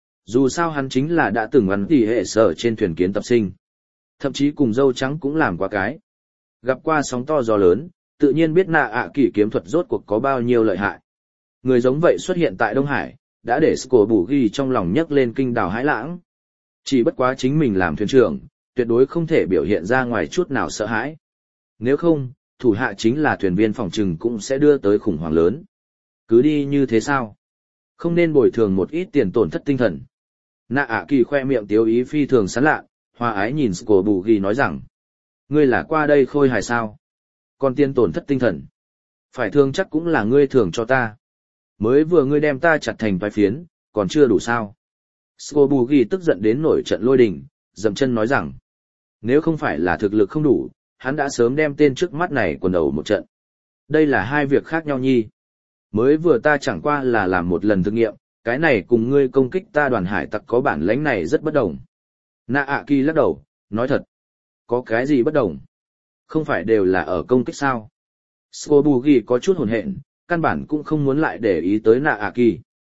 Dù sao hắn chính là đã từng ăn tỉ hệ sở trên thuyền kiến tập sinh. Thậm chí cùng dâu trắng cũng làm qua cái. Gặp qua sóng to gió lớn, tự nhiên biết nạ ạ kỳ kiếm thuật rốt cuộc có bao nhiêu lợi hại. Người giống vậy xuất hiện tại Đông Hải, đã để Scobugi trong lòng nhấc lên kinh đào hãi lãng. Chỉ bất quá chính mình làm thuyền trưởng, tuyệt đối không thể biểu hiện ra ngoài chút nào sợ hãi. Nếu không, thủ hạ chính là thuyền viên phòng trừng cũng sẽ đưa tới khủng hoảng lớn. Cứ đi như thế sao? Không nên bồi thường một ít tiền tổn thất tinh thần. Nạ ạ kỳ khoe miệng tiếu ý phi thường sán lạ, hòa ái nhìn Scobugi nói rằng. Ngươi là qua đây khôi hài sao? Còn tiền tổn thất tinh thần. Phải thương chắc cũng là ngươi thường cho ta. Mới vừa ngươi đem ta chặt thành vài phiến, còn chưa đủ sao. Skobugi tức giận đến nổi trận lôi đình, dậm chân nói rằng, nếu không phải là thực lực không đủ, hắn đã sớm đem tên trước mắt này quần đầu một trận. Đây là hai việc khác nhau nhi. Mới vừa ta chẳng qua là làm một lần thực nghiệm, cái này cùng ngươi công kích ta đoàn hải tặc có bản lãnh này rất bất đồng. Naaki lắc đầu, nói thật. Có cái gì bất đồng? Không phải đều là ở công kích sao? Skobugi có chút hồn hện, căn bản cũng không muốn lại để ý tới Naaki.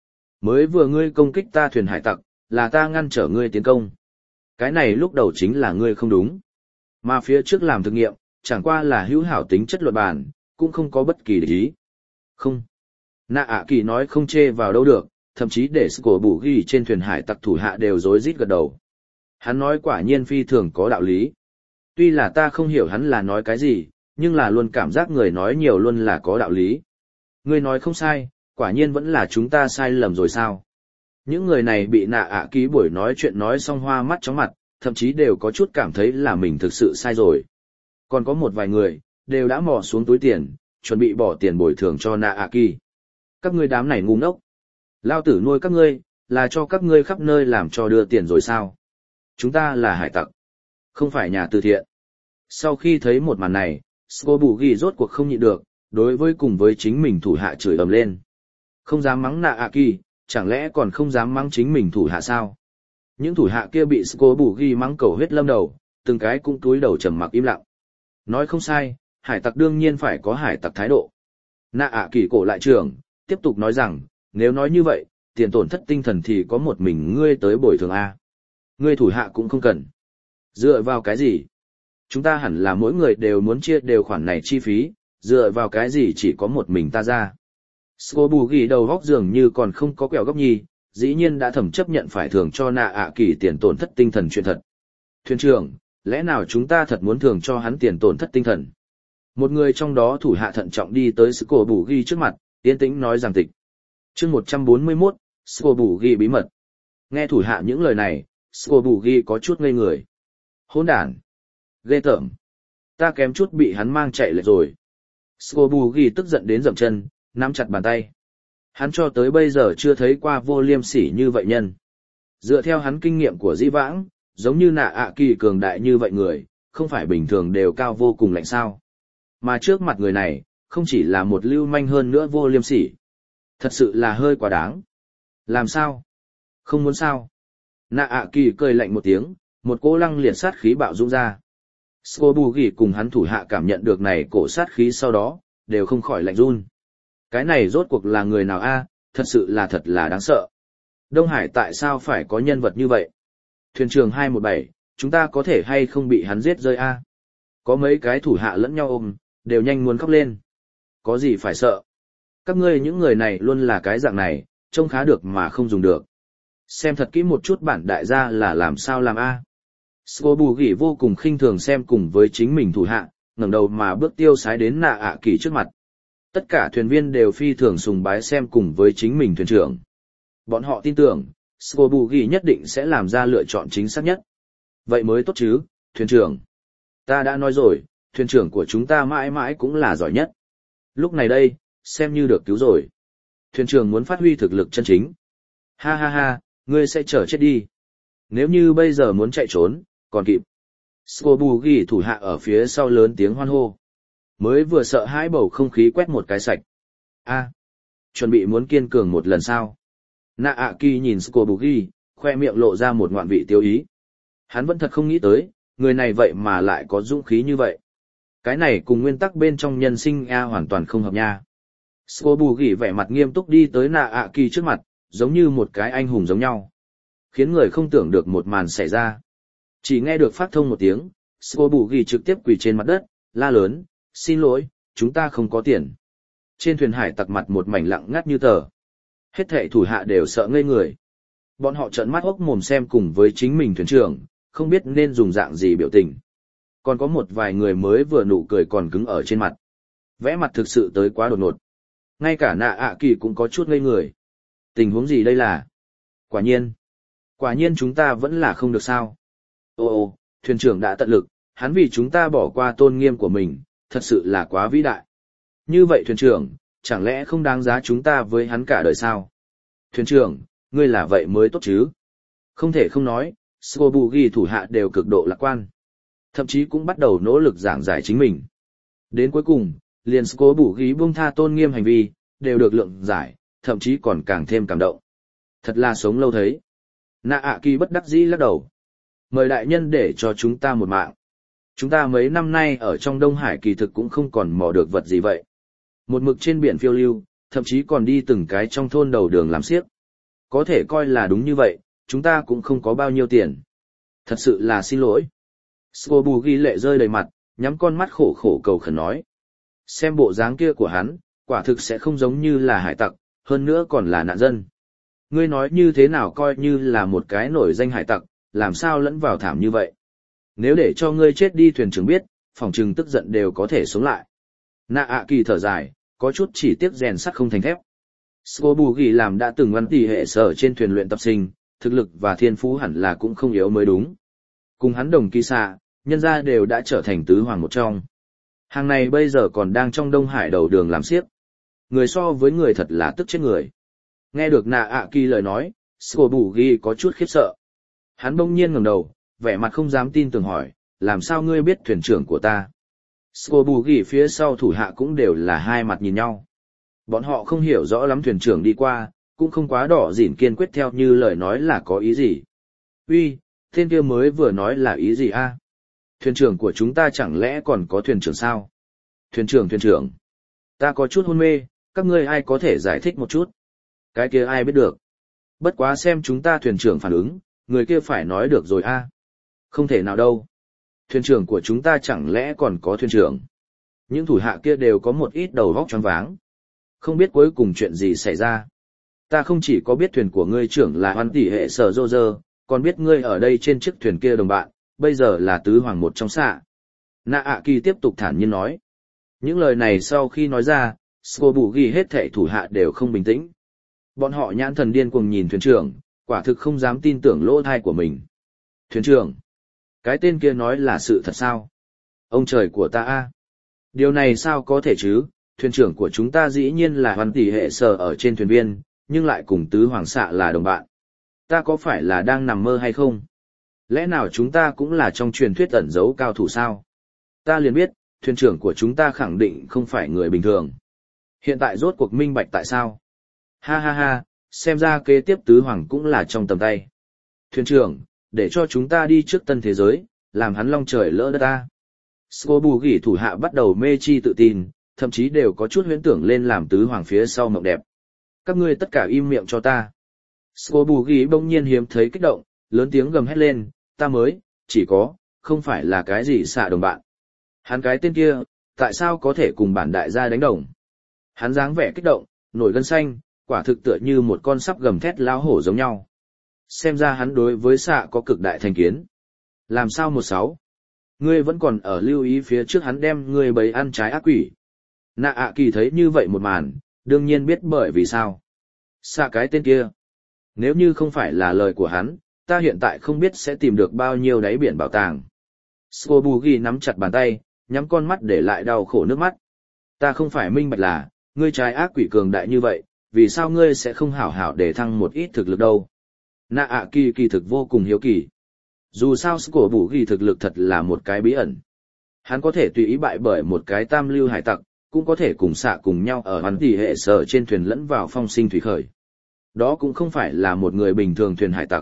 Mới vừa ngươi công kích ta thuyền hải tặc, là ta ngăn trở ngươi tiến công. Cái này lúc đầu chính là ngươi không đúng. Mà phía trước làm thực nghiệm, chẳng qua là hữu hảo tính chất luận bàn, cũng không có bất kỳ địch ý. Không. Naaki nói không chê vào đâu được, thậm chí để Skobugi trên thuyền hải tặc thủ hạ đều rối rít gật đầu. Hắn nói quả nhiên phi thường có đạo lý. Tuy là ta không hiểu hắn là nói cái gì, nhưng là luôn cảm giác người nói nhiều luôn là có đạo lý. Ngươi nói không sai, quả nhiên vẫn là chúng ta sai lầm rồi sao? Những người này bị nạ ạ ký buổi nói chuyện nói xong hoa mắt chóng mặt, thậm chí đều có chút cảm thấy là mình thực sự sai rồi. Còn có một vài người, đều đã mò xuống túi tiền, chuẩn bị bỏ tiền bồi thường cho nạ ạ kỳ. Các ngươi đám này ngu ngốc. Lao tử nuôi các ngươi, là cho các ngươi khắp nơi làm cho đưa tiền rồi sao? Chúng ta là hải tặc, không phải nhà từ thiện. Sau khi thấy một màn này, Skobugi rốt cuộc không nhịn được, đối với cùng với chính mình thủ hạ chửi ầm lên. Không dám mắng Naaki, chẳng lẽ còn không dám mắng chính mình thủ hạ sao? Những thủ hạ kia bị Skobugi mắng cầu huyết lâm đầu, từng cái cũng túi đầu trầm mặc im lặng. Nói không sai, hải tặc đương nhiên phải có hải tặc thái độ. Naaki cổ lại trưởng, tiếp tục nói rằng, nếu nói như vậy, tiền tổn thất tinh thần thì có một mình ngươi tới bồi thường A. Ngươi thủ hạ cũng không cần. Dựa vào cái gì? Chúng ta hẳn là mỗi người đều muốn chia đều khoản này chi phí, dựa vào cái gì chỉ có một mình ta ra. Skobugi đầu góc dường như còn không có quẹo góc nhi, dĩ nhiên đã thẩm chấp nhận phải thưởng cho nạ ạ kỳ tiền tổn thất tinh thần chuyện thật. Thuyền trưởng, lẽ nào chúng ta thật muốn thưởng cho hắn tiền tổn thất tinh thần? Một người trong đó thủ hạ thận trọng đi tới Skobugi trước mặt, yên tĩnh nói rằng tịch. Chương một trăm bốn mươi mốt, Skobugi bí mật. Nghe thủ hạ những lời này, Skobugi có chút ngây người. Hỗn đản, ghê tởm, ta kém chút bị hắn mang chạy lại rồi. Skobugi tức giận đến dậm chân, nắm chặt bàn tay. Hắn cho tới bây giờ chưa thấy qua vô liêm sỉ như vậy nhân. Dựa theo hắn kinh nghiệm của dĩ vãng, giống như nạ ạ kỳ cường đại như vậy người, không phải bình thường đều cao vô cùng lạnh sao. Mà trước mặt người này, không chỉ là một lưu manh hơn nữa vô liêm sỉ. Thật sự là hơi quá đáng. Làm sao? Không muốn sao? Nạ ạ kỳ cười lạnh một tiếng, một cỗ lăng liệt sát khí bạo dũng ra. Skobugi cùng hắn thủ hạ cảm nhận được này cổ sát khí sau đó, đều không khỏi lạnh run. Cái này rốt cuộc là người nào a? Thật sự là thật là đáng sợ. Đông Hải tại sao phải có nhân vật như vậy? Thuyền trưởng hai một bảy, chúng ta có thể hay không bị hắn giết rơi a? Có mấy cái thủ hạ lẫn nhau ôm, đều nhanh muốn khóc lên. Có gì phải sợ? Các ngươi những người này luôn là cái dạng này, trông khá được mà không dùng được. Xem thật kỹ một chút bản đại gia là làm sao làm a. Skobugi vô cùng khinh thường xem cùng với chính mình thủ hạ, ngẩng đầu mà bước tiêu sái đến nạ ạ kỳ trước mặt. Tất cả thuyền viên đều phi thường sùng bái xem cùng với chính mình thuyền trưởng. Bọn họ tin tưởng, Skobugi nhất định sẽ làm ra lựa chọn chính xác nhất. Vậy mới tốt chứ, thuyền trưởng. Ta đã nói rồi, thuyền trưởng của chúng ta mãi mãi cũng là giỏi nhất. Lúc này đây, xem như được cứu rồi. Thuyền trưởng muốn phát huy thực lực chân chính. Ha ha ha, ngươi sẽ chờ chết đi. Nếu như bây giờ muốn chạy trốn, còn kịp. Skobugi thủ hạ ở phía sau lớn tiếng hoan hô. Mới vừa sợ hãi bầu không khí quét một cái sạch. A, chuẩn bị muốn kiên cường một lần sao? Naaki nhìn Skobugi, khoe miệng lộ ra một ngoạn vị tiêu ý. Hắn vẫn thật không nghĩ tới, người này vậy mà lại có dũng khí như vậy. Cái này cùng nguyên tắc bên trong nhân sinh A hoàn toàn không hợp nha. Skobugi vẻ mặt nghiêm túc đi tới Naaki trước mặt, giống như một cái anh hùng giống nhau. Khiến người không tưởng được một màn xảy ra. Chỉ nghe được phát thông một tiếng, Skobugi trực tiếp quỳ trên mặt đất, la lớn, xin lỗi, chúng ta không có tiền. Trên thuyền hải tặc mặt một mảnh lặng ngắt như tờ. Hết thảy thủ hạ đều sợ ngây người. Bọn họ trợn mắt hốc mồm xem cùng với chính mình thuyền trưởng, không biết nên dùng dạng gì biểu tình. Còn có một vài người mới vừa nụ cười còn cứng ở trên mặt. Vẽ mặt thực sự tới quá đột ngột. Ngay cả nạ ạ kỳ cũng có chút ngây người. Tình huống gì đây là? Quả nhiên. Quả nhiên chúng ta vẫn là không được sao. Ô ô, thuyền trưởng đã tận lực, hắn vì chúng ta bỏ qua tôn nghiêm của mình, thật sự là quá vĩ đại. Như vậy thuyền trưởng, chẳng lẽ không đáng giá chúng ta với hắn cả đời sao? Thuyền trưởng, ngươi là vậy mới tốt chứ? Không thể không nói, Scobugi thủ hạ đều cực độ lạc quan. Thậm chí cũng bắt đầu nỗ lực giảng giải chính mình. Đến cuối cùng, liền Scobugi buông tha tôn nghiêm hành vi, đều được lượng giải, thậm chí còn càng thêm cảm động. Thật là sống lâu thấy. Nạ ạ kỳ bất đắc dĩ lắc đầu. Mời đại nhân để cho chúng ta một mạng. Chúng ta mấy năm nay ở trong Đông Hải kỳ thực cũng không còn mò được vật gì vậy. Một mực trên biển phiêu lưu, thậm chí còn đi từng cái trong thôn đầu đường làm xiếc. Có thể coi là đúng như vậy, chúng ta cũng không có bao nhiêu tiền. Thật sự là xin lỗi. Scobugi lệ rơi đầy mặt, nhắm con mắt khổ khổ cầu khẩn nói. Xem bộ dáng kia của hắn, quả thực sẽ không giống như là hải tặc, hơn nữa còn là nạn dân. Ngươi nói như thế nào coi như là một cái nổi danh hải tặc, làm sao lẫn vào thảm như vậy? Nếu để cho ngươi chết đi thuyền trưởng biết, phòng trừng tức giận đều có thể sống lại. Nạ ạ kỳ thở dài, có chút chỉ tiếc rèn sắt không thành thép. Scobugi làm đã từng văn tỷ hệ sở trên thuyền luyện tập sinh, thực lực và thiên phú hẳn là cũng không yếu mới đúng. Cùng hắn đồng kỳ xạ, nhân gia đều đã trở thành tứ hoàng một trong. Hàng này bây giờ còn đang trong Đông Hải đầu đường làm xiếc. Người so với người thật là tức chết người. Nghe được nạ ạ kỳ lời nói, Scobugi có chút khiếp sợ. Hắn bỗng nhiên ngẩng đầu, vẻ mặt không dám tin tưởng hỏi, làm sao ngươi biết thuyền trưởng của ta? Scobugi phía sau thủ hạ cũng đều là hai mặt nhìn nhau. Bọn họ không hiểu rõ lắm thuyền trưởng đi qua, cũng không quá đỏ dỉn kiên quyết theo như lời nói là có ý gì. Uy, tên kia mới vừa nói là ý gì a? Thuyền trưởng của chúng ta chẳng lẽ còn có thuyền trưởng sao? Thuyền trưởng thuyền trưởng. Ta có chút hôn mê, các ngươi ai có thể giải thích một chút? Cái kia ai biết được? Bất quá xem chúng ta thuyền trưởng phản ứng, người kia phải nói được rồi a. Không thể nào đâu. Thuyền trưởng của chúng ta chẳng lẽ còn có thuyền trưởng? Những thủ hạ kia đều có một ít đầu vóc choáng váng. Không biết cuối cùng chuyện gì xảy ra. Ta không chỉ có biết thuyền của ngươi trưởng là hoan tỷ hệ sở rô rơ, còn biết ngươi ở đây trên chiếc thuyền kia đồng bạn, bây giờ là tứ hoàng một trong xạ. Nạ ạ kỳ tiếp tục thản nhiên nói. Những lời này sau khi nói ra, Scobugi hết thảy thủ hạ đều không bình tĩnh. Bọn họ nhãn thần điên cuồng nhìn thuyền trưởng, quả thực không dám tin tưởng lỗ thai của mình. Thuyền trưởng, cái tên kia nói là sự thật sao? Ông trời của ta a, điều này sao có thể chứ? Thuyền trưởng của chúng ta dĩ nhiên là hoàn tỷ hệ sở ở trên thuyền viên, nhưng lại cùng tứ hoàng xạ là đồng bạn. Ta có phải là đang nằm mơ hay không? Lẽ nào chúng ta cũng là trong truyền thuyết ẩn giấu cao thủ sao? Ta liền biết, thuyền trưởng của chúng ta khẳng định không phải người bình thường. Hiện tại rốt cuộc minh bạch tại sao? Ha ha ha, xem ra kế tiếp tứ hoàng cũng là trong tầm tay. Thuyền trưởng, để cho chúng ta đi trước tân thế giới, làm hắn long trời lỡ đất ta. Scobugi thủ hạ bắt đầu mê chi tự tin, thậm chí đều có chút huyễn tưởng lên làm tứ hoàng phía sau mộng đẹp. Các ngươi tất cả im miệng cho ta. Scobugi bỗng nhiên hiếm thấy kích động, lớn tiếng gầm hét lên, ta mới, chỉ có, không phải là cái gì xạ đồng bạn. Hắn cái tên kia, tại sao có thể cùng bản đại gia đánh đồng? Hắn dáng vẻ kích động, nổi gân xanh, quả thực tựa như một con sắp gầm thét lão hổ giống nhau. Xem ra hắn đối với xạ có cực đại thành kiến. Làm sao một sáu? Ngươi vẫn còn ở lưu ý phía trước hắn đem ngươi bầy ăn trái ác quỷ. Nạ ạ kỳ thấy như vậy một màn, đương nhiên biết bởi vì sao. Xạ cái tên kia. Nếu như không phải là lời của hắn, ta hiện tại không biết sẽ tìm được bao nhiêu đáy biển bảo tàng. Scobugi nắm chặt bàn tay, nhắm con mắt để lại đau khổ nước mắt. Ta không phải minh bạch là, ngươi trái ác quỷ cường đại như vậy, vì sao ngươi sẽ không hảo hảo để thăng một ít thực lực đâu? Nạ ạ kỳ kỳ thực vô cùng hiếu kỳ. Dù sao Scobugi thực lực thật là một cái bí ẩn. Hắn có thể tùy ý bại bởi một cái tam lưu hải tặc, cũng có thể cùng xạ cùng nhau ở hắn tỷ hệ sở trên thuyền lẫn vào phong sinh thủy khởi. Đó cũng không phải là một người bình thường thuyền hải tặc.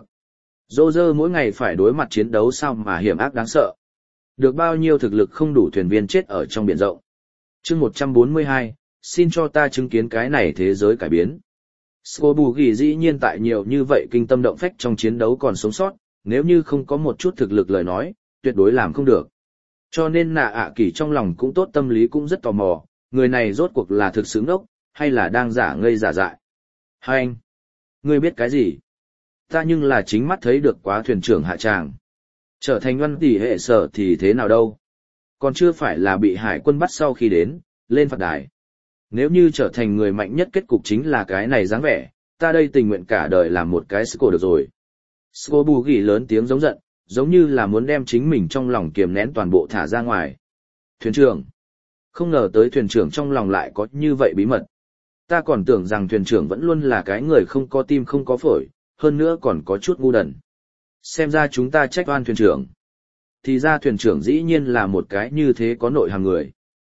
Roger mỗi ngày phải đối mặt chiến đấu sao mà hiểm ác đáng sợ. Được bao nhiêu thực lực không đủ thuyền viên chết ở trong biển rộng. Chương một trăm bốn mươi hai, xin cho ta chứng kiến cái này thế giới cải biến. Scobugi dĩ nhiên tại nhiều như vậy kinh tâm động phách trong chiến đấu còn sống sót, nếu như không có một chút thực lực lời nói, tuyệt đối làm không được. Cho nên nạ ạ kỳ trong lòng cũng tốt, tâm lý cũng rất tò mò, người này rốt cuộc là thực sự ngốc, hay là đang giả ngây giả dại. Hai anh, ngươi biết cái gì? Ta nhưng là chính mắt thấy được quá thuyền trưởng hạ tràng. Trở thành văn tỷ hệ sở thì thế nào đâu? Còn chưa phải là bị hải quân bắt sau khi đến, lên phạt đài. Nếu như trở thành người mạnh nhất kết cục chính là cái này dáng vẻ, ta đây tình nguyện cả đời làm một cái Sco được rồi. Scobugi lớn tiếng giống giận, giống như là muốn đem chính mình trong lòng kiềm nén toàn bộ thả ra ngoài. Thuyền trưởng, Không ngờ tới thuyền trưởng trong lòng lại có như vậy bí mật. Ta còn tưởng rằng thuyền trưởng vẫn luôn là cái người không có tim không có phổi, hơn nữa còn có chút ngu đần. Xem ra chúng ta trách oan thuyền trưởng. Thì ra thuyền trưởng dĩ nhiên là một cái như thế có nội hàm người.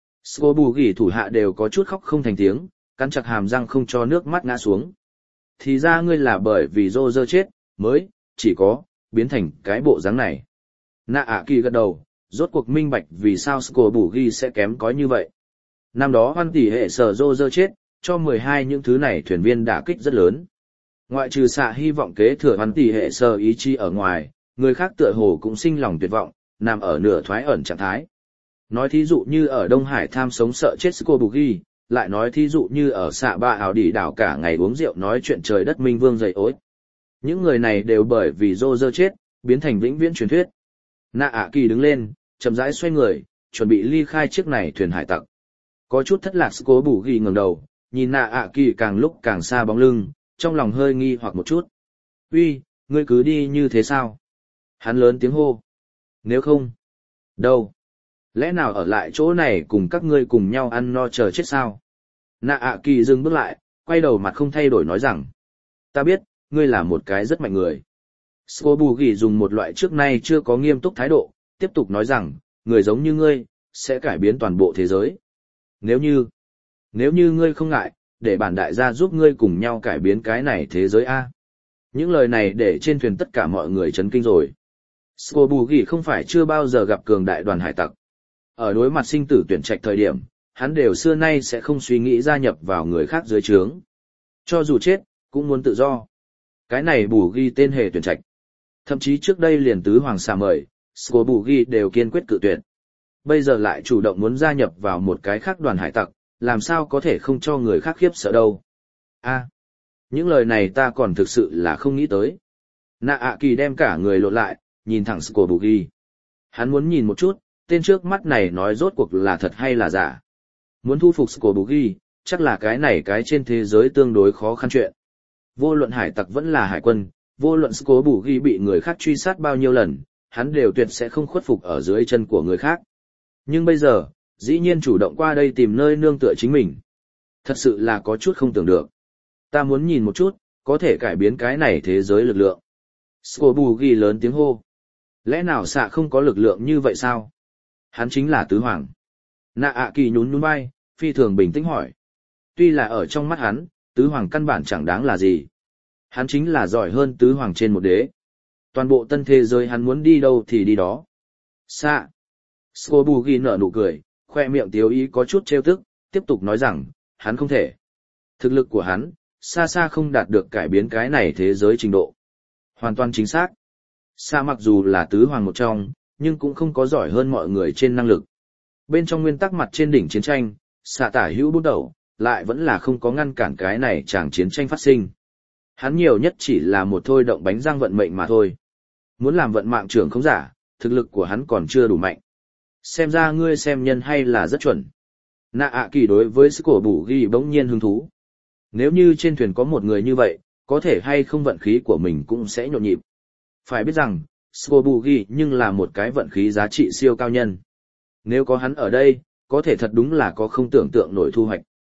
Scobugi thủ hạ đều có chút khóc không thành tiếng, cắn chặt hàm răng không cho nước mắt ngã xuống. Thì ra ngươi là bởi vì Roger chết, mới, chỉ có, biến thành cái bộ dáng này. Nạ ạ kỳ gật đầu, rốt cuộc minh bạch vì sao Scobugi sẽ kém cỏi như vậy. Năm đó hoan tỷ hệ sở Roger chết, cho mười hai những thứ này thuyền viên đả kích rất lớn. Ngoại trừ xạ hy vọng kế thừa hoan tỷ hệ sở ý chí ở ngoài, người khác tựa hồ cũng sinh lòng tuyệt vọng, nằm ở nửa thoái ẩn trạng thái. Nói thí dụ như ở Đông Hải tham sống sợ chết Scobugi, lại nói thí dụ như ở xạ ba ảo đỉ đảo cả ngày uống rượu nói chuyện trời đất minh vương dậy ối. Những người này đều bởi vì Roger chết, biến thành vĩnh viễn truyền thuyết. Nạ ạ kỳ đứng lên, chậm rãi xoay người, chuẩn bị ly khai chiếc này thuyền hải tặc. Có chút thất lạc Scobugi ngẩng đầu, nhìn nạ ạ kỳ càng lúc càng xa bóng lưng, trong lòng hơi nghi hoặc một chút. Uy, ngươi cứ đi như thế sao? Hắn lớn tiếng hô. Nếu không, đâu? Lẽ nào ở lại chỗ này cùng các ngươi cùng nhau ăn no chờ chết sao? Nạ ạ kỳ dừng bước lại, quay đầu mặt không thay đổi nói rằng. Ta biết, ngươi là một cái rất mạnh người. Scobugi dùng một loại trước nay chưa có nghiêm túc thái độ, tiếp tục nói rằng, người giống như ngươi, sẽ cải biến toàn bộ thế giới. Nếu như, nếu như ngươi không ngại, để bản đại gia giúp ngươi cùng nhau cải biến cái này thế giới A. Những lời này để trên thuyền tất cả mọi người chấn kinh rồi. Scobugi không phải chưa bao giờ gặp cường đại đoàn hải tặc. Ở đối mặt sinh tử tuyển trạch thời điểm, hắn đều xưa nay sẽ không suy nghĩ gia nhập vào người khác dưới trướng. Cho dù chết, cũng muốn tự do. Cái này bù ghi tên hề tuyển trạch. Thậm chí trước đây liền tứ hoàng xà mời, Scobugi đều kiên quyết cự tuyệt. Bây giờ lại chủ động muốn gia nhập vào một cái khác đoàn hải tặc, làm sao có thể không cho người khác khiếp sợ đâu. A, những lời này ta còn thực sự là không nghĩ tới. Nạ ạ kỳ đem cả người lộn lại, nhìn thẳng Scobugi. Hắn muốn nhìn một chút, tên trước mắt này nói rốt cuộc là thật hay là giả. Muốn thu phục Scobugi, chắc là cái này cái trên thế giới tương đối khó khăn chuyện. Vô luận hải tặc vẫn là hải quân, vô luận Scobugi bị người khác truy sát bao nhiêu lần, hắn đều tuyệt sẽ không khuất phục ở dưới chân của người khác. Nhưng bây giờ, dĩ nhiên chủ động qua đây tìm nơi nương tựa chính mình. Thật sự là có chút không tưởng được. Ta muốn nhìn một chút, có thể cải biến cái này thế giới lực lượng. Scobugi lớn tiếng hô. Lẽ nào xạ không có lực lượng như vậy sao? Hắn chính là tứ hoàng. Nạ ạ kỳ nhún nhún vai, phi thường bình tĩnh hỏi. Tuy là ở trong mắt hắn, tứ hoàng căn bản chẳng đáng là gì. Hắn chính là giỏi hơn tứ hoàng trên một đế. Toàn bộ tân thế giới hắn muốn đi đâu thì đi đó. Xạ. Scobugi nở nụ cười, khoe miệng tiếu ý có chút trêu tức, tiếp tục nói rằng, hắn không thể. Thực lực của hắn, xa xa không đạt được cải biến cái này thế giới trình độ. Hoàn toàn chính xác. Xa mặc dù là tứ hoàng một trong, nhưng cũng không có giỏi hơn mọi người trên năng lực. Bên trong nguyên tắc mặt trên đỉnh chiến tranh, xạ tả hữu bút đầu, lại vẫn là không có ngăn cản cái này chẳng chiến tranh phát sinh. Hắn nhiều nhất chỉ là một thôi động bánh răng vận mệnh mà thôi. Muốn làm vận mạng trưởng không giả, thực lực của hắn còn chưa đủ mạnh. Xem ra ngươi xem nhân hay là rất chuẩn. Nạ ạ kỳ đối với sức cổ bù ghi bỗng nhiên hứng thú. Nếu như trên thuyền có một người như vậy, có thể hay không vận khí của mình cũng sẽ nhộn nhịp. Phải biết rằng, Scobugi nhưng là một cái vận khí giá trị siêu cao nhân. Nếu có hắn ở đây, có thể thật đúng là có không tưởng tượng nổi thu hoạch.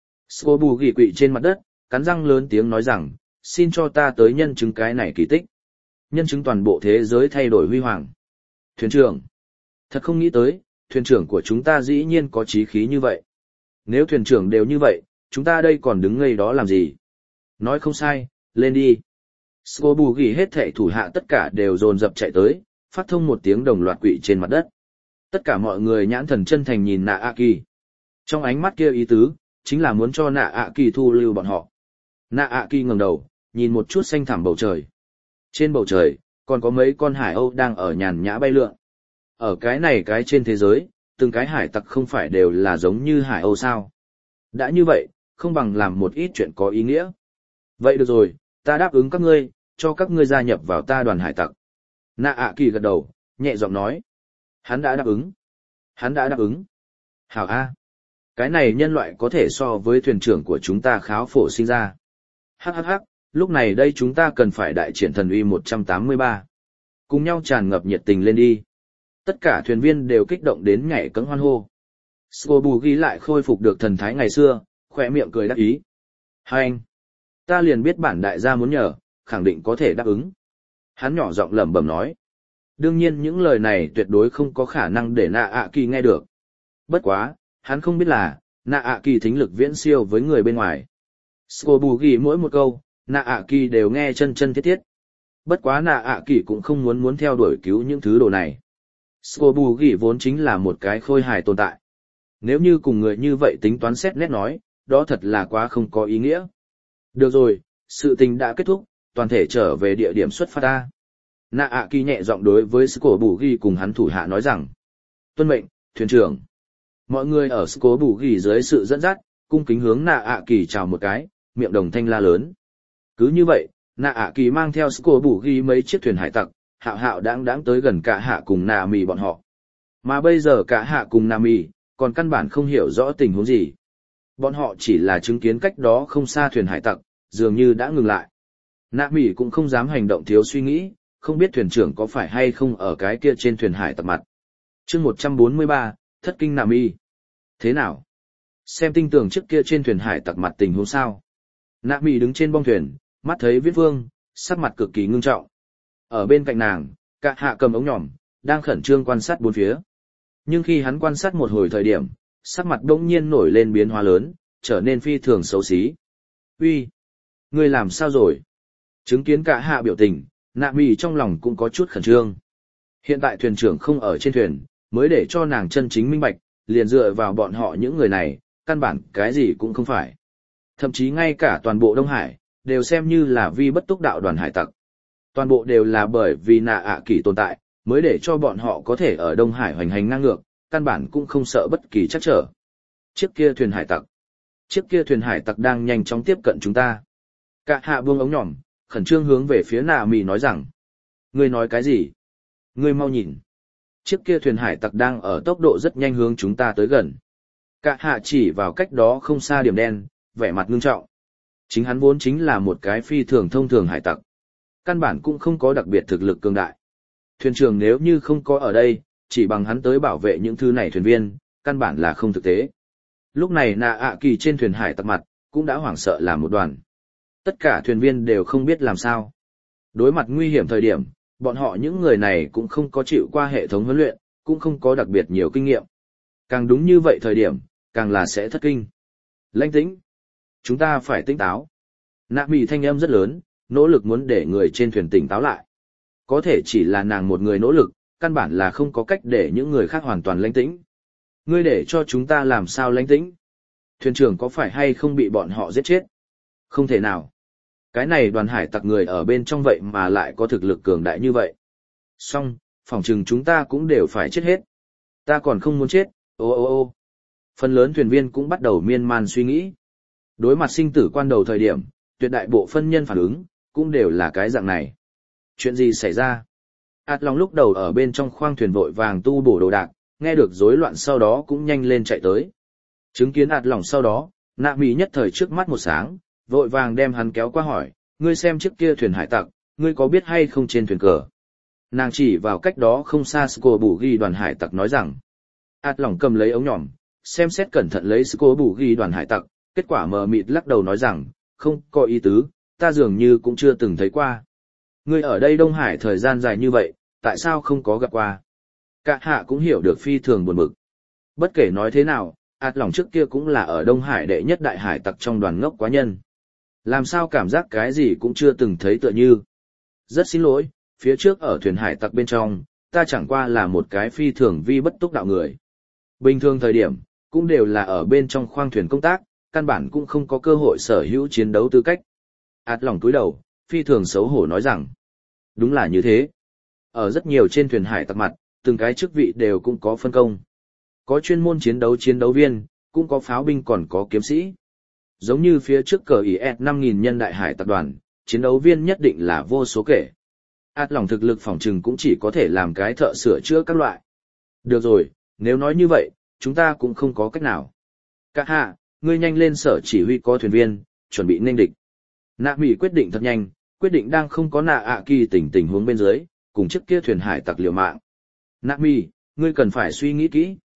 Scobugi quỵ trên mặt đất, cắn răng lớn tiếng nói rằng, xin cho ta tới nhân chứng cái này kỳ tích. Nhân chứng toàn bộ thế giới thay đổi huy hoàng. Thuyền trưởng. Thật không nghĩ tới, thuyền trưởng của chúng ta dĩ nhiên có chí khí như vậy. Nếu thuyền trưởng đều như vậy, chúng ta đây còn đứng ngây đó làm gì? Nói không sai, lên đi. Scobugi hết thảy thủ hạ tất cả đều dồn dập chạy tới, phát thông một tiếng đồng loạt quỵ trên mặt đất. Tất cả mọi người nhãn thần chân thành nhìn Nạ ạ kỳ. Trong ánh mắt kia ý tứ, chính là muốn cho Nạ ạ kỳ thu lưu bọn họ. Nạ ạ kỳ ngẩng đầu, nhìn một chút xanh thẳm bầu trời. Trên bầu trời, còn có mấy con hải âu đang ở nhàn nhã bay lượn. Ở cái này cái trên thế giới, từng cái hải tặc không phải đều là giống như hải âu sao. Đã như vậy, không bằng làm một ít chuyện có ý nghĩa. Vậy được rồi, ta đáp ứng các ngươi, cho các ngươi gia nhập vào ta đoàn hải tặc. Nạ ạ kỳ gật đầu, nhẹ giọng nói. Hắn đã đáp ứng. Hắn đã đáp ứng. Hảo A. Cái này nhân loại có thể so với thuyền trưởng của chúng ta kháo phổ sinh ra. Hắc hắc hắc, lúc này đây chúng ta cần phải đại triển thần uy một trăm tám mươi ba. Cùng nhau tràn ngập nhiệt tình lên đi. Tất cả thuyền viên đều kích động đến nhảy cẫng hoan hô. Scobugi lại khôi phục được thần thái ngày xưa, khỏe miệng cười đắc ý. Hai anh, ta liền biết bản đại gia muốn nhờ, khẳng định có thể đáp ứng. Hắn nhỏ giọng lẩm bẩm nói. Đương nhiên những lời này tuyệt đối không có khả năng để nạ ạ kỳ nghe được. Bất quá, hắn không biết là, nạ ạ kỳ thính lực viễn siêu với người bên ngoài. Scobugi mỗi một câu, nạ ạ kỳ đều nghe chân chân thiết thiết. Bất quá nạ ạ kỳ cũng không muốn muốn theo đuổi cứu những thứ đồ này. Scobugi vốn chính là một cái khôi hài tồn tại. Nếu như cùng người như vậy tính toán xét nét nói, đó thật là quá không có ý nghĩa. Được rồi, sự tình đã kết thúc, toàn thể trở về địa điểm xuất phát ta. Nạ ạ kỳ nhẹ giọng đối với Scobugi cùng hắn thủ hạ nói rằng. Tuân mệnh, thuyền trưởng. Mọi người ở Scobugi dưới sự dẫn dắt, cung kính hướng nạ ạ kỳ chào một cái, miệng đồng thanh la lớn. Cứ như vậy, nạ ạ kỳ mang theo Scobugi mấy chiếc thuyền hải tặc, hạo hạo đáng đáng tới gần cả hạ cùng nà mì bọn họ. Mà bây giờ cả hạ cùng nà mì, còn căn bản không hiểu rõ tình huống gì. Bọn họ chỉ là chứng kiến cách đó không xa thuyền hải tặc, dường như đã ngừng lại. Nà mì cũng không dám hành động thiếu suy nghĩ, không biết thuyền trưởng có phải hay không ở cái kia trên thuyền hải tặc mặt. chương một trăm bốn mươi ba, thất kinh nà mì. Thế nào? Xem tinh tường trước kia trên thuyền hải tặc mặt tình huống sao? Nà mì đứng trên bong thuyền, mắt thấy viết vương, sắc mặt cực kỳ ngưng trọng. Ở bên cạnh nàng, cả hạ cầm ống nhỏm, đang khẩn trương quan sát bốn phía. Nhưng khi hắn quan sát một hồi thời điểm, sắc mặt đông nhiên nổi lên biến hóa lớn, trở nên phi thường xấu xí. Uy, ngươi làm sao rồi? Chứng kiến cả hạ biểu tình, nạ mì trong lòng cũng có chút khẩn trương. Hiện tại thuyền trưởng không ở trên thuyền, mới để cho nàng chân chính minh bạch, liền dựa vào bọn họ những người này, căn bản cái gì cũng không phải. Thậm chí ngay cả toàn bộ Đông Hải, đều xem như là vi bất túc đạo đoàn hải tặc. Toàn bộ đều là bởi vì nạ ạ kỳ tồn tại, mới để cho bọn họ có thể ở Đông Hải hoành hành ngang ngược, căn bản cũng không sợ bất kỳ trắc trở. Chiếc kia thuyền hải tặc. Chiếc kia thuyền hải tặc đang nhanh chóng tiếp cận chúng ta. Cả hạ buông ống nhỏm, khẩn trương hướng về phía nạ mì nói rằng. Ngươi nói cái gì? Ngươi mau nhìn. Chiếc kia thuyền hải tặc đang ở tốc độ rất nhanh hướng chúng ta tới gần. Cả hạ chỉ vào cách đó không xa điểm đen, vẻ mặt ngưng trọng. Chính hắn vốn chính là một cái phi thường thông thường hải tặc. Căn bản cũng không có đặc biệt thực lực cường đại. Thuyền trưởng nếu như không có ở đây, chỉ bằng hắn tới bảo vệ những thứ này thuyền viên, căn bản là không thực tế. Lúc này nạ ạ kỳ trên thuyền hải tặc mặt, cũng đã hoảng sợ làm một đoàn. Tất cả thuyền viên đều không biết làm sao. Đối mặt nguy hiểm thời điểm, bọn họ những người này cũng không có chịu qua hệ thống huấn luyện, cũng không có đặc biệt nhiều kinh nghiệm. Càng đúng như vậy thời điểm, càng là sẽ thất kinh. Lãnh tĩnh. Chúng ta phải tỉnh táo. Nạ mì thanh âm rất lớn, nỗ lực muốn để người trên thuyền tỉnh táo lại. Có thể chỉ là nàng một người nỗ lực, căn bản là không có cách để những người khác hoàn toàn lãnh tĩnh. Ngươi để cho chúng ta làm sao lãnh tĩnh? Thuyền trưởng có phải hay không bị bọn họ giết chết? Không thể nào. Cái này đoàn hải tặc người ở bên trong vậy mà lại có thực lực cường đại như vậy. Xong, phỏng chừng chúng ta cũng đều phải chết hết. Ta còn không muốn chết, ô ô ô. Phần lớn thuyền viên cũng bắt đầu miên man suy nghĩ. Đối mặt sinh tử quan đầu thời điểm, tuyệt đại bộ phân nhân phản ứng, cũng đều là cái dạng này. Chuyện gì xảy ra? Át Long lúc đầu ở bên trong khoang thuyền vội vàng tu bổ đồ đạc, nghe được rối loạn sau đó cũng nhanh lên chạy tới. Chứng kiến Át Long sau đó, nạ mì nhất thời trước mắt một sáng, vội vàng đem hắn kéo qua hỏi, ngươi xem chiếc kia thuyền hải tặc, ngươi có biết hay không trên thuyền cờ? Nàng chỉ vào cách đó không xa Sco Bù Ghi đoàn hải tặc nói rằng. Át Long cầm lấy ống nhỏm, xem xét cẩn thận lấy Sco Bù Ghi đoàn hải tặc, kết quả mờ mịt lắc đầu nói rằng, không có ý tứ, ta dường như cũng chưa từng thấy qua. Ngươi ở đây Đông Hải thời gian dài như vậy, tại sao không có gặp qua? Cả hạ cũng hiểu được phi thường buồn bực. Bất kể nói thế nào, Át Lòng trước kia cũng là ở Đông Hải đệ nhất đại hải tặc trong đoàn ngốc quá nhân. Làm sao cảm giác cái gì cũng chưa từng thấy tựa như. Rất xin lỗi, phía trước ở thuyền hải tặc bên trong, ta chẳng qua là một cái phi thường vi bất túc đạo người. Bình thường thời điểm, cũng đều là ở bên trong khoang thuyền công tác, căn bản cũng không có cơ hội sở hữu chiến đấu tư cách. Át Lòng cúi đầu, phi thường xấu hổ nói rằng, đúng là như thế. Ở rất nhiều trên thuyền hải tặc mặt, từng cái chức vị đều cũng có phân công. Có chuyên môn chiến đấu chiến đấu viên, cũng có pháo binh còn có kiếm sĩ. Giống như phía trước cờ i ét năm nghìn nhân đại hải tặc đoàn, chiến đấu viên nhất định là vô số kể. Át Lòng thực lực phỏng trừng cũng chỉ có thể làm cái thợ sửa chữa các loại. Được rồi, nếu nói như vậy, chúng ta cũng không có cách nào. Cả hạ, ngươi nhanh lên sở chỉ huy có thuyền viên, chuẩn bị nên địch. Nạ Mỹ quyết định thật nhanh, quyết định đang không có nạ ạ kỳ tình tình huống bên dưới, cùng chiếc kia thuyền hải tặc liều mạng. Nạ Mỹ, ngươi cần phải suy nghĩ kỹ.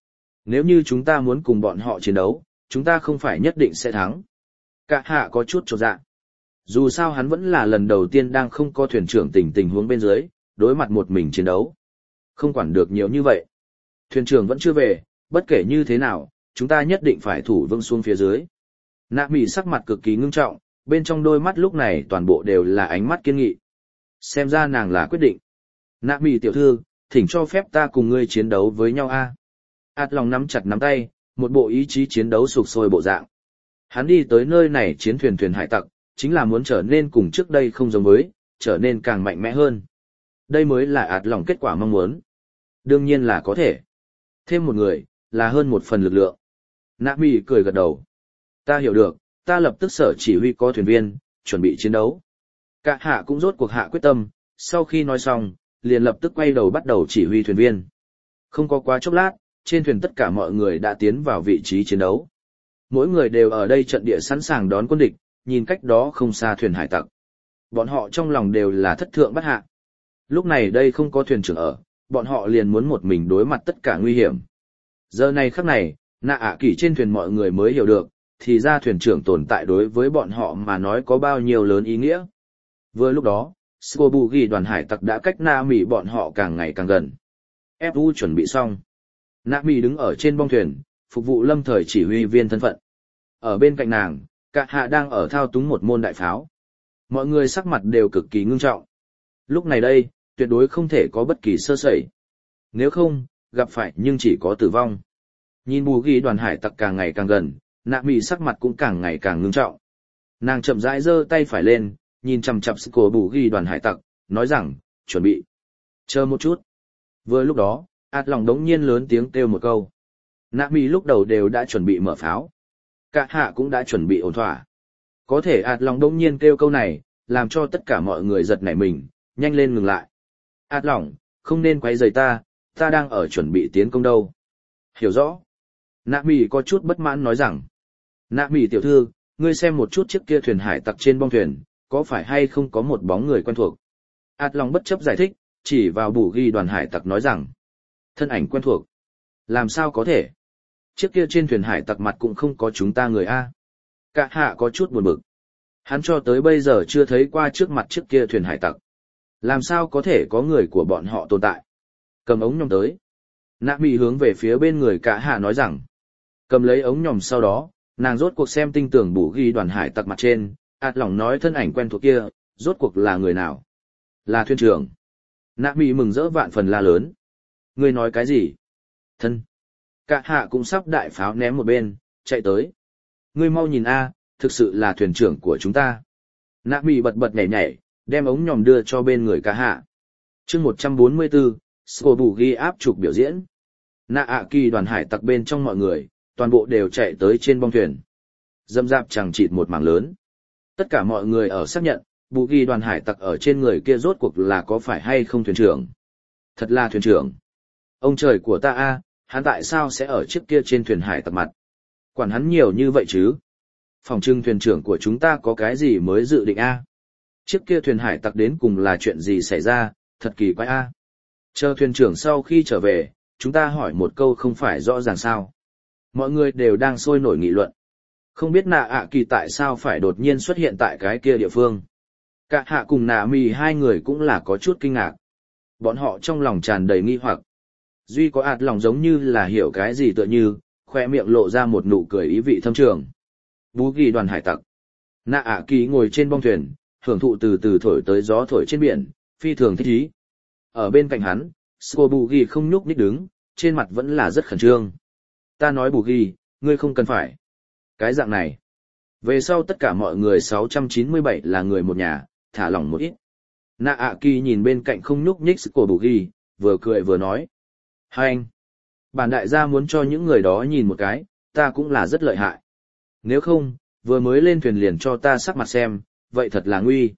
Nếu như chúng ta muốn cùng bọn họ chiến đấu, chúng ta không phải nhất định sẽ thắng. Cả hạ có chút chột dạ. Dù sao hắn vẫn là lần đầu tiên đang không có thuyền trưởng tình tình huống bên dưới, đối mặt một mình chiến đấu. Không quản được nhiều như vậy. Thuyền trưởng vẫn chưa về, bất kể như thế nào, chúng ta nhất định phải thủ vững xuống phía dưới. Nạ mỉ sắc mặt cực kỳ ngưng trọng, bên trong đôi mắt lúc này toàn bộ đều là ánh mắt kiên nghị. Xem ra nàng là quyết định. Nạ mỉ tiểu thư, thỉnh cho phép ta cùng ngươi chiến đấu với nhau a. Át lòng nắm chặt nắm tay, một bộ ý chí chiến đấu sục sôi bộ dạng. Hắn đi tới nơi này chiến thuyền thuyền hải tặc, chính là muốn trở nên cùng trước đây không giống với, trở nên càng mạnh mẽ hơn. Đây mới là ạt lòng kết quả mong muốn. Đương nhiên là có thể. Thêm một người, là hơn một phần lực lượng. Nạ mỉ cười gật đầu. Ta hiểu được, ta lập tức sở chỉ huy có thuyền viên, chuẩn bị chiến đấu. Cả hạ cũng rốt cuộc hạ quyết tâm, sau khi nói xong, liền lập tức quay đầu bắt đầu chỉ huy thuyền viên. Không có quá chốc lát, trên thuyền tất cả mọi người đã tiến vào vị trí chiến đấu. Mỗi người đều ở đây trận địa sẵn sàng đón quân địch, nhìn cách đó không xa thuyền hải tặc. Bọn họ trong lòng đều là thất thượng bất hạ. Lúc này đây không có thuyền trưởng ở, bọn họ liền muốn một mình đối mặt tất cả nguy hiểm. Giờ này khắc này, nạ ạ kỳ trên thuyền mọi người mới hiểu được, thì ra thuyền trưởng tồn tại đối với bọn họ mà nói có bao nhiêu lớn ý nghĩa. Vừa lúc đó, Scobugi đoàn hải tặc đã cách Na Mị bọn họ càng ngày càng gần. ép u chuẩn bị xong. Na Mị đứng ở trên bong thuyền, phục vụ lâm thời chỉ huy viên thân phận. Ở bên cạnh nàng, Cả hạ đang ở thao túng một môn đại pháo. Mọi người sắc mặt đều cực kỳ ngưng trọng. Lúc này đây, tuyệt đối không thể có bất kỳ sơ sẩy. Nếu không, gặp phải nhưng chỉ có tử vong. Nhìn bù ghi đoàn hải tặc càng ngày càng gần, nạ mị sắc mặt cũng càng ngày càng ngưng trọng. Nàng chậm rãi giơ tay phải lên, nhìn chằm chằm sức của bù ghi đoàn hải tặc, nói rằng, chuẩn bị. Chờ một chút. Vừa lúc đó, ạt lòng đống nhiên lớn tiếng kêu một câu. Nạ mị lúc đầu đều đã chuẩn bị mở pháo. Cả hạ cũng đã chuẩn bị ổn thỏa. Có thể ạt lòng đống nhiên kêu câu này, làm cho tất cả mọi người giật nảy mình, nhanh lên ngừng lại. Ạt lòng, không nên quấy rầy ta, ta đang ở chuẩn bị tiến công đâu. Hiểu rõ. Nạ mỉ có chút bất mãn nói rằng. Nạ mỉ tiểu thư, ngươi xem một chút chiếc kia thuyền hải tặc trên bong thuyền, có phải hay không có một bóng người quen thuộc. Ạt lòng bất chấp giải thích, chỉ vào bù ghi đoàn hải tặc nói rằng. Thân ảnh quen thuộc. Làm sao có thể? Chiếc kia trên thuyền hải tặc mặt cũng không có chúng ta người A. Cả hạ có chút buồn bực. Hắn cho tới bây giờ chưa thấy qua trước mặt chiếc kia thuyền hải tặc. Làm sao có thể có người của bọn họ tồn tại? Cầm ống nhòm tới. Nạ mị hướng về phía bên người cả hạ nói rằng. Cầm lấy ống nhòm sau đó, nàng rốt cuộc xem tinh tưởng bù ghi đoàn hải tặc mặt trên, ạt lòng nói thân ảnh quen thuộc kia, rốt cuộc là người nào? Là thuyền trưởng. Nạ mị mừng rỡ vạn phần la lớn. Ngươi nói cái gì? Thân. Cả hạ cũng sắp đại pháo ném một bên, chạy tới. Ngươi mau nhìn a, thực sự là thuyền trưởng của chúng ta. Nạ mị bật bật nhảy nhảy, đem ống nhòm đưa cho bên người cả hạ. chương một trăm bốn mươi bốn, Sco bù ghi áp trục biểu diễn. Nạ ạ kỳ đoàn hải tặc bên trong mọi người, toàn bộ đều chạy tới trên bong thuyền. Dâm dạp chẳng chịt một mảng lớn. Tất cả mọi người ở xác nhận, bù ghi đoàn hải tặc ở trên người kia rốt cuộc là có phải hay không thuyền trưởng. Thật là thuyền trưởng. Ông trời của ta a, hắn tại sao sẽ ở chiếc kia trên thuyền hải tặc mặt? Quản hắn nhiều như vậy chứ? Phòng trưng thuyền trưởng của chúng ta có cái gì mới dự định a? Chiếc kia thuyền hải tặc đến cùng là chuyện gì xảy ra, thật kỳ quái a. Chờ thuyền trưởng sau khi trở về, chúng ta hỏi một câu không phải rõ ràng sao. Mọi người đều đang sôi nổi nghị luận. Không biết nạ ạ kỳ tại sao phải đột nhiên xuất hiện tại cái kia địa phương. Cả hạ cùng nạ mì hai người cũng là có chút kinh ngạc. Bọn họ trong lòng tràn đầy nghi hoặc. Duy có ạt lòng giống như là hiểu cái gì tựa như, khoe miệng lộ ra một nụ cười ý vị thâm trường. Bú ghi đoàn hải tặc. Nạ ạ kỳ ngồi trên bong thuyền, hưởng thụ từ từ thổi tới gió thổi trên biển, phi thường thích ý. Ở bên cạnh hắn, Sco bù ghi không nhúc nhích đứng, trên mặt vẫn là rất khẩn trương. Ta nói bù ghi, ngươi không cần phải. Cái dạng này. Về sau tất cả mọi người sáu trăm chín mươi bảy là người một nhà, thả lỏng một ít. Nạ ạ kỳ nhìn bên cạnh không nhúc nhích Sco bù ghi, vừa cười vừa nói. Hai anh. Bản đại gia muốn cho những người đó nhìn một cái, ta cũng là rất lợi hại. Nếu không, vừa mới lên thuyền liền cho ta sắc mặt xem, vậy thật là nguy.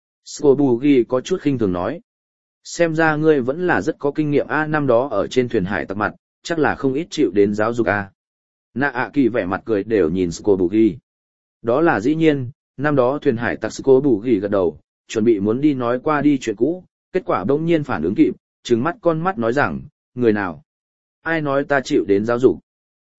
Scobugi có chút khinh thường nói. Xem ra ngươi vẫn là rất có kinh nghiệm a, năm đó ở trên thuyền hải tặc mặt, chắc là không ít chịu đến giáo dục a. Nạ ạ kỳ vẻ mặt cười đều nhìn Scobugi. Đó là dĩ nhiên, năm đó thuyền hải tặc Scobugi gật đầu, chuẩn bị muốn đi nói qua đi chuyện cũ, kết quả bỗng nhiên phản ứng kịp, trừng mắt con mắt nói rằng, người nào? Ai nói ta chịu đến giáo dục?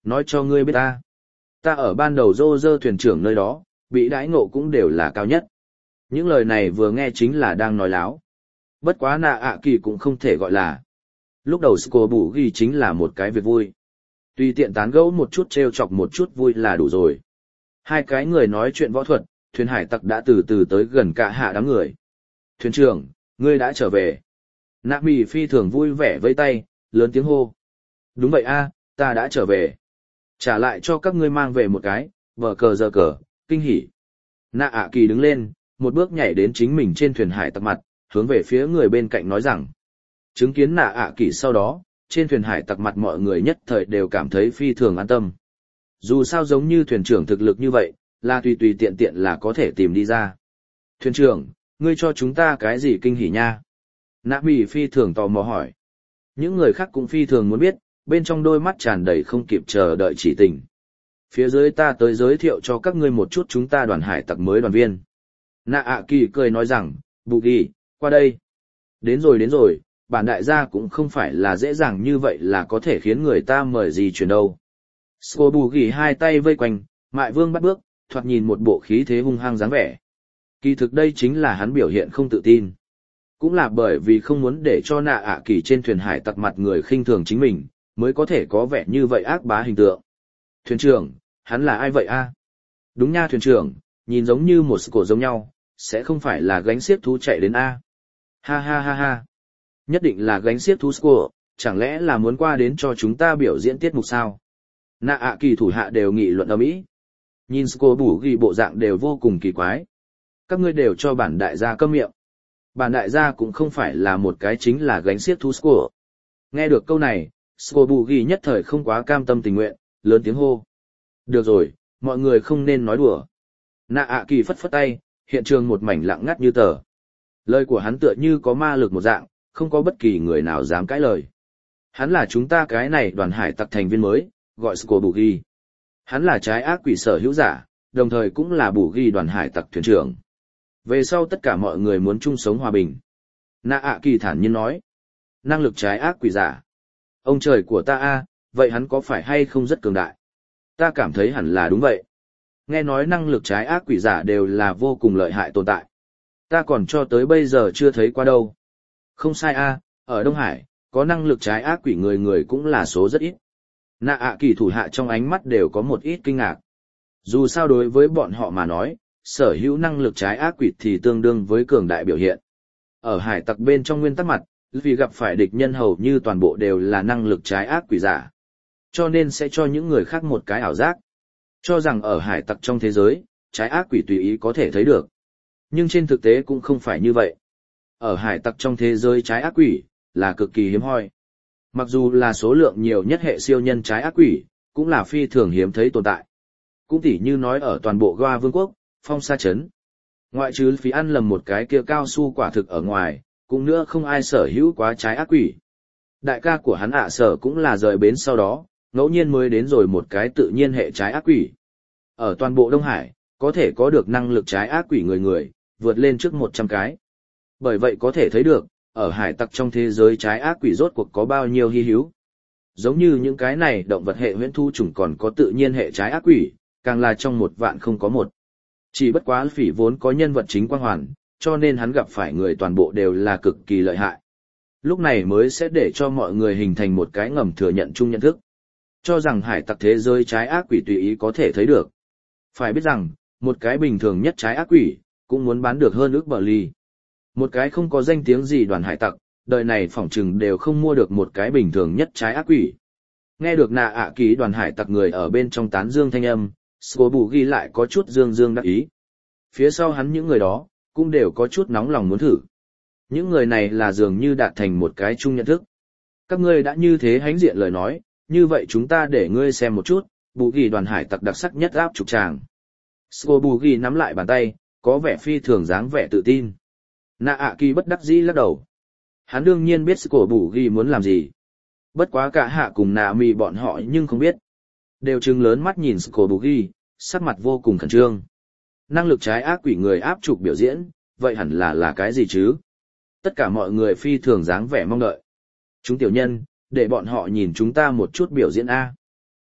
Nói cho ngươi biết ta. Ta ở ban đầu rô rơ thuyền trưởng nơi đó, bị đãi ngộ cũng đều là cao nhất. Những lời này vừa nghe chính là đang nói láo. Bất quá nạ ạ kỳ cũng không thể gọi là. Lúc đầu Sco bù ghi chính là một cái việc vui. Tùy tiện tán gẫu một chút trêu chọc một chút vui là đủ rồi. Hai cái người nói chuyện võ thuật, thuyền hải tặc đã từ từ tới gần cả hạ đám người. Thuyền trưởng, ngươi đã trở về. Nạ mì phi thường vui vẻ vây tay, lớn tiếng hô. Đúng vậy a, ta đã trở về. Trả lại cho các ngươi mang về một cái, vở cờ giờ cờ, kinh hỉ. Nạ ạ kỳ đứng lên, một bước nhảy đến chính mình trên thuyền hải tặc mặt, hướng về phía người bên cạnh nói rằng. Chứng kiến nạ ạ kỳ sau đó, trên thuyền hải tặc mặt mọi người nhất thời đều cảm thấy phi thường an tâm. Dù sao giống như thuyền trưởng thực lực như vậy, là tùy tùy tiện tiện là có thể tìm đi ra. Thuyền trưởng, ngươi cho chúng ta cái gì kinh hỉ nha? Nạ mì phi thường tò mò hỏi. Những người khác cũng phi thường muốn biết, bên trong đôi mắt tràn đầy không kịp chờ đợi chỉ tình. Phía dưới ta tới giới thiệu cho các ngươi một chút chúng ta đoàn hải tặc mới đoàn viên. Nạ ạ kỳ cười nói rằng, Bù Ghi, qua đây. Đến rồi đến rồi, bản đại gia cũng không phải là dễ dàng như vậy là có thể khiến người ta mời gì chuyển đâu. Sco Bù Ghi hai tay vây quanh, Mại Vương bắt bước, thoạt nhìn một bộ khí thế hung hăng dáng vẻ. Kỳ thực đây chính là hắn biểu hiện không tự tin. Cũng là bởi vì không muốn để cho nạ ạ kỳ trên thuyền hải tặc mặt người khinh thường chính mình, mới có thể có vẻ như vậy ác bá hình tượng. Thuyền trưởng, hắn là ai vậy a? Đúng nha thuyền trưởng, nhìn giống như một cổ giống nhau, sẽ không phải là gánh xiếc thú chạy đến a? Ha ha ha ha. Nhất định là gánh xiếc thú score, chẳng lẽ là muốn qua đến cho chúng ta biểu diễn tiết mục sao? Nạ ạ kỳ thủ hạ đều nghị luận ầm ĩ. Nhìn score bù ghi bộ dạng đều vô cùng kỳ quái. Các ngươi đều cho bản đại gia câm miệng. Bản đại gia cũng không phải là một cái chính là gánh xiếc thú score. Nghe được câu này, score bù ghi nhất thời không quá cam tâm tình nguyện, lớn tiếng hô. Được rồi, mọi người không nên nói đùa. Nạ ạ kỳ phất phất tay, hiện trường một mảnh lặng ngắt như tờ. Lời của hắn tựa như có ma lực một dạng, không có bất kỳ người nào dám cãi lời. Hắn là chúng ta cái này đoàn hải tặc thành viên mới, gọi Sco Bù Ghi. Hắn là trái ác quỷ sở hữu giả, đồng thời cũng là Bù Ghi đoàn hải tặc thuyền trưởng. Về sau tất cả mọi người muốn chung sống hòa bình. Nạ ạ kỳ thản nhiên nói. Năng lực trái ác quỷ giả. Ông trời của ta a, vậy hắn có phải hay không rất cường đại? Ta cảm thấy hẳn là đúng vậy. Nghe nói năng lực trái ác quỷ giả đều là vô cùng lợi hại tồn tại. Ta còn cho tới bây giờ chưa thấy qua đâu. Không sai a, ở Đông Hải, có năng lực trái ác quỷ người người cũng là số rất ít. Nạ ạ kỳ thủ hạ trong ánh mắt đều có một ít kinh ngạc. Dù sao đối với bọn họ mà nói, sở hữu năng lực trái ác quỷ thì tương đương với cường đại biểu hiện. Ở hải tặc bên trong nguyên tắc mặt, vì gặp phải địch nhân hầu như toàn bộ đều là năng lực trái ác quỷ giả. Cho nên sẽ cho những người khác một cái ảo giác. Cho rằng ở hải tặc trong thế giới, trái ác quỷ tùy ý có thể thấy được. Nhưng trên thực tế cũng không phải như vậy. Ở hải tặc trong thế giới trái ác quỷ, là cực kỳ hiếm hoi. Mặc dù là số lượng nhiều nhất hệ siêu nhân trái ác quỷ, cũng là phi thường hiếm thấy tồn tại. Cũng tỉ như nói ở toàn bộ Goa Vương quốc, Phong Sa Trấn. Ngoại trừ phí ăn lầm một cái kia cao su quả thực ở ngoài, cũng nữa không ai sở hữu quá trái ác quỷ. Đại ca của hắn ạ sở cũng là rời bến sau đó, ngẫu nhiên mới đến rồi một cái tự nhiên hệ trái ác quỷ. Ở toàn bộ Đông Hải, có thể có được năng lực trái ác quỷ người người, vượt lên trước một trăm cái. Bởi vậy có thể thấy được, ở hải tặc trong thế giới trái ác quỷ rốt cuộc có bao nhiêu hy hữu. Giống như những cái này động vật hệ huyễn thu chủng còn có tự nhiên hệ trái ác quỷ, càng là trong một vạn không có một. Chỉ bất quá phỉ vốn có nhân vật chính quang hoàn, cho nên hắn gặp phải người toàn bộ đều là cực kỳ lợi hại. Lúc này mới sẽ để cho mọi người hình thành một cái ngầm thừa nhận chung nhận thức. Cho rằng hải tặc thế giới trái ác quỷ tùy ý có thể thấy được. Phải biết rằng, một cái bình thường nhất trái ác quỷ, cũng muốn bán được hơn ước bờ ly. Một cái không có danh tiếng gì đoàn hải tặc, đời này phỏng chừng đều không mua được một cái bình thường nhất trái ác quỷ. Nghe được nạ ạ ký đoàn hải tặc người ở bên trong tán dương thanh âm, Sco Bù ghi lại có chút dương dương đắc ý. Phía sau hắn những người đó, cũng đều có chút nóng lòng muốn thử. Những người này là dường như đạt thành một cái chung nhận thức. Các ngươi đã như thế hãnh diện lời nói, như vậy chúng ta để ngươi xem một chút, Bù ghi đoàn hải tặc đặc sắc nhất áp trục tràng. Sco Bù ghi nắm lại bàn tay, có vẻ phi thường dáng vẻ tự tin. Nạ ạ kỳ bất đắc dĩ lắc đầu. Hắn đương nhiên biết Sco Bù ghi muốn làm gì. Bất quá cả hạ cùng nạ mì bọn họ nhưng không biết. Đều trừng lớn mắt nhìn Sco Bù ghi, sắc mặt vô cùng khẩn trương. Năng lực trái ác quỷ người áp trục biểu diễn, vậy hẳn là là cái gì chứ? Tất cả mọi người phi thường dáng vẻ mong đợi. Chúng tiểu nhân, để bọn họ nhìn chúng ta một chút biểu diễn A.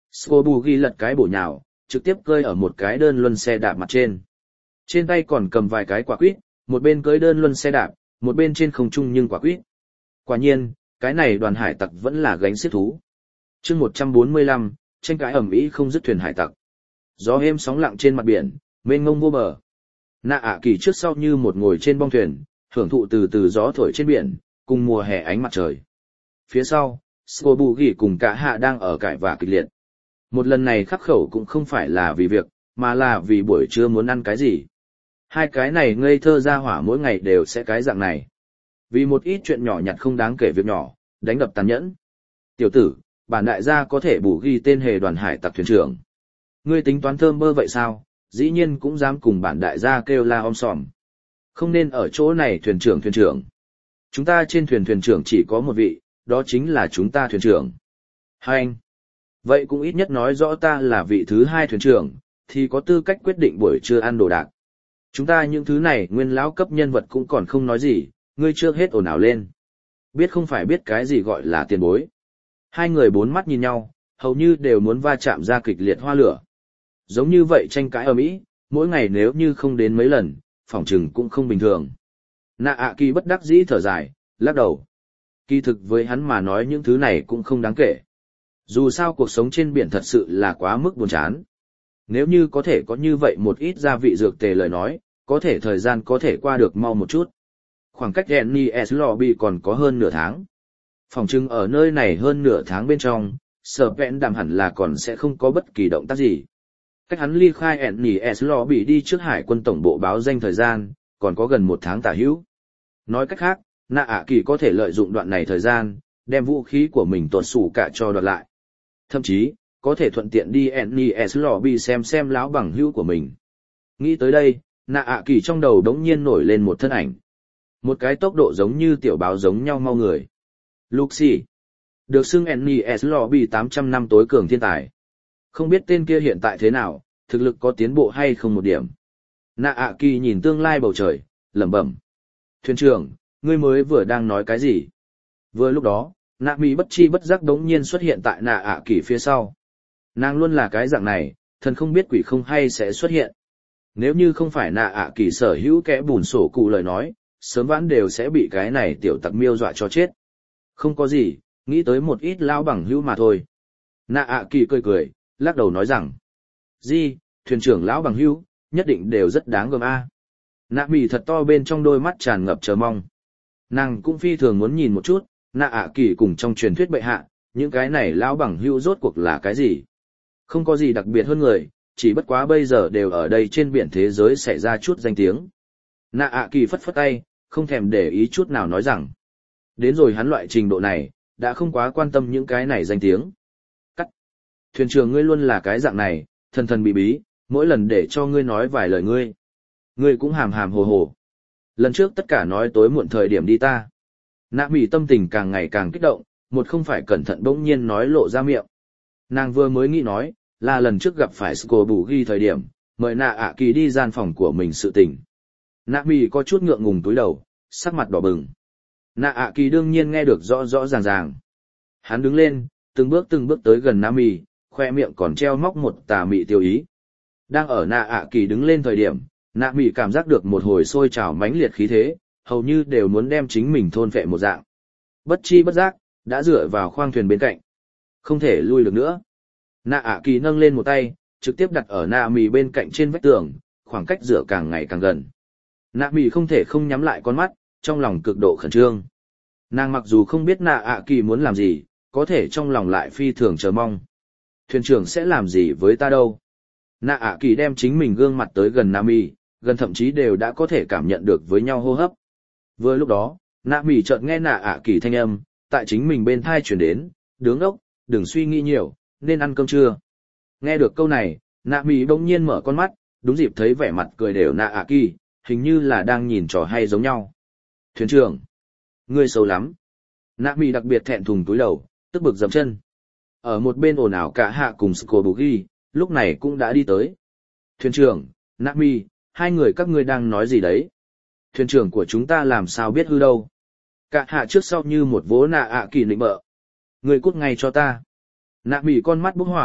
Scobugi lật cái bổ nhào, trực tiếp cơi ở một cái đơn luân xe đạp mặt trên. Trên tay còn cầm vài cái quả quýt, một bên cưỡi đơn luân xe đạp, một bên trên không trung nhưng quả quýt. Quả nhiên, cái này đoàn hải tặc vẫn là gánh xiết thú. Chương một trăm bốn mươi lăm, tranh cãi ầm ĩ không dứt thuyền hải tặc. Gió êm sóng lặng trên mặt biển, mênh mông vô bờ. Nạ ạ kỳ trước sau như một ngồi trên bong thuyền, hưởng thụ từ từ gió thổi trên biển, cùng mùa hè ánh mặt trời. Phía sau, Scobugi cùng cả hạ đang ở cãi vã kịch liệt. Một lần này khắc khẩu cũng không phải là vì việc, mà là vì buổi trưa muốn ăn cái gì. Hai cái này ngây thơ ra hỏa mỗi ngày đều sẽ cái dạng này. Vì một ít chuyện nhỏ nhặt không đáng kể việc nhỏ, đánh đập tàn nhẫn. Tiểu tử, bản đại gia có thể bù ghi tên hề đoàn hải tặc thuyền trưởng. Ngươi tính toán thơm bơ vậy sao, dĩ nhiên cũng dám cùng bản đại gia kêu la om sòm. Không nên ở chỗ này thuyền trưởng thuyền trưởng. Chúng ta trên thuyền thuyền trưởng chỉ có một vị, đó chính là chúng ta thuyền trưởng. Hai anh. Vậy cũng ít nhất nói rõ ta là vị thứ hai thuyền trưởng, thì có tư cách quyết định buổi trưa ăn đồ đạc. Chúng ta những thứ này nguyên lão cấp nhân vật cũng còn không nói gì, ngươi trước hết ồn ào lên. Biết không phải biết cái gì gọi là tiền bối. Hai người bốn mắt nhìn nhau, hầu như đều muốn va chạm ra kịch liệt hoa lửa. Giống như vậy tranh cãi ầm ĩ, mỗi ngày nếu như không đến mấy lần, phỏng chừng cũng không bình thường. Nạ ạ kỳ bất đắc dĩ thở dài, lắc đầu. Kỳ thực với hắn mà nói những thứ này cũng không đáng kể. Dù sao cuộc sống trên biển thật sự là quá mức buồn chán. Nếu như có thể có như vậy một ít gia vị dược tề lời nói, có thể thời gian có thể qua được mau một chút. Khoảng cách Ennis Lobby còn có hơn nửa tháng. Phòng trưng ở nơi này hơn nửa tháng bên trong, sở vẹn đàm hẳn là còn sẽ không có bất kỳ động tác gì. Cách hắn ly khai Ennis Lobby đi trước hải quân tổng bộ báo danh thời gian, còn có gần một tháng tả hữu. Nói cách khác, Nạ ạ kỳ có thể lợi dụng đoạn này thời gian, đem vũ khí của mình tuột sủ cả cho đoạt lại. Thậm chí, có thể thuận tiện đi Ennis Lobby xem xem lão bằng hữu của mình. Nghĩ tới đây, Nạ ạ kỳ trong đầu đống nhiên nổi lên một thân ảnh. Một cái tốc độ giống như tiểu báo giống nhau mau người. Luxi. Được xưng Ennis Lobby tám trăm năm tối cường thiên tài. Không biết tên kia hiện tại thế nào, thực lực có tiến bộ hay không một điểm. Nạ ạ kỳ nhìn tương lai bầu trời, lẩm bẩm. Thuyền trưởng, ngươi mới vừa đang nói cái gì? Vừa lúc đó, nạ mỹ bất chi bất giác đống nhiên xuất hiện tại nạ ạ kỳ phía sau. Nàng luôn là cái dạng này, thần không biết quỷ không hay sẽ xuất hiện. Nếu như không phải nạ ạ kỳ sở hữu kẽ bùn sổ cụ lời nói, sớm vãn đều sẽ bị cái này tiểu tặc miêu dọa cho chết. Không có gì, nghĩ tới một ít lão bằng hữu mà thôi. Nạ ạ kỳ cười cười, lắc đầu nói rằng. Di, thuyền trưởng lão bằng hữu, nhất định đều rất đáng gờm a. Nạ mì thật to bên trong đôi mắt tràn ngập chờ mong. Nàng cũng phi thường muốn nhìn một chút, nạ ạ kỳ cùng trong truyền thuyết bệ hạ, những cái này lão bằng hữu rốt cuộc là cái gì. Không có gì đặc biệt hơn người, chỉ bất quá bây giờ đều ở đây trên biển thế giới xảy ra chút danh tiếng. Nạ ạ kỳ phất phất tay, không thèm để ý chút nào nói rằng. Đến rồi hắn loại trình độ này, đã không quá quan tâm những cái này danh tiếng. Cắt. Thuyền trưởng ngươi luôn là cái dạng này, thần thần bí bí, mỗi lần để cho ngươi nói vài lời ngươi. Ngươi cũng hàm hàm hồ hồ. Lần trước tất cả nói tối muộn thời điểm đi ta. Nạ mỉ tâm tình càng ngày càng kích động, một không phải cẩn thận bỗng nhiên nói lộ ra miệng. Nàng vừa mới nghĩ nói, là lần trước gặp phải Scobugi thời điểm, mời nạ ạ kỳ đi gian phòng của mình sự tình. Nạ mỉ có chút ngượng ngùng túi đầu, sắc mặt đỏ bừng. Nạ ạ kỳ đương nhiên nghe được rõ rõ ràng ràng. Hắn đứng lên, từng bước từng bước tới gần nạ mỉ, khoe miệng còn treo móc một tà mị tiêu ý. Đang ở nạ ạ kỳ đứng lên thời điểm, nạ mỉ cảm giác được một hồi sôi trào mãnh liệt khí thế, hầu như đều muốn đem chính mình thôn phệ một dạng. Bất chi bất giác, đã dựa vào khoang thuyền bên cạnh. Không thể lui được nữa. Nạ ạ kỳ nâng lên một tay, trực tiếp đặt ở nạ mỉ bên cạnh trên vách tường, khoảng cách dựa càng ngày càng gần. Nạ mỉ không thể không nhắm lại con mắt, trong lòng cực độ khẩn trương. Nàng mặc dù không biết nạ ạ kỳ muốn làm gì, có thể trong lòng lại phi thường chờ mong. Thuyền trưởng sẽ làm gì với ta đâu? Nạ ạ kỳ đem chính mình gương mặt tới gần nạ mỉ, gần thậm chí đều đã có thể cảm nhận được với nhau hô hấp. Vừa lúc đó, nạ mỉ chợt nghe nạ ạ kỳ thanh âm, tại chính mình bên thai chuyển đến, đứng ốc, đừng suy nghĩ nhiều, nên ăn cơm trưa. Nghe được câu này, nạ mỉ bỗng nhiên mở con mắt, đúng dịp thấy vẻ mặt cười đều nạ ạ kỳ, hình như là đang nhìn trò hay giống nhau. Thuyền trưởng, ngươi xấu lắm. Nạ mỉ đặc biệt thẹn thùng túi đầu, tức bực dậm chân. Ở một bên ồn ào cả hạ cùng Scobugi, lúc này cũng đã đi tới. Thuyền trưởng, nạ mỉ, hai người các ngươi đang nói gì đấy? Thuyền trưởng của chúng ta làm sao biết hư đâu? Cả hạ trước sau như một vố nạ ạ kỳ nịnh bợ. Ngươi cút ngay cho ta. Nạ mỉ con mắt bốc hỏa,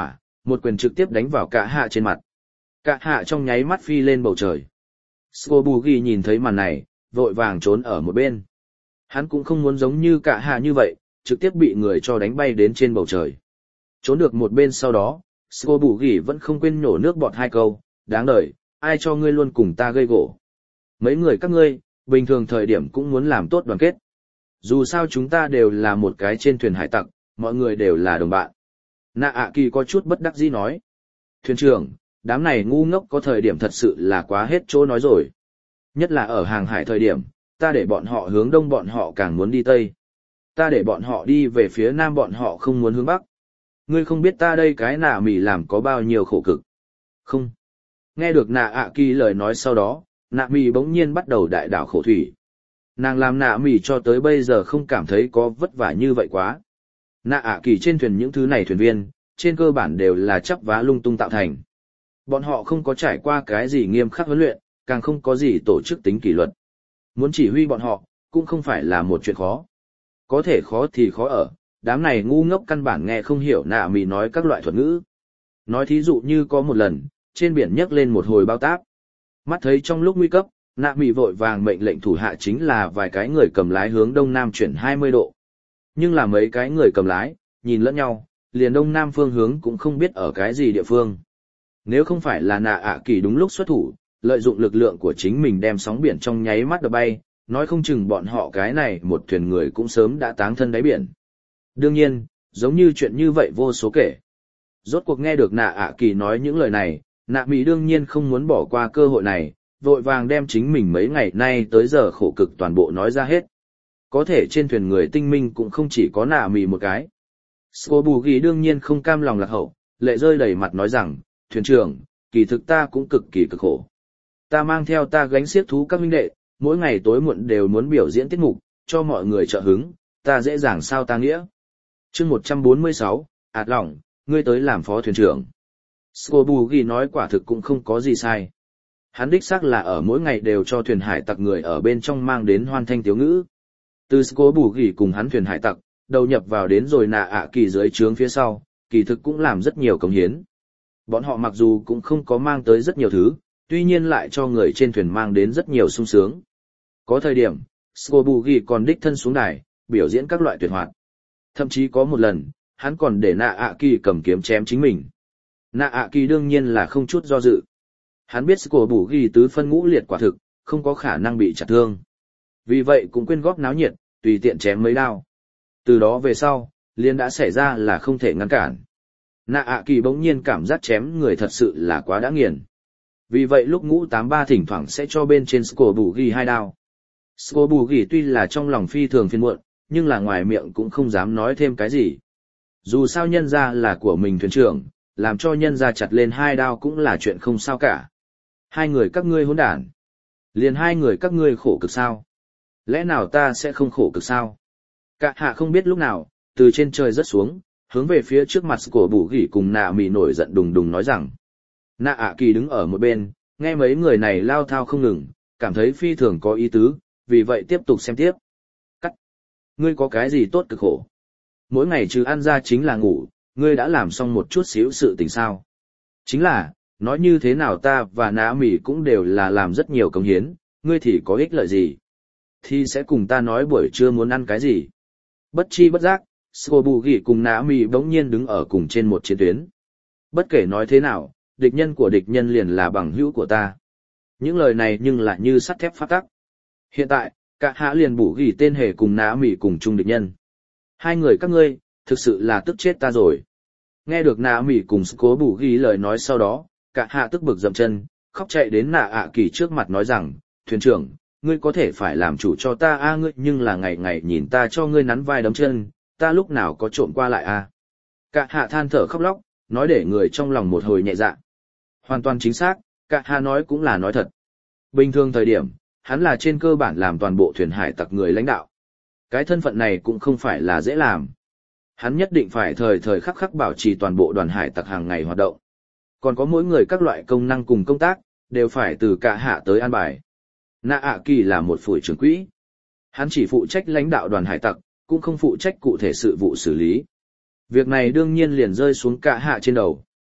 một quyền trực tiếp đánh vào cả hạ trên mặt. Cả hạ trong nháy mắt phi lên bầu trời. Scobugi nhìn thấy màn này, vội vàng trốn ở một bên. Hắn cũng không muốn giống như cả hạ như vậy, trực tiếp bị người cho đánh bay đến trên bầu trời. Trốn được một bên sau đó, Scobugi vẫn không quên nhổ nước bọt hai câu, đáng đời, ai cho ngươi luôn cùng ta gây gổ. Mấy người các ngươi, bình thường thời điểm cũng muốn làm tốt đoàn kết. Dù sao chúng ta đều là một cái trên thuyền hải tặc, mọi người đều là đồng bạn. Nạ ạ kỳ có chút bất đắc dĩ nói. Thuyền trưởng, đám này ngu ngốc có thời điểm thật sự là quá hết chỗ nói rồi. Nhất là ở hàng hải thời điểm, ta để bọn họ hướng đông bọn họ càng muốn đi tây. Ta để bọn họ đi về phía nam bọn họ không muốn hướng bắc. Ngươi không biết ta đây cái nạ mỉ làm có bao nhiêu khổ cực. Không. Nghe được nạ ạ kỳ lời nói sau đó, nạ mỉ bỗng nhiên bắt đầu đại đảo khổ thủy. Nàng làm nạ mỉ cho tới bây giờ không cảm thấy có vất vả như vậy quá. Nạ ạ kỳ trên thuyền những thứ này thuyền viên, trên cơ bản đều là chắp vá lung tung tạo thành. Bọn họ không có trải qua cái gì nghiêm khắc huấn luyện, càng không có gì tổ chức tính kỷ luật. Muốn chỉ huy bọn họ, cũng không phải là một chuyện khó. Có thể khó thì khó ở, đám này ngu ngốc căn bản nghe không hiểu nạ mỉ nói các loại thuật ngữ. Nói thí dụ như có một lần, trên biển nhấc lên một hồi bao táp. Mắt thấy trong lúc nguy cấp, nạ mỉ vội vàng mệnh lệnh thủ hạ chính là vài cái người cầm lái hướng đông nam chuyển hai mươi độ. Nhưng là mấy cái người cầm lái, nhìn lẫn nhau, liền đông nam phương hướng cũng không biết ở cái gì địa phương. Nếu không phải là nạ ạ kỳ đúng lúc xuất thủ, lợi dụng lực lượng của chính mình đem sóng biển trong nháy mắt đập bay, nói không chừng bọn họ cái này một thuyền người cũng sớm đã táng thân đáy biển. Đương nhiên, giống như chuyện như vậy vô số kể. Rốt cuộc nghe được nạ ạ kỳ nói những lời này, nạ mỹ đương nhiên không muốn bỏ qua cơ hội này, vội vàng đem chính mình mấy ngày nay tới giờ khổ cực toàn bộ nói ra hết. Có thể trên thuyền người tinh minh cũng không chỉ có nạ mỹ một cái. Scobugi đương nhiên không cam lòng lạc hậu, lệ rơi đầy mặt nói rằng, thuyền trưởng, kỳ thực ta cũng cực kỳ cực khổ. Ta mang theo ta gánh xiếc thú các huynh đệ, mỗi ngày tối muộn đều muốn biểu diễn tiết mục, cho mọi người trợ hứng, ta dễ dàng sao ta nghĩa. chương một trăm bốn mươi sáu, ạt lỏng, ngươi tới làm phó thuyền trưởng. Scobugi nói quả thực cũng không có gì sai. Hắn đích xác là ở mỗi ngày đều cho thuyền hải tặc người ở bên trong mang đến hoan thanh tiếu ngữ. Từ Scobugi cùng hắn thuyền hải tặc, đầu nhập vào đến rồi nạ ạ kỳ dưới trướng phía sau, kỳ thực cũng làm rất nhiều công hiến. Bọn họ mặc dù cũng không có mang tới rất nhiều thứ, tuy nhiên lại cho người trên thuyền mang đến rất nhiều sung sướng. Có thời điểm, Scobugi còn đích thân xuống đài, biểu diễn các loại tuyệt hoạt. Thậm chí có một lần, hắn còn để nạ ạ kỳ cầm kiếm chém chính mình. Nạ ạ kỳ đương nhiên là không chút do dự. Hắn biết Scobugi tứ phân ngũ liệt quả thực, không có khả năng bị chặt thương. Vì vậy cũng quyên góp náo nhiệt, tùy tiện chém mấy đao. Từ đó về sau, liền đã xảy ra là không thể ngăn cản. Nạ ạ kỳ bỗng nhiên cảm giác chém người thật sự là quá đã nghiền. Vì vậy lúc ngũ tám ba thỉnh thoảng sẽ cho bên trên Scobugi hai đao. Scobugi tuy là trong lòng phi thường phiền muộn, nhưng là ngoài miệng cũng không dám nói thêm cái gì. Dù sao nhân ra là của mình thuyền trưởng, làm cho nhân ra chặt lên hai đao cũng là chuyện không sao cả. Hai người các ngươi hỗn đản. Liền hai người các ngươi khổ cực sao? Lẽ nào ta sẽ không khổ cực sao? Cả hạ không biết lúc nào, từ trên trời rớt xuống, hướng về phía trước mặt của bù gỉ cùng nạ mỉ nổi giận đùng đùng nói rằng. Nạ ạ kỳ đứng ở một bên, nghe mấy người này lao thao không ngừng, cảm thấy phi thường có ý tứ, vì vậy tiếp tục xem tiếp. Cắt! Ngươi có cái gì tốt cực khổ? Mỗi ngày trừ ăn ra chính là ngủ, ngươi đã làm xong một chút xíu sự tình sao? Chính là, nói như thế nào ta và nạ mỉ cũng đều là làm rất nhiều công hiến, ngươi thì có ích lợi gì? Thì sẽ cùng ta nói buổi trưa muốn ăn cái gì? Bất chi bất giác, Scobugi cùng nạ mỉ bỗng nhiên đứng ở cùng trên một chiến tuyến. Bất kể nói thế nào, địch nhân của địch nhân liền là bằng hữu của ta. Những lời này nhưng lại như sắt thép phát tắc. Hiện tại, cả hạ liền bù gỉ tên hề cùng nạ mỉ cùng chung địch nhân. Hai người các ngươi, thực sự là tức chết ta rồi. Nghe được nạ mỉ cùng Sco bù gỉ lời nói sau đó, cả hạ tức bực dậm chân, khóc chạy đến nạ ạ kỳ trước mặt nói rằng, thuyền trưởng, ngươi có thể phải làm chủ cho ta a ngươi nhưng là ngày ngày nhìn ta cho ngươi nắn vai đấm chân, ta lúc nào có trộm qua lại a à. Cả hạ than thở khóc lóc, nói để người trong lòng một hồi nhẹ dạ. Hoàn toàn chính xác, cả hạ nói cũng là nói thật. Bình thường thời điểm, hắn là trên cơ bản làm toàn bộ thuyền hải tặc người lãnh đạo. Cái thân phận này cũng không phải là dễ làm. Hắn nhất định phải thời thời khắc khắc bảo trì toàn bộ đoàn hải tặc hàng ngày hoạt động. Còn có mỗi người các loại công năng cùng công tác, đều phải từ cả hạ tới an bài. Nạ ạ kỳ là một phủi trưởng quỹ. Hắn chỉ phụ trách lãnh đạo đoàn hải tặc, cũng không phụ trách cụ thể sự vụ xử lý. Việc này đương nhiên liền rơi xuống cả hạ trên đầu.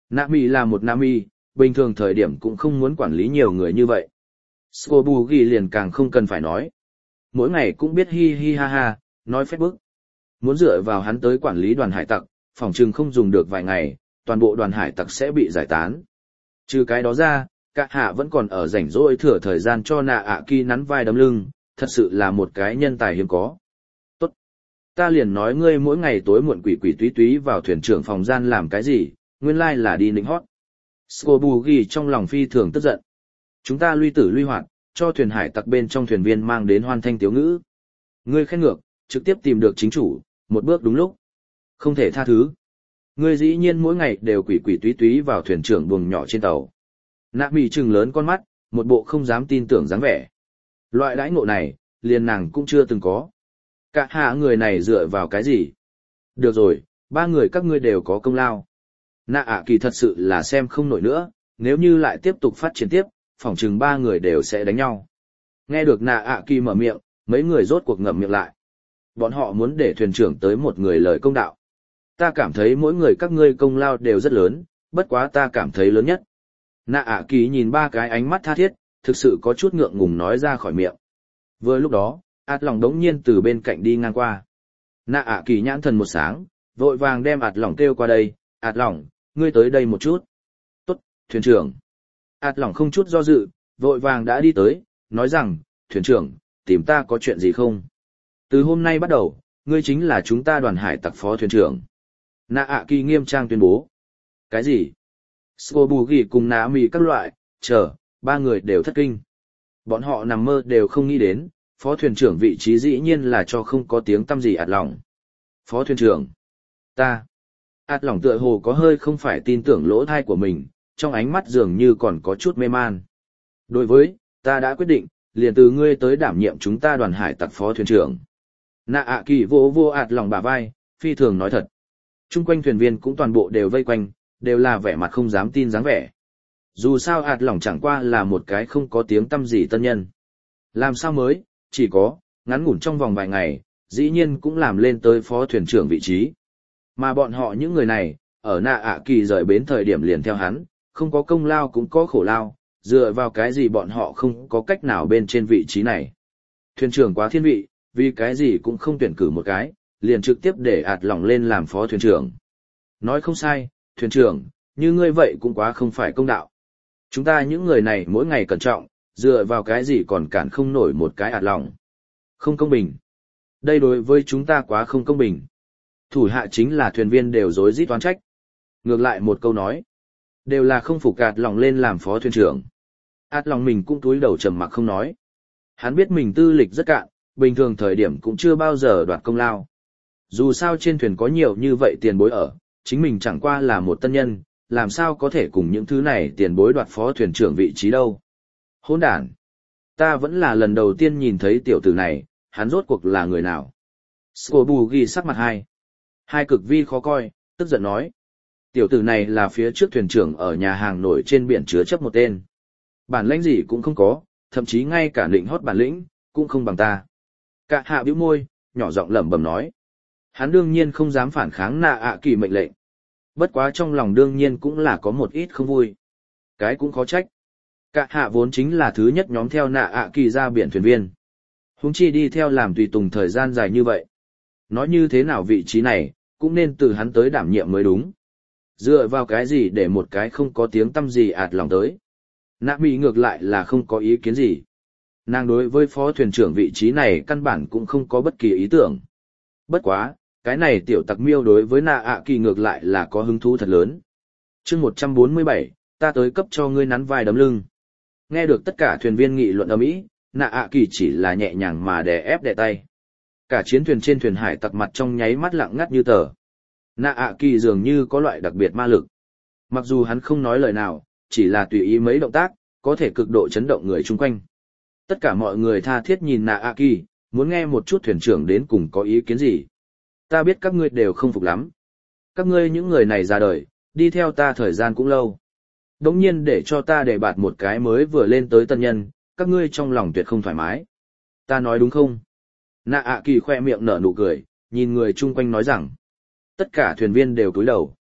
Nami là một Nami, bình thường thời điểm cũng không muốn quản lý nhiều người như vậy. Scobugi liền càng không cần phải nói. Mỗi ngày cũng biết hi hi ha ha, nói phép bức. Muốn dựa vào hắn tới quản lý đoàn hải tặc, phòng trừng không dùng được vài ngày, toàn bộ đoàn hải tặc sẽ bị giải tán. Trừ cái đó ra, cả hạ vẫn còn ở rảnh rỗi thừa thời gian cho nạ ạ kỳ nắn vai đấm lưng, thật sự là một cái nhân tài hiếm có. Tốt. Ta liền nói ngươi mỗi ngày tối muộn quỷ quỷ túy túy vào thuyền trưởng phòng gian làm cái gì, nguyên lai là đi nịnh hót. Scobugi trong lòng phi thường tức giận. Chúng ta luy tử luy hoạt, cho thuyền hải tặc bên trong thuyền viên mang đến hoan thanh tiếu ngữ. Ngươi khen ngược, trực tiếp tìm được chính chủ, một bước đúng lúc. Không thể tha thứ. Ngươi dĩ nhiên mỗi ngày đều quỷ quỷ túy túy vào thuyền trưởng buồng nhỏ trên tàu. Nạ mì trừng lớn con mắt, một bộ không dám tin tưởng dáng vẻ. Loại đãi ngộ này, liền nàng cũng chưa từng có. Cả hạ người này dựa vào cái gì? Được rồi, ba người các ngươi đều có công lao. Nạ ạ kỳ thật sự là xem không nổi nữa, nếu như lại tiếp tục phát triển tiếp, phỏng chừng ba người đều sẽ đánh nhau. Nghe được nạ ạ kỳ mở miệng, mấy người rốt cuộc ngậm miệng lại. Bọn họ muốn để thuyền trưởng tới một người lời công đạo. Ta cảm thấy mỗi người các ngươi công lao đều rất lớn, bất quá ta cảm thấy lớn nhất. Nạ ạ kỳ nhìn ba cái ánh mắt tha thiết, thực sự có chút ngượng ngùng nói ra khỏi miệng. Vừa lúc đó, ạt lỏng đống nhiên từ bên cạnh đi ngang qua. Nạ ạ kỳ nhãn thần một sáng, vội vàng đem ạt lỏng kêu qua đây. Ạt lỏng, ngươi tới đây một chút. Tốt, thuyền trưởng. Ạt lỏng không chút do dự, vội vàng đã đi tới, nói rằng, thuyền trưởng, tìm ta có chuyện gì không? Từ hôm nay bắt đầu, ngươi chính là chúng ta đoàn hải tặc phó thuyền trưởng. Nạ ạ kỳ nghiêm trang tuyên bố. Cái gì? Scobugi cùng Nạ mì các loại, chờ, ba người đều thất kinh. Bọn họ nằm mơ đều không nghĩ đến, phó thuyền trưởng vị trí dĩ nhiên là cho không có tiếng tăm gì ạt lỏng. Phó thuyền trưởng. Ta. Ạt lỏng tựa hồ có hơi không phải tin tưởng lỗ thai của mình, trong ánh mắt dường như còn có chút mê man. Đối với, ta đã quyết định, liền từ ngươi tới đảm nhiệm chúng ta đoàn hải tặc phó thuyền trưởng. Nạ ạ kỳ vô vô ạt lỏng bả vai, phi thường nói thật. Trung quanh thuyền viên cũng toàn bộ đều vây quanh, đều là vẻ mặt không dám tin dáng vẻ. Dù sao ạt lỏng chẳng qua là một cái không có tiếng tăm gì tân nhân. Làm sao mới, chỉ có, ngắn ngủn trong vòng vài ngày, dĩ nhiên cũng làm lên tới phó thuyền trưởng vị trí. Mà bọn họ những người này, ở nạ ạ kỳ rời bến thời điểm liền theo hắn, không có công lao cũng có khổ lao, dựa vào cái gì bọn họ không có cách nào bên trên vị trí này. Thuyền trưởng quá thiên vị, vì cái gì cũng không tuyển cử một cái, liền trực tiếp để ạt lỏng lên làm phó thuyền trưởng. Nói không sai, thuyền trưởng, như ngươi vậy cũng quá không phải công đạo. Chúng ta những người này mỗi ngày cẩn trọng, dựa vào cái gì còn cản không nổi một cái ạt lỏng. Không công bình. Đây đối với chúng ta quá không công bình. Thủ hạ chính là thuyền viên đều rối rít oán trách. Ngược lại một câu nói, đều là không phục ạt lỏng lên làm phó thuyền trưởng. Ạt lỏng mình cũng túi đầu trầm mặc không nói. Hắn biết mình tư lịch rất cạn, bình thường thời điểm cũng chưa bao giờ đoạt công lao. Dù sao trên thuyền có nhiều như vậy tiền bối ở, chính mình chẳng qua là một tân nhân, làm sao có thể cùng những thứ này tiền bối đoạt phó thuyền trưởng vị trí đâu. Hỗn đản! Ta vẫn là lần đầu tiên nhìn thấy tiểu tử này, hắn rốt cuộc là người nào. Scobugi sắc mặt hai. Hai cực vi khó coi, tức giận nói. Tiểu tử này là phía trước thuyền trưởng ở nhà hàng nổi trên biển chứa chấp một tên. Bản lĩnh gì cũng không có, thậm chí ngay cả định hót bản lĩnh, cũng không bằng ta. Cả hạ bĩu môi, nhỏ giọng lẩm bẩm nói. Hắn đương nhiên không dám phản kháng nạ ạ kỳ mệnh lệnh. Bất quá trong lòng đương nhiên cũng là có một ít không vui. Cái cũng khó trách. Cả hạ vốn chính là thứ nhất nhóm theo nạ ạ kỳ ra biển thuyền viên. Huống chi đi theo làm tùy tùng thời gian dài như vậy. Nói như thế nào vị trí này, cũng nên từ hắn tới đảm nhiệm mới đúng. Dựa vào cái gì để một cái không có tiếng tăm gì ạt lòng tới. Nạ mỹ ngược lại là không có ý kiến gì. Nàng đối với phó thuyền trưởng vị trí này căn bản cũng không có bất kỳ ý tưởng. Bất quá, cái này tiểu tặc miêu đối với nạ ạ kỳ ngược lại là có hứng thú thật lớn. chương một trăm bốn mươi bảy, ta tới cấp cho ngươi nắn vai đấm lưng. Nghe được tất cả thuyền viên nghị luận ầm ĩ, nạ ạ kỳ chỉ là nhẹ nhàng mà đè ép đè tay. Cả chiến thuyền trên thuyền hải tặc mặt trong nháy mắt lặng ngắt như tờ. Nạ ạ kỳ dường như có loại đặc biệt ma lực. Mặc dù hắn không nói lời nào, chỉ là tùy ý mấy động tác, có thể cực độ chấn động người chung quanh. Tất cả mọi người tha thiết nhìn nạ ạ kỳ, muốn nghe một chút thuyền trưởng đến cùng có ý kiến gì. Ta biết các ngươi đều không phục lắm. Các ngươi những người này ra đời, đi theo ta thời gian cũng lâu. Đống nhiên để cho ta để bạt một cái mới vừa lên tới tân nhân, các ngươi trong lòng tuyệt không thoải mái. Ta nói đúng không? Nạ ạ kỳ khoe miệng nở nụ cười, nhìn người chung quanh nói rằng. Tất cả thuyền viên đều cúi đầu.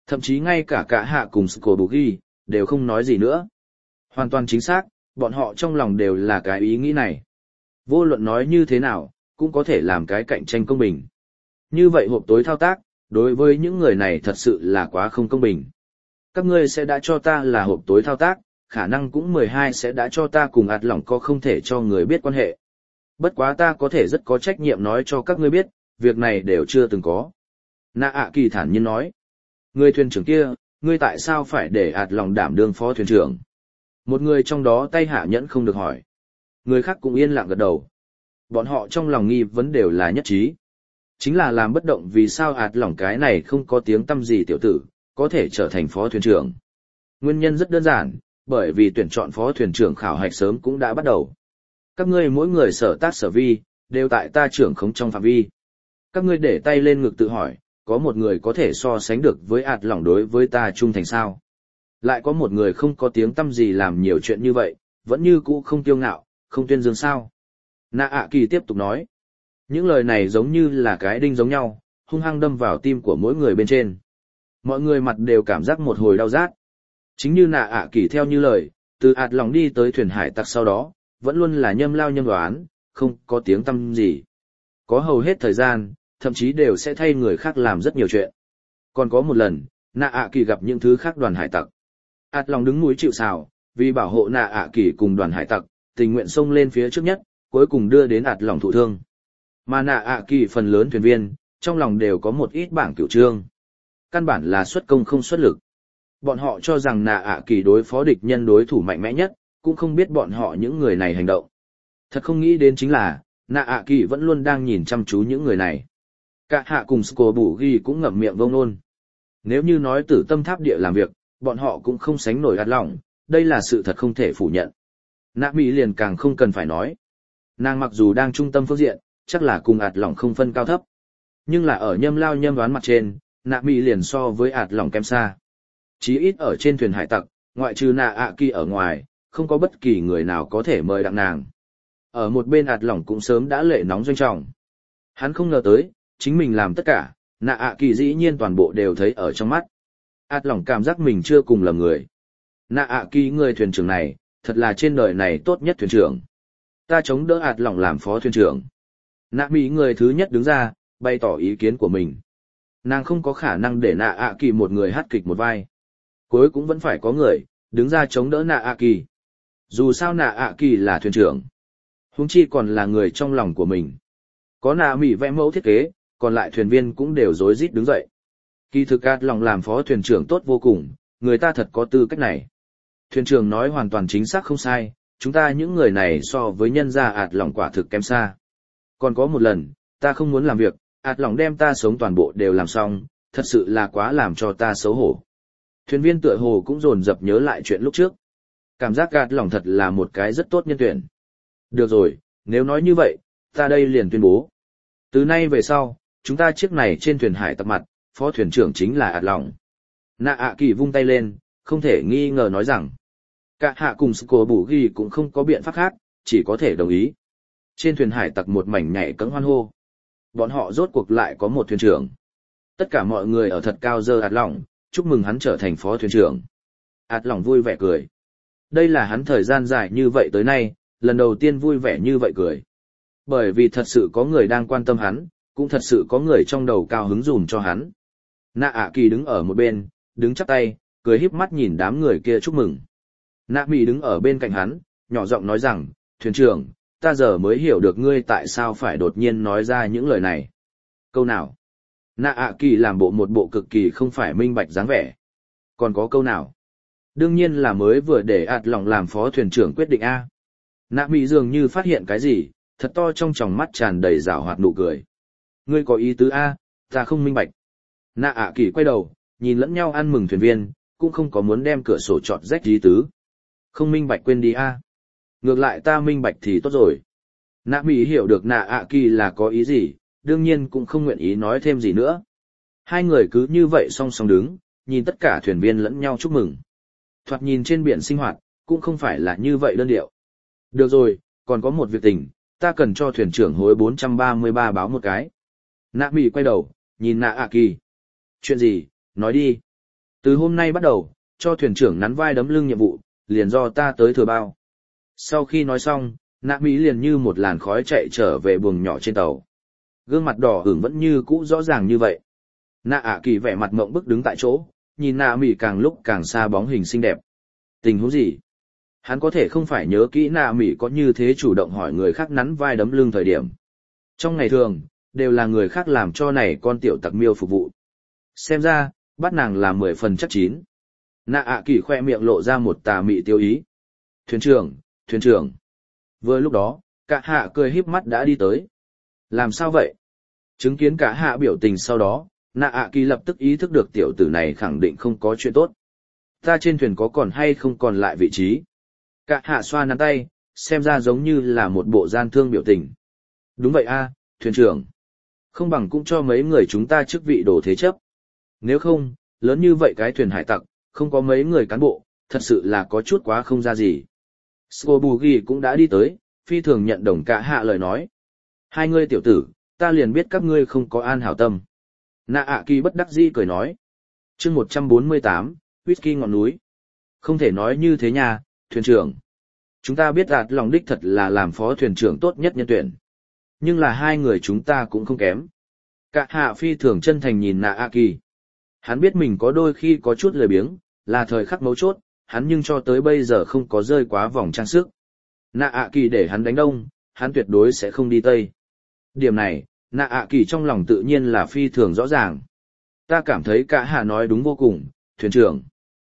Thậm chí ngay cả cả hạ cùng Scobugi đều không nói gì nữa. Hoàn toàn chính xác, bọn họ trong lòng đều là cái ý nghĩ này. Vô luận nói như thế nào, cũng có thể làm cái cạnh tranh công bình. Như vậy hộp tối thao tác, đối với những người này thật sự là quá không công bình. Các ngươi sẽ đã cho ta là hộp tối thao tác, khả năng cũng mười hai sẽ đã cho ta cùng ạt lỏng có không thể cho người biết quan hệ. Bất quá ta có thể rất có trách nhiệm nói cho các ngươi biết, việc này đều chưa từng có. Nạ ạ kỳ thản nhiên nói. Người thuyền trưởng kia, ngươi tại sao phải để ạt lỏng đảm đương phó thuyền trưởng? Một người trong đó tay hạ nhẫn không được hỏi. Người khác cũng yên lặng gật đầu. Bọn họ trong lòng nghi vấn đều là nhất trí. Chính là làm bất động vì sao ạt lỏng cái này không có tiếng tăm gì tiểu tử, có thể trở thành phó thuyền trưởng. Nguyên nhân rất đơn giản, bởi vì tuyển chọn phó thuyền trưởng khảo hạch sớm cũng đã bắt đầu. Các ngươi mỗi người sở tác sở vi, đều tại ta trưởng khống trong phạm vi. Các ngươi để tay lên ngực tự hỏi, có một người có thể so sánh được với ạt lỏng đối với ta trung thành sao? Lại có một người không có tiếng tăm gì làm nhiều chuyện như vậy, vẫn như cũ không tiêu ngạo, không tuyên dương sao? Nạ ạ kỳ tiếp tục nói. Những lời này giống như là cái đinh giống nhau, hung hăng đâm vào tim của mỗi người bên trên. Mọi người mặt đều cảm giác một hồi đau rát. Chính như nạ ạ kỳ theo như lời, từ ạt lỏng đi tới thuyền hải tặc sau đó, vẫn luôn là nhâm lao nhâm đoán, không có tiếng tăm gì. Có hầu hết thời gian, thậm chí đều sẽ thay người khác làm rất nhiều chuyện. Còn có một lần, nạ ạ kỳ gặp những thứ khác đoàn hải tặc. ạt lỏng đứng núi chịu sào, vì bảo hộ nạ ạ kỳ cùng đoàn hải tặc, tình nguyện xông lên phía trước nhất, cuối cùng đưa đến ạt lỏng thụ thương. Mà nạ ạ kỳ phần lớn thuyền viên, trong lòng đều có một ít bảng cửu trương. Căn bản là xuất công không xuất lực. Bọn họ cho rằng nạ ạ kỳ đối phó địch nhân đối thủ mạnh mẽ nhất, cũng không biết bọn họ những người này hành động. Thật không nghĩ đến chính là, nạ ạ kỳ vẫn luôn đang nhìn chăm chú những người này. Cả hạ cùng Scobugi cũng ngậm miệng vông nôn. Nếu như nói tử tâm tháp địa làm việc, bọn họ cũng không sánh nổi ạt lỏng, đây là sự thật không thể phủ nhận. Nạ mỹ liền càng không cần phải nói. Nàng mặc dù đang trung tâm phương diện, chắc là cùng ạt lỏng không phân cao thấp. Nhưng là ở nhâm lao nhâm đoán mặt trên, nạ mỹ liền so với ạt lỏng kém xa. Chí ít ở trên thuyền hải tặc, ngoại trừ nạ ạ kỳ ở ngoài, không có bất kỳ người nào có thể mời đặng nàng. Ở một bên ạt lỏng cũng sớm đã lệ nóng doanh trọng. Hắn không ngờ tới, chính mình làm tất cả, nạ ạ kỳ dĩ nhiên toàn bộ đều thấy ở trong mắt. Ạt lỏng cảm giác mình chưa cùng lầm người. Nạ ạ kỳ người thuyền trưởng này, thật là trên đời này tốt nhất thuyền trưởng. Ta chống đỡ ạt lỏng làm phó thuyền trưởng. Nạ mỹ người thứ nhất đứng ra, bày tỏ ý kiến của mình. Nàng không có khả năng để nạ ạ kỳ một người hát kịch một vai. Cuối cũng vẫn phải có người, đứng ra chống đỡ nạ ạ kỳ. Dù sao nạ ạ kỳ là thuyền trưởng. Huống chi còn là người trong lòng của mình. Có nạ mỹ vẽ mẫu thiết kế, còn lại thuyền viên cũng đều rối rít đứng dậy. Kỳ thực ạt lỏng làm phó thuyền trưởng tốt vô cùng, người ta thật có tư cách này. Thuyền trưởng nói hoàn toàn chính xác không sai, chúng ta những người này so với nhân gia ạt lỏng quả thực kém xa. Còn có một lần, ta không muốn làm việc, ạt lỏng đem ta sống toàn bộ đều làm xong, thật sự là quá làm cho ta xấu hổ. Thuyền viên tựa hồ cũng dồn dập nhớ lại chuyện lúc trước. Cảm giác ạt lỏng thật là một cái rất tốt nhân tuyển. Được rồi, nếu nói như vậy, ta đây liền tuyên bố. Từ nay về sau, chúng ta chiếc này trên thuyền hải tặc mặt, phó thuyền trưởng chính là ạt lỏng. Nạ ạ kỳ vung tay lên, không thể nghi ngờ nói rằng. Cả hạ cùng Scobugi cũng không có biện pháp khác, chỉ có thể đồng ý. Trên thuyền hải tặc một mảnh nhảy cẫng hoan hô. Bọn họ rốt cuộc lại có một thuyền trưởng. Tất cả mọi người ở thật cao dơ ạt lỏng, chúc mừng hắn trở thành phó thuyền trưởng. Ạt lỏng vui vẻ cười. Đây là hắn thời gian dài như vậy tới nay, lần đầu tiên vui vẻ như vậy cười. Bởi vì thật sự có người đang quan tâm hắn, cũng thật sự có người trong đầu cao hứng dùm cho hắn. Nạ ạ kỳ đứng ở một bên, đứng chắp tay, cười híp mắt nhìn đám người kia chúc mừng. Nạ mỹ đứng ở bên cạnh hắn, nhỏ giọng nói rằng, thuyền trưởng, ta giờ mới hiểu được ngươi tại sao phải đột nhiên nói ra những lời này. Câu nào? Nạ ạ kỳ làm bộ một bộ cực kỳ không phải minh bạch dáng vẻ. Còn có câu nào? Đương nhiên là mới vừa để ạt lỏng làm phó thuyền trưởng quyết định A. Nạ mỹ dường như phát hiện cái gì, thật to trong tròng mắt tràn đầy rảo hoạt nụ cười. Ngươi có ý tứ A, ta không minh bạch. Nạ ạ kỳ quay đầu, nhìn lẫn nhau ăn mừng thuyền viên, cũng không có muốn đem cửa sổ chọt rách ý tứ. Không minh bạch quên đi A. Ngược lại ta minh bạch thì tốt rồi. Nạ mỹ hiểu được nạ ạ kỳ là có ý gì, đương nhiên cũng không nguyện ý nói thêm gì nữa. Hai người cứ như vậy song song đứng, nhìn tất cả thuyền viên lẫn nhau chúc mừng. Thoạt nhìn trên biển sinh hoạt, cũng không phải là như vậy đơn điệu. Được rồi, còn có một việc tình, ta cần cho thuyền trưởng hối bốn trăm ba mươi ba báo một cái. Nạ mỹ quay đầu, nhìn nạ ạ kỳ. Chuyện gì, nói đi. Từ hôm nay bắt đầu, cho thuyền trưởng nắn vai đấm lưng nhiệm vụ, liền do ta tới thừa bao. Sau khi nói xong, nạ mỹ liền như một làn khói chạy trở về buồng nhỏ trên tàu. Gương mặt đỏ ửng vẫn như cũ rõ ràng như vậy. Nạ ạ kỳ vẻ mặt mộng bức đứng tại chỗ, nhìn nạ mỹ càng lúc càng xa bóng hình xinh đẹp. Tình huống gì? Hắn có thể không phải nhớ kỹ nạ mỹ có như thế chủ động hỏi người khác nắn vai đấm lưng thời điểm. Trong ngày thường, đều là người khác làm cho này con tiểu tặc miêu phục vụ. Xem ra, bắt nàng là mười phần chắc chín. Nạ ạ kỳ khoe miệng lộ ra một tà mị tiêu ý. Thuyền trưởng, thuyền trưởng. Vừa lúc đó, cả hạ cười híp mắt đã đi tới. Làm sao vậy? Chứng kiến cả hạ biểu tình sau đó, nạ ạ kỳ lập tức ý thức được tiểu tử này khẳng định không có chuyện tốt. Ta trên thuyền có còn hay không còn lại vị trí? Cả hạ xoa nắn tay, xem ra giống như là một bộ gian thương biểu tình. Đúng vậy a, thuyền trưởng. Không bằng cũng cho mấy người chúng ta chức vị đồ thế chấp. Nếu không, lớn như vậy cái thuyền hải tặc, không có mấy người cán bộ, thật sự là có chút quá không ra gì. Scobugi cũng đã đi tới, phi thường nhận đồng cả hạ lời nói. Hai ngươi tiểu tử, ta liền biết các ngươi không có an hảo tâm. Nạ ạ kỳ bất đắc dĩ cười nói. chương một trăm bốn mươi tám, whisky ngọn núi. Không thể nói như thế nha, thuyền trưởng. Chúng ta biết đạt lòng đích thật là làm phó thuyền trưởng tốt nhất nhân tuyển. Nhưng là hai người chúng ta cũng không kém. Cả hạ phi thường chân thành nhìn nạ ạ kỳ. Hắn biết mình có đôi khi có chút lười biếng, là thời khắc mấu chốt, hắn nhưng cho tới bây giờ không có rơi quá vòng trang sức. Nạ ạ kỳ để hắn đánh đông, hắn tuyệt đối sẽ không đi tây. Điểm này, nạ ạ kỳ trong lòng tự nhiên là phi thường rõ ràng. Ta cảm thấy cả hạ nói đúng vô cùng, thuyền trưởng.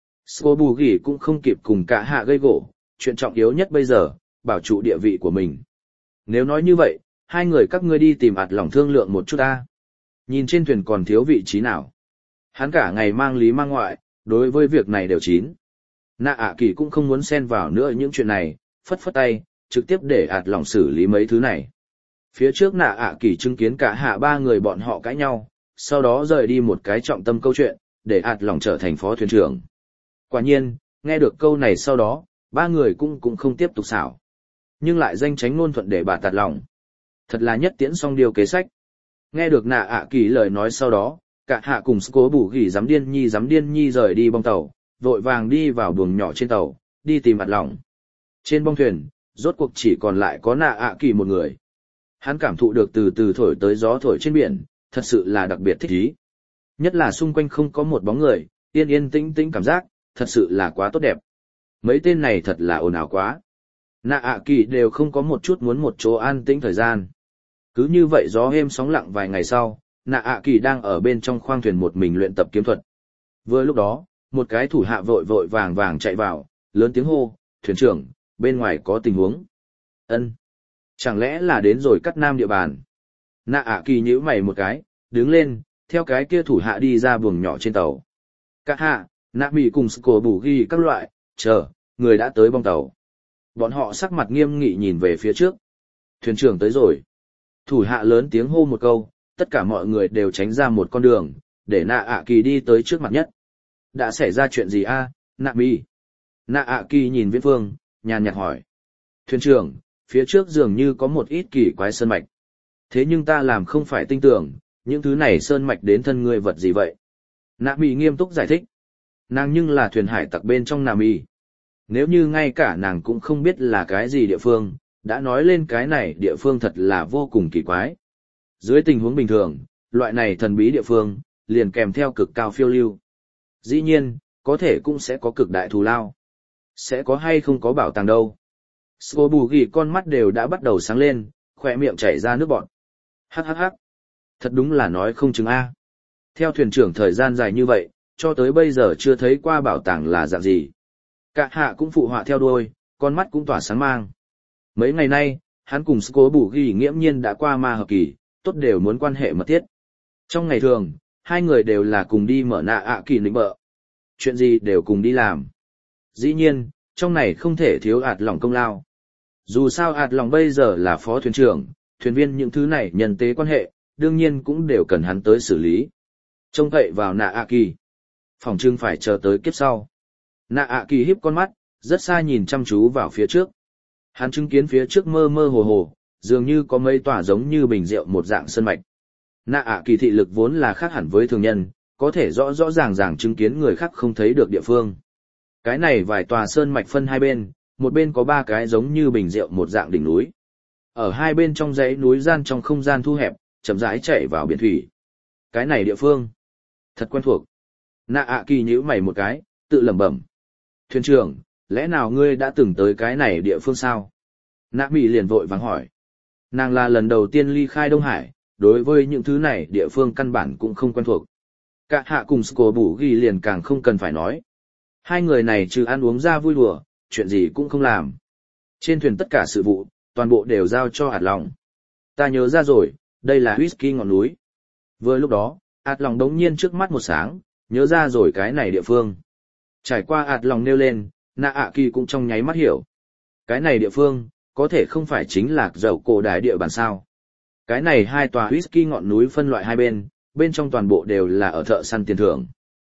Scobugi cũng không kịp cùng cả hạ gây gỗ, chuyện trọng yếu nhất bây giờ, bảo trụ địa vị của mình. Nếu nói như vậy, hai người các ngươi đi tìm ạt lòng thương lượng một chút ta. Nhìn trên thuyền còn thiếu vị trí nào. Hắn cả ngày mang lý mang ngoại, đối với việc này đều chín. Nạ ạ kỳ cũng không muốn xen vào nữa những chuyện này, phất phất tay, trực tiếp để ạt lòng xử lý mấy thứ này. Phía trước nạ ạ kỳ chứng kiến cả hạ ba người bọn họ cãi nhau, sau đó rời đi một cái trọng tâm câu chuyện, để ạt lòng trở thành phó thuyền trưởng. Quả nhiên, nghe được câu này sau đó, ba người cũng cũng không tiếp tục xảo. Nhưng lại danh tránh ngôn thuận để bà tạt lòng. Thật là nhất tiễn song điều kế sách. Nghe được nạ ạ kỳ lời nói sau đó, cả hạ cùng cố bù gỉ dám điên nhi dám điên nhi rời đi bong tàu, vội vàng đi vào buồng nhỏ trên tàu, đi tìm ạt lòng. Trên bong thuyền, rốt cuộc chỉ còn lại có nạ ạ kỳ một người. Hắn cảm thụ được từ từ thổi tới gió thổi trên biển, thật sự là đặc biệt thích ý. Nhất là xung quanh không có một bóng người, yên yên tĩnh tĩnh cảm giác, thật sự là quá tốt đẹp. Mấy tên này thật là ồn ào quá. Nạ ạ kỳ đều không có một chút muốn một chỗ an tĩnh thời gian. Cứ như vậy gió êm sóng lặng vài ngày sau, nạ ạ kỳ đang ở bên trong khoang thuyền một mình luyện tập kiếm thuật. Vừa lúc đó, một cái thủ hạ vội vội vàng vàng chạy vào, lớn tiếng hô, thuyền trưởng, bên ngoài có tình huống. Ân, chẳng lẽ là đến rồi cắt nam địa bàn. Nạ ạ kỳ nhíu mày một cái, đứng lên, theo cái kia thủ hạ đi ra buồng nhỏ trên tàu. Các hạ, nạ mì cùng cổ bù ghi các loại, chờ, người đã tới bong tàu. Bọn họ sắc mặt nghiêm nghị nhìn về phía trước. Thuyền trưởng tới rồi. Thủ hạ lớn tiếng hô một câu, tất cả mọi người đều tránh ra một con đường, để nạ ạ kỳ đi tới trước mặt nhất. Đã xảy ra chuyện gì a, nạ mì? Nạ ạ kỳ nhìn viễn phương, nhàn nhạt hỏi. Thuyền trưởng, phía trước dường như có một ít kỳ quái sơn mạch. Thế nhưng ta làm không phải tinh tưởng, những thứ này sơn mạch đến thân ngươi vật gì vậy? Nạ mì nghiêm túc giải thích. Nàng nhưng là thuyền hải tặc bên trong nạ mì. Nếu như ngay cả nàng cũng không biết là cái gì địa phương, đã nói lên cái này địa phương thật là vô cùng kỳ quái. Dưới tình huống bình thường, loại này thần bí địa phương, liền kèm theo cực cao phiêu lưu. Dĩ nhiên, có thể cũng sẽ có cực đại thù lao. Sẽ có hay không có bảo tàng đâu. Scobugi con mắt đều đã bắt đầu sáng lên, khỏe miệng chảy ra nước bọt. Hắc hắc hắc. Thật đúng là nói không chừng a. Theo thuyền trưởng thời gian dài như vậy, cho tới bây giờ chưa thấy qua bảo tàng là dạng gì. Cả hạ cũng phụ họa theo đuôi, con mắt cũng tỏa sáng mang. Mấy ngày nay, hắn cùng Scobugi nghiễm nhiên đã qua ma hợp kỳ, tốt đều muốn quan hệ mật thiết. Trong ngày thường, hai người đều là cùng đi mở nạ ạ kỳ nịnh bợ. Chuyện gì đều cùng đi làm. Dĩ nhiên, trong này không thể thiếu ạt lòng công lao. Dù sao ạt lòng bây giờ là phó thuyền trưởng, thuyền viên những thứ này nhân tế quan hệ, đương nhiên cũng đều cần hắn tới xử lý. Trông cậy vào nạ ạ kỳ. Phòng trưng phải chờ tới kiếp sau. Nạ ạ kỳ híp con mắt, rất xa nhìn chăm chú vào phía trước. Hắn chứng kiến phía trước mơ mơ hồ hồ, dường như có mấy tỏa giống như bình rượu một dạng sơn mạch. Nạ ạ kỳ thị lực vốn là khác hẳn với thường nhân, có thể rõ rõ ràng ràng chứng kiến người khác không thấy được địa phương. Cái này vài tòa sơn mạch phân hai bên, một bên có ba cái giống như bình rượu một dạng đỉnh núi. Ở hai bên trong dãy núi gian trong không gian thu hẹp, chậm rãi chạy vào biển thủy. Cái này địa phương, thật quen thuộc. Nạ ạ kỳ nhíu mày một cái, tự lẩm bẩm. Thuyền trưởng, lẽ nào ngươi đã từng tới cái này địa phương sao? Nạ Mỹ liền vội vàng hỏi. Nàng là lần đầu tiên ly khai Đông Hải, đối với những thứ này địa phương căn bản cũng không quen thuộc. Cả hạ cùng Sco Bù Ghi liền càng không cần phải nói. Hai người này trừ ăn uống ra vui đùa, chuyện gì cũng không làm. Trên thuyền tất cả sự vụ, toàn bộ đều giao cho hạt lòng. Ta nhớ ra rồi, đây là whisky ngọn núi. Vừa lúc đó, hạt lòng đống nhiên trước mắt một sáng, nhớ ra rồi cái này địa phương. Trải qua hạt lòng nêu lên, Nạ ạ kỳ cũng trong nháy mắt hiểu. Cái này địa phương, có thể không phải chính là dầu cổ đài địa bàn sao. Cái này hai tòa whisky ngọn núi phân loại hai bên, bên trong toàn bộ đều là ở thợ săn tiền thưởng.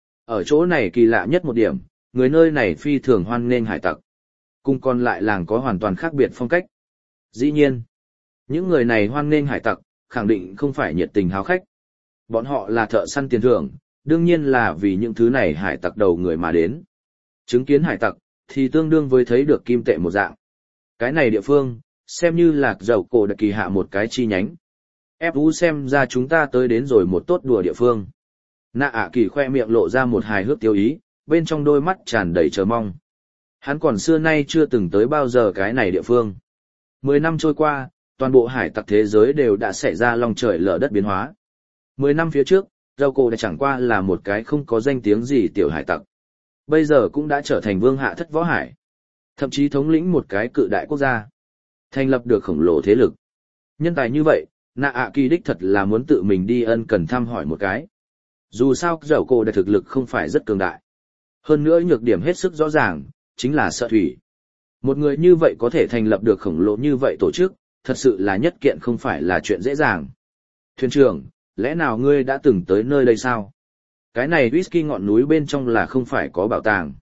Ở chỗ này kỳ lạ nhất một điểm, người nơi này phi thường hoan nghênh hải tặc. Cùng còn lại làng có hoàn toàn khác biệt phong cách. Dĩ nhiên, những người này hoan nghênh hải tặc, khẳng định không phải nhiệt tình háo khách. Bọn họ là thợ săn tiền thưởng, đương nhiên là vì những thứ này hải tặc đầu người mà đến. Chứng kiến hải tặc, thì tương đương với thấy được kim tệ một dạng. Cái này địa phương, xem như lạc dầu cổ đặc kỳ hạ một cái chi nhánh. Ép vũ xem ra chúng ta tới đến rồi một tốt đùa địa phương. Nạ ạ kỳ khoe miệng lộ ra một hài hước tiêu ý, bên trong đôi mắt tràn đầy chờ mong. Hắn còn xưa nay chưa từng tới bao giờ cái này địa phương. Mười năm trôi qua, toàn bộ hải tặc thế giới đều đã xảy ra long trời lở đất biến hóa. Mười năm phía trước, dầu cổ đã chẳng qua là một cái không có danh tiếng gì tiểu hải tặc. Bây giờ cũng đã trở thành vương hạ thất võ hải. Thậm chí thống lĩnh một cái cự đại quốc gia. Thành lập được khổng lồ thế lực. Nhân tài như vậy, Nạ ạ kỳ đích thật là muốn tự mình đi ân cần thăm hỏi một cái. Dù sao dầu cổ đã thực lực không phải rất cường đại. Hơn nữa nhược điểm hết sức rõ ràng, chính là sợ thủy. Một người như vậy có thể thành lập được khổng lồ như vậy tổ chức, thật sự là nhất kiện không phải là chuyện dễ dàng. Thuyền trưởng, lẽ nào ngươi đã từng tới nơi đây sao? Cái này whisky ngọn núi bên trong là không phải có bảo tàng.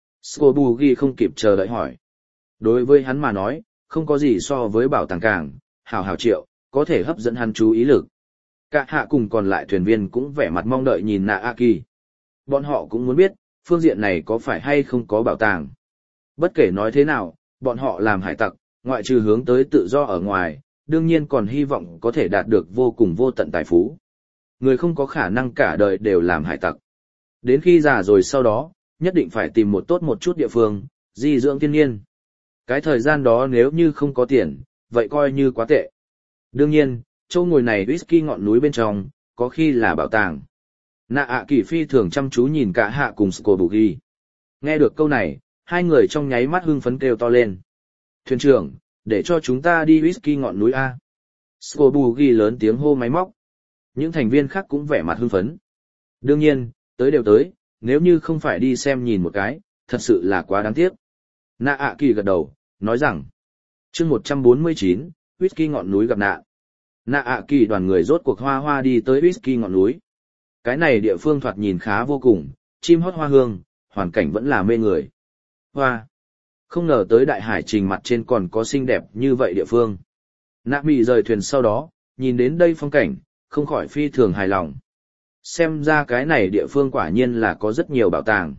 Scobugi không kịp chờ đợi hỏi. Đối với hắn mà nói, không có gì so với bảo tàng càng, hào hào triệu, có thể hấp dẫn hắn chú ý lực. Cả hạ cùng còn lại thuyền viên cũng vẻ mặt mong đợi nhìn Nạ A Kỳ. Bọn họ cũng muốn biết, phương diện này có phải hay không có bảo tàng. Bất kể nói thế nào, bọn họ làm hải tặc, ngoại trừ hướng tới tự do ở ngoài, đương nhiên còn hy vọng có thể đạt được vô cùng vô tận tài phú. Người không có khả năng cả đời đều làm hải tặc. Đến khi già rồi sau đó, nhất định phải tìm một tốt một chút địa phương, di dưỡng thiên nhiên. Cái thời gian đó nếu như không có tiền, vậy coi như quá tệ. Đương nhiên, chỗ ngồi này whisky ngọn núi bên trong, có khi là bảo tàng. Nạ ạ kỳ phi thường chăm chú nhìn cả hạ cùng Scobugi. Nghe được câu này, hai người trong nháy mắt hưng phấn kêu to lên. Thuyền trưởng, để cho chúng ta đi whisky ngọn núi A. Scobugi lớn tiếng hô máy móc. Những thành viên khác cũng vẻ mặt hưng phấn. Đương nhiên, tới đều tới, nếu như không phải đi xem nhìn một cái, thật sự là quá đáng tiếc. Nạ ạ kỳ gật đầu, nói rằng, chương một trăm bốn mươi chín, whisky ngọn núi gặp nạn. Nạ ạ kỳ đoàn người rốt cuộc hoa hoa đi tới whisky ngọn núi. Cái này địa phương thoạt nhìn khá vô cùng, chim hót hoa hương, hoàn cảnh vẫn là mê người. Hoa! Không ngờ tới đại hải trình mặt trên còn có xinh đẹp như vậy địa phương. Nạ mị rời thuyền sau đó, nhìn đến đây phong cảnh, không khỏi phi thường hài lòng. Xem ra cái này địa phương quả nhiên là có rất nhiều bảo tàng.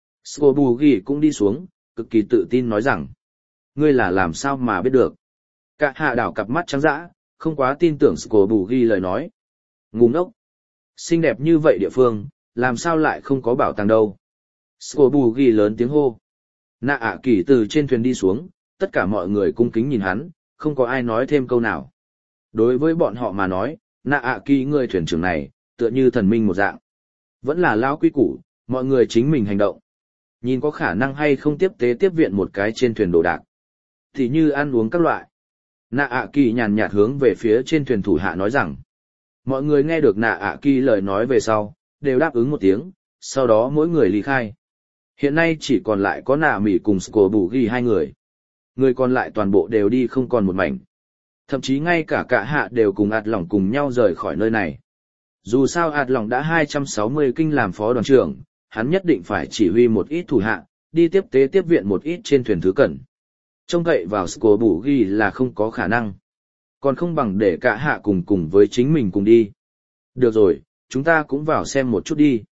Scobugi cũng đi xuống, cực kỳ tự tin nói rằng, ngươi là làm sao mà biết được. Cả hạ đảo cặp mắt trắng dã, không quá tin tưởng Scobugi lời nói. Ngu ngốc. Xinh đẹp như vậy địa phương, làm sao lại không có bảo tàng đâu. Scobugi lớn tiếng hô. Nạ ạ kỳ từ trên thuyền đi xuống, tất cả mọi người cung kính nhìn hắn, không có ai nói thêm câu nào. Đối với bọn họ mà nói, Nạ ạ kỳ người thuyền trưởng này, tựa như thần minh một dạng. Vẫn là lão quý củ, mọi người chính mình hành động. Nhìn có khả năng hay không tiếp tế tiếp viện một cái trên thuyền đồ đạc. Thì như ăn uống các loại. Nạ ạ kỳ nhàn nhạt hướng về phía trên thuyền thủ hạ nói rằng. Mọi người nghe được Nạ ạ kỳ lời nói về sau, đều đáp ứng một tiếng, sau đó mỗi người ly khai. Hiện nay chỉ còn lại có Nạ Mỉ cùng Scobugi hai người. Người còn lại toàn bộ đều đi không còn một mảnh. Thậm chí ngay cả cả hạ đều cùng ạt lỏng cùng nhau rời khỏi nơi này. Dù sao ạt lỏng đã hai trăm sáu mươi kinh làm phó đoàn trưởng, hắn nhất định phải chỉ huy một ít thủ hạ, đi tiếp tế tiếp viện một ít trên thuyền thứ cần. Trông cậy vào Scobugi là không có khả năng. Còn không bằng để cả hạ cùng cùng với chính mình cùng đi. Được rồi, chúng ta cũng vào xem một chút đi.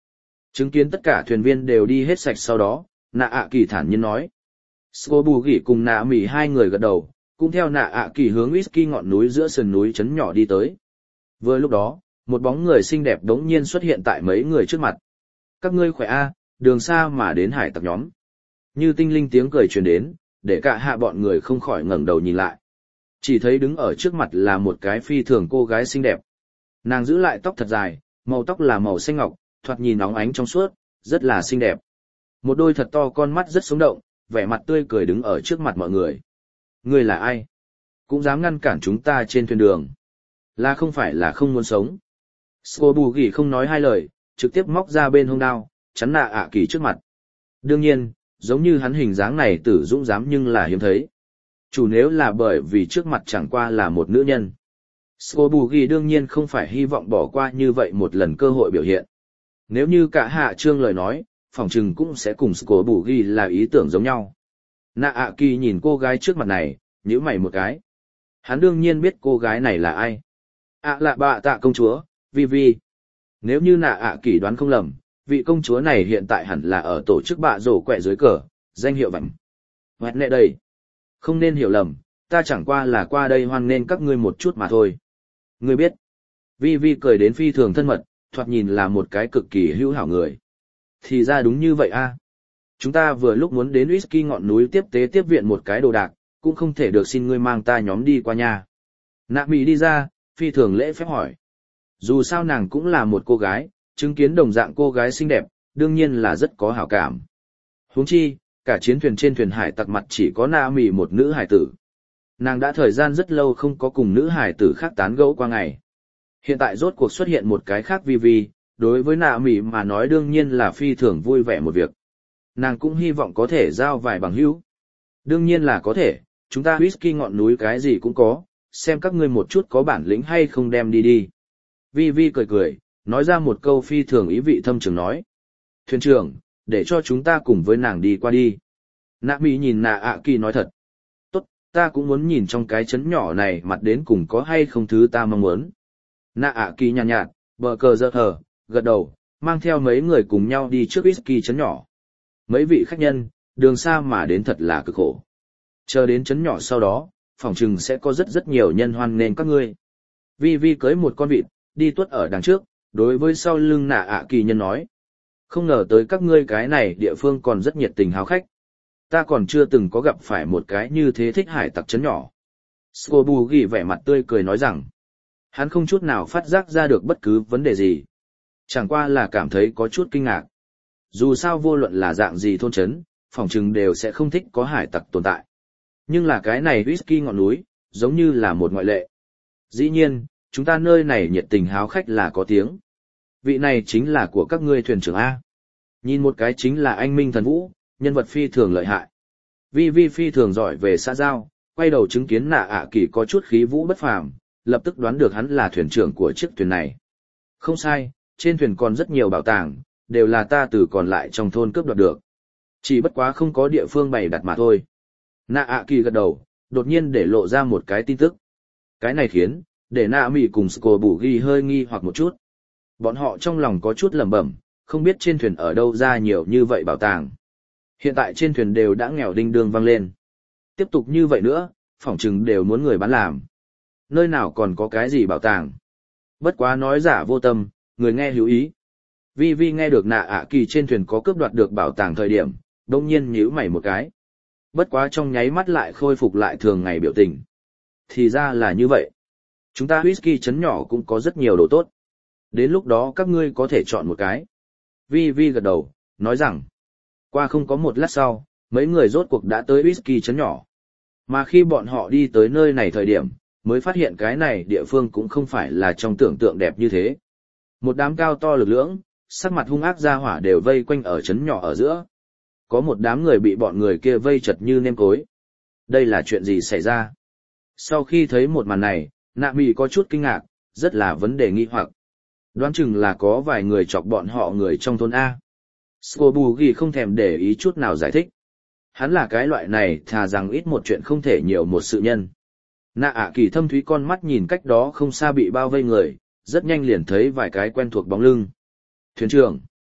Chứng kiến tất cả thuyền viên đều đi hết sạch sau đó, nạ ạ kỳ thản nhiên nói. Sô bù gỉ cùng nạ mỉ hai người gật đầu, cũng theo nạ ạ kỳ hướng whisky ngọn núi giữa sườn núi trấn nhỏ đi tới. Vừa lúc đó, một bóng người xinh đẹp đống nhiên xuất hiện tại mấy người trước mặt. Các ngươi khỏe a, đường xa mà đến hải tặc nhóm. Như tinh linh tiếng cười truyền đến, để cả hạ bọn người không khỏi ngẩng đầu nhìn lại. Chỉ thấy đứng ở trước mặt là một cái phi thường cô gái xinh đẹp. Nàng giữ lại tóc thật dài, màu tóc là màu xanh ngọc, thoạt nhìn óng ánh trong suốt, rất là xinh đẹp. Một đôi thật to con mắt rất sống động, vẻ mặt tươi cười đứng ở trước mặt mọi người. Ngươi là ai? Cũng dám ngăn cản chúng ta trên thuyền đường. Là không phải là không muốn sống. Scobugi không nói hai lời, trực tiếp móc ra bên hông đao, chắn nạ ạ kỳ trước mặt. Đương nhiên, giống như hắn hình dáng này tử dũng dám nhưng là hiếm thấy. Chủ nếu là bởi vì trước mặt chẳng qua là một nữ nhân. Scobugi đương nhiên không phải hy vọng bỏ qua như vậy một lần cơ hội biểu hiện. Nếu như cả hạ trương lời nói, phỏng chừng cũng sẽ cùng Scobugi là ý tưởng giống nhau. Nạ ạ kỳ nhìn cô gái trước mặt này, nhíu mày một cái. Hắn đương nhiên biết cô gái này là ai. ạ à là bạ tạ công chúa, Vi Vi. Nếu như nạ ạ kỳ đoán không lầm, vị công chúa này hiện tại hẳn là ở tổ chức bạ rổ quẹ dưới cờ, danh hiệu vảnh. Hoẹt nệ đây. Không nên hiểu lầm, ta chẳng qua là qua đây hoan nên các ngươi một chút mà thôi. Ngươi biết. Vi Vi cười đến phi thường thân mật, thoạt nhìn là một cái cực kỳ hữu hảo người. Thì ra đúng như vậy a. Chúng ta vừa lúc muốn đến whisky ngọn núi tiếp tế tiếp viện một cái đồ đạc, cũng không thể được xin ngươi mang ta nhóm đi qua nhà. Nạ mị đi ra, phi thường lễ phép hỏi. Dù sao nàng cũng là một cô gái, chứng kiến đồng dạng cô gái xinh đẹp, đương nhiên là rất có hảo cảm. Huống chi, cả chiến thuyền trên thuyền hải tặc mặt chỉ có nạ mị một nữ hải tử. Nàng đã thời gian rất lâu không có cùng nữ hải tử khác tán gẫu qua ngày. Hiện tại rốt cuộc xuất hiện một cái khác Vi Vi, đối với nạ mị mà nói đương nhiên là phi thường vui vẻ một việc. Nàng cũng hy vọng có thể giao vài bằng hữu. Đương nhiên là có thể, chúng ta whisky ngọn núi cái gì cũng có, xem các ngươi một chút có bản lĩnh hay không đem đi đi. Vi Vi cười cười, nói ra một câu phi thường ý vị thâm trường nói. Thuyền trưởng, để cho chúng ta cùng với nàng đi qua đi. Nạ mỹ nhìn nạ ạ kỳ nói thật. Tốt, ta cũng muốn nhìn trong cái chấn nhỏ này mặt đến cùng có hay không thứ ta mong muốn. Nạ ạ kỳ nhàn nhạt, nhạt, bờ cờ giơ hờ, gật đầu, mang theo mấy người cùng nhau đi trước whisky chấn nhỏ. Mấy vị khách nhân, đường xa mà đến thật là cực khổ. Chờ đến chấn nhỏ sau đó, phỏng chừng sẽ có rất rất nhiều nhân hoan nên các ngươi. Vi Vi cưới một con vịt, đi tuốt ở đằng trước, đối với sau lưng nạ ạ kỳ nhân nói. Không ngờ tới các ngươi cái này địa phương còn rất nhiệt tình háo khách. Ta còn chưa từng có gặp phải một cái như thế thích hải tặc chấn nhỏ. Scobugi vẻ mặt tươi cười nói rằng, hắn không chút nào phát giác ra được bất cứ vấn đề gì. Chẳng qua là cảm thấy có chút kinh ngạc. Dù sao vô luận là dạng gì thôn trấn, phỏng chừng đều sẽ không thích có hải tặc tồn tại. Nhưng là cái này whisky ngọn núi, giống như là một ngoại lệ. Dĩ nhiên, chúng ta nơi này nhiệt tình háo khách là có tiếng. Vị này chính là của các ngươi thuyền trưởng A. Nhìn một cái chính là anh Minh Thần Vũ, nhân vật phi thường lợi hại. Vi Vi phi thường giỏi về xã giao, quay đầu chứng kiến nạ ạ kỳ có chút khí vũ bất phàm, lập tức đoán được hắn là thuyền trưởng của chiếc thuyền này. Không sai, trên thuyền còn rất nhiều bảo tàng, đều là ta từ còn lại trong thôn cướp đoạt được. Chỉ bất quá không có địa phương bày đặt mà thôi. Nạ ạ kỳ gật đầu, đột nhiên để lộ ra một cái tin tức. Cái này khiến, để nạ mỉ cùng Scobugi hơi nghi hoặc một chút. Bọn họ trong lòng có chút lẩm bẩm, không biết trên thuyền ở đâu ra nhiều như vậy bảo tàng. Hiện tại trên thuyền đều đã nghèo đinh đương vang lên. Tiếp tục như vậy nữa, phỏng chừng đều muốn người bán làm. Nơi nào còn có cái gì bảo tàng. Bất quá nói giả vô tâm, người nghe hữu ý. Vi Vi nghe được nạ ạ kỳ trên thuyền có cướp đoạt được bảo tàng thời điểm, đông nhiên nhíu mày một cái. Bất quá trong nháy mắt lại khôi phục lại thường ngày biểu tình. Thì ra là như vậy. Chúng ta whisky chấn nhỏ cũng có rất nhiều đồ tốt. Đến lúc đó các ngươi có thể chọn một cái. Vi Vi gật đầu, nói rằng. Qua không có một lát sau, mấy người rốt cuộc đã tới whisky chấn nhỏ. Mà khi bọn họ đi tới nơi này thời điểm, mới phát hiện cái này địa phương cũng không phải là trong tưởng tượng đẹp như thế. Một đám cao to lực lưỡng, sắc mặt hung ác ra hỏa đều vây quanh ở chấn nhỏ ở giữa. Có một đám người bị bọn người kia vây chật như nêm cối. Đây là chuyện gì xảy ra? Sau khi thấy một màn này, nạ mị có chút kinh ngạc, rất là vấn đề nghi hoặc. Đoán chừng là có vài người chọc bọn họ người trong thôn A. Scobugi không thèm để ý chút nào giải thích. Hắn là cái loại này thà rằng ít một chuyện không thể nhiều một sự nhân. Nạ ạ kỳ thâm thúy con mắt nhìn cách đó không xa bị bao vây người, rất nhanh liền thấy vài cái quen thuộc bóng lưng. Thuyền trưởng.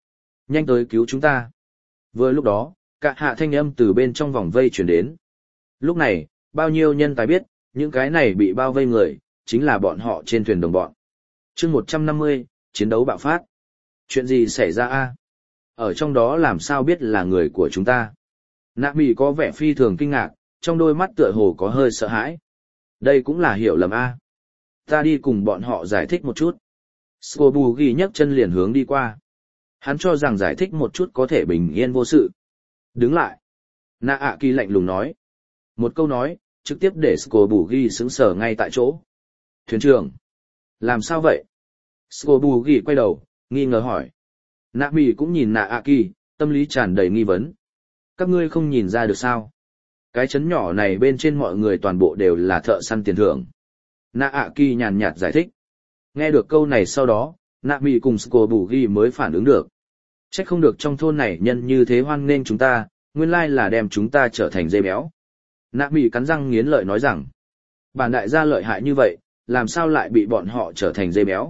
Nhanh tới cứu chúng ta. Vừa lúc đó, cả hạ thanh âm từ bên trong vòng vây chuyển đến. Lúc này, bao nhiêu nhân tài biết, những cái này bị bao vây người, chính là bọn họ trên thuyền đồng bọn. chương một trăm năm mươi, chiến đấu bạo phát. Chuyện gì xảy ra a? Ở trong đó làm sao biết là người của chúng ta? Nạ Mị có vẻ phi thường kinh ngạc, trong đôi mắt tựa hồ có hơi sợ hãi. Đây cũng là hiểu lầm a. Ta đi cùng bọn họ giải thích một chút. Scobugi nhấc chân liền hướng đi qua. Hắn cho rằng giải thích một chút có thể bình yên vô sự. Đứng lại. Nạ ạ kỳ lạnh lùng nói. Một câu nói, trực tiếp để Scobugi sững sờ ngay tại chỗ. Thuyền trưởng. Làm sao vậy? Scobugi quay đầu, nghi ngờ hỏi. Nạ Mị cũng nhìn Nạ ạ kỳ, tâm lý tràn đầy nghi vấn. Các ngươi không nhìn ra được sao? Cái chấn nhỏ này bên trên mọi người toàn bộ đều là thợ săn tiền thưởng. Nạ ạ kỳ nhàn nhạt giải thích. Nghe được câu này sau đó, Nạ Mị cùng Scobugi mới phản ứng được. Trách không được trong thôn này nhân như thế hoan nghênh chúng ta, nguyên lai là đem chúng ta trở thành dê béo. Nạ Mị cắn răng nghiến lợi nói rằng, bản đại gia lợi hại như vậy, làm sao lại bị bọn họ trở thành dê béo.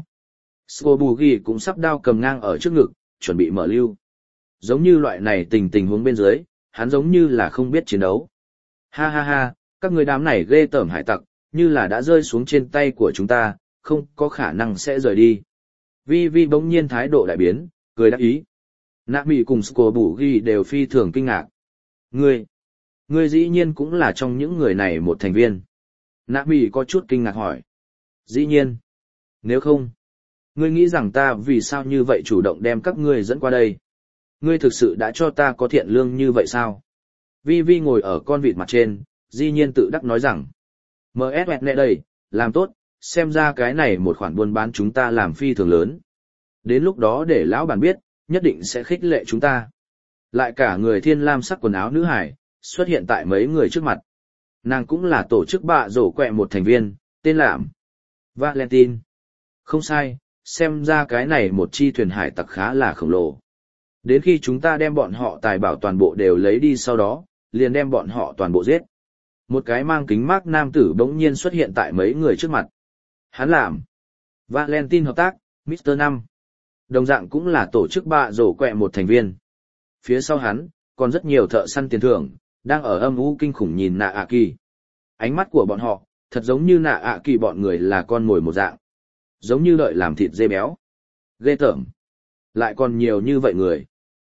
Scobugi cũng sắp đao cầm ngang ở trước ngực, chuẩn bị mở lưu. Giống như loại này tình tình huống bên dưới, hắn giống như là không biết chiến đấu. Ha ha ha, các người đám này ghê tởm hải tặc, như là đã rơi xuống trên tay của chúng ta, không có khả năng sẽ rời đi. Vi Vi bỗng nhiên thái độ đại biến, cười đáp ý. Nạ Mị cùng Scobugi đều phi thường kinh ngạc. Ngươi, ngươi dĩ nhiên cũng là trong những người này một thành viên. Nạ Mị có chút kinh ngạc hỏi. Dĩ nhiên. Nếu không, ngươi nghĩ rằng ta vì sao như vậy chủ động đem các ngươi dẫn qua đây? Ngươi thực sự đã cho ta có thiện lương như vậy sao? Vi Vi ngồi ở con vịt mặt trên, dĩ nhiên tự đắc nói rằng. em ét nè đây, làm tốt, xem ra cái này một khoản buôn bán chúng ta làm phi thường lớn. Đến lúc đó để lão bản biết, nhất định sẽ khích lệ chúng ta. Lại cả người thiên lam sắc quần áo nữ hải, xuất hiện tại mấy người trước mặt. Nàng cũng là tổ chức bạ rổ quẹ một thành viên, tên là Valentine. Không sai, xem ra cái này một chi thuyền hải tặc khá là khổng lồ. Đến khi chúng ta đem bọn họ tài bảo toàn bộ đều lấy đi sau đó, liền đem bọn họ toàn bộ giết. Một cái mang kính mác nam tử bỗng nhiên xuất hiện tại mấy người trước mặt. Hắn làm Valentine hợp tác, mít tơ năm. Đồng dạng cũng là tổ chức bạ rổ quẹ một thành viên. Phía sau hắn, còn rất nhiều thợ săn tiền thưởng, đang ở âm u kinh khủng nhìn Nạ ạ kỳ. Ánh mắt của bọn họ, thật giống như Nạ ạ kỳ bọn người là con mồi một dạng. Giống như đợi làm thịt dê béo. Ghê tởm. Lại còn nhiều như vậy người.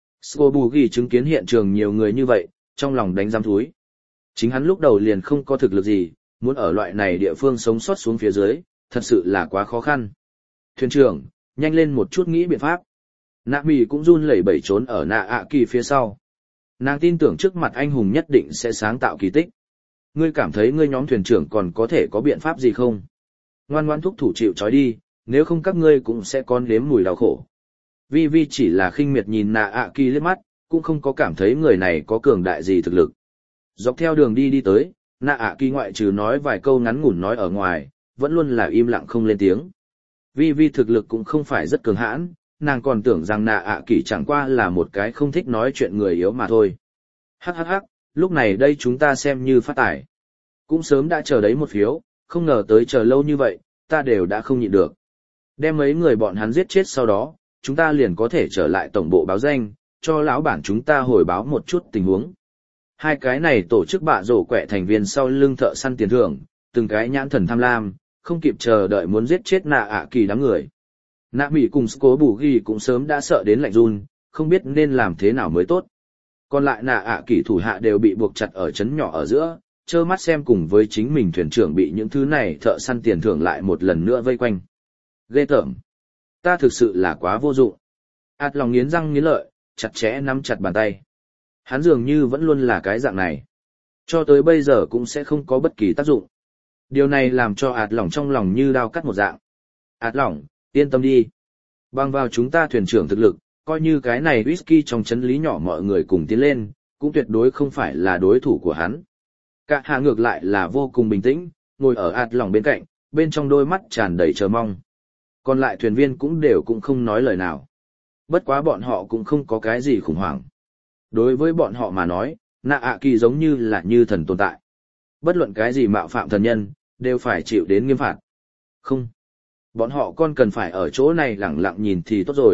Scobugi chứng kiến hiện trường nhiều người như vậy, trong lòng đánh giam thúi. Chính hắn lúc đầu liền không có thực lực gì, muốn ở loại này địa phương sống sót xuống phía dưới, thật sự là quá khó khăn. Thuyền trưởng, nhanh lên một chút nghĩ biện pháp. Nạ Mị cũng run lẩy bẩy trốn ở Nạ ạ kỳ phía sau. Nàng tin tưởng trước mặt anh hùng nhất định sẽ sáng tạo kỳ tích. Ngươi cảm thấy ngươi nhóm thuyền trưởng còn có thể có biện pháp gì không? Ngoan ngoan thúc thủ chịu trói đi, nếu không các ngươi cũng sẽ con nếm mùi đau khổ. Vi Vi chỉ là khinh miệt nhìn Nạ ạ kỳ liếc mắt, cũng không có cảm thấy người này có cường đại gì thực lực. Dọc theo đường đi đi tới, Nạ ạ kỳ ngoại trừ nói vài câu ngắn ngủn nói ở ngoài, vẫn luôn là im lặng không lên tiếng. Vi Vi thực lực cũng không phải rất cường hãn, nàng còn tưởng rằng Nạ ạ kỳ chẳng qua là một cái không thích nói chuyện người yếu mà thôi. Hắc hắc hắc, lúc này đây chúng ta xem như phát tài. Cũng sớm đã chờ đấy một phiếu, không ngờ tới chờ lâu như vậy, ta đều đã không nhịn được. Đem mấy người bọn hắn giết chết sau đó, chúng ta liền có thể trở lại tổng bộ báo danh, cho lão bản chúng ta hồi báo một chút tình huống. Hai cái này tổ chức bạ rổ quẹ thành viên sau lưng thợ săn tiền thưởng, từng cái nhãn thần tham lam, không kịp chờ đợi muốn giết chết Nạ ạ kỳ đám người. Nạ Mị cùng Scobugi cũng sớm đã sợ đến lạnh run, không biết nên làm thế nào mới tốt. Còn lại Nạ ạ kỳ thủ hạ đều bị buộc chặt ở trấn nhỏ ở giữa, trơ mắt xem cùng với chính mình thuyền trưởng bị những thứ này thợ săn tiền thưởng lại một lần nữa vây quanh. Ghê tởm. Ta thực sự là quá vô dụng. Át lòng nghiến răng nghiến lợi, chặt chẽ nắm chặt bàn tay. Hắn dường như vẫn luôn là cái dạng này. Cho tới bây giờ cũng sẽ không có bất kỳ tác dụng. Điều này làm cho ạt lỏng trong lòng như đao cắt một dạng. Ạt lỏng, yên tâm đi. Bằng vào chúng ta thuyền trưởng thực lực, coi như cái này whisky trong chấn lý nhỏ mọi người cùng tiến lên, cũng tuyệt đối không phải là đối thủ của hắn. Cả hạ ngược lại là vô cùng bình tĩnh, ngồi ở ạt lỏng bên cạnh, bên trong đôi mắt tràn đầy chờ mong. Còn lại thuyền viên cũng đều cũng không nói lời nào. Bất quá bọn họ cũng không có cái gì khủng hoảng. Đối với bọn họ mà nói, Nạ ạ kỳ giống như là như thần tồn tại. Bất luận cái gì mạo phạm thần nhân, đều phải chịu đến nghiêm phạt. Không. Bọn họ còn cần phải ở chỗ này lẳng lặng nhìn thì tốt rồi,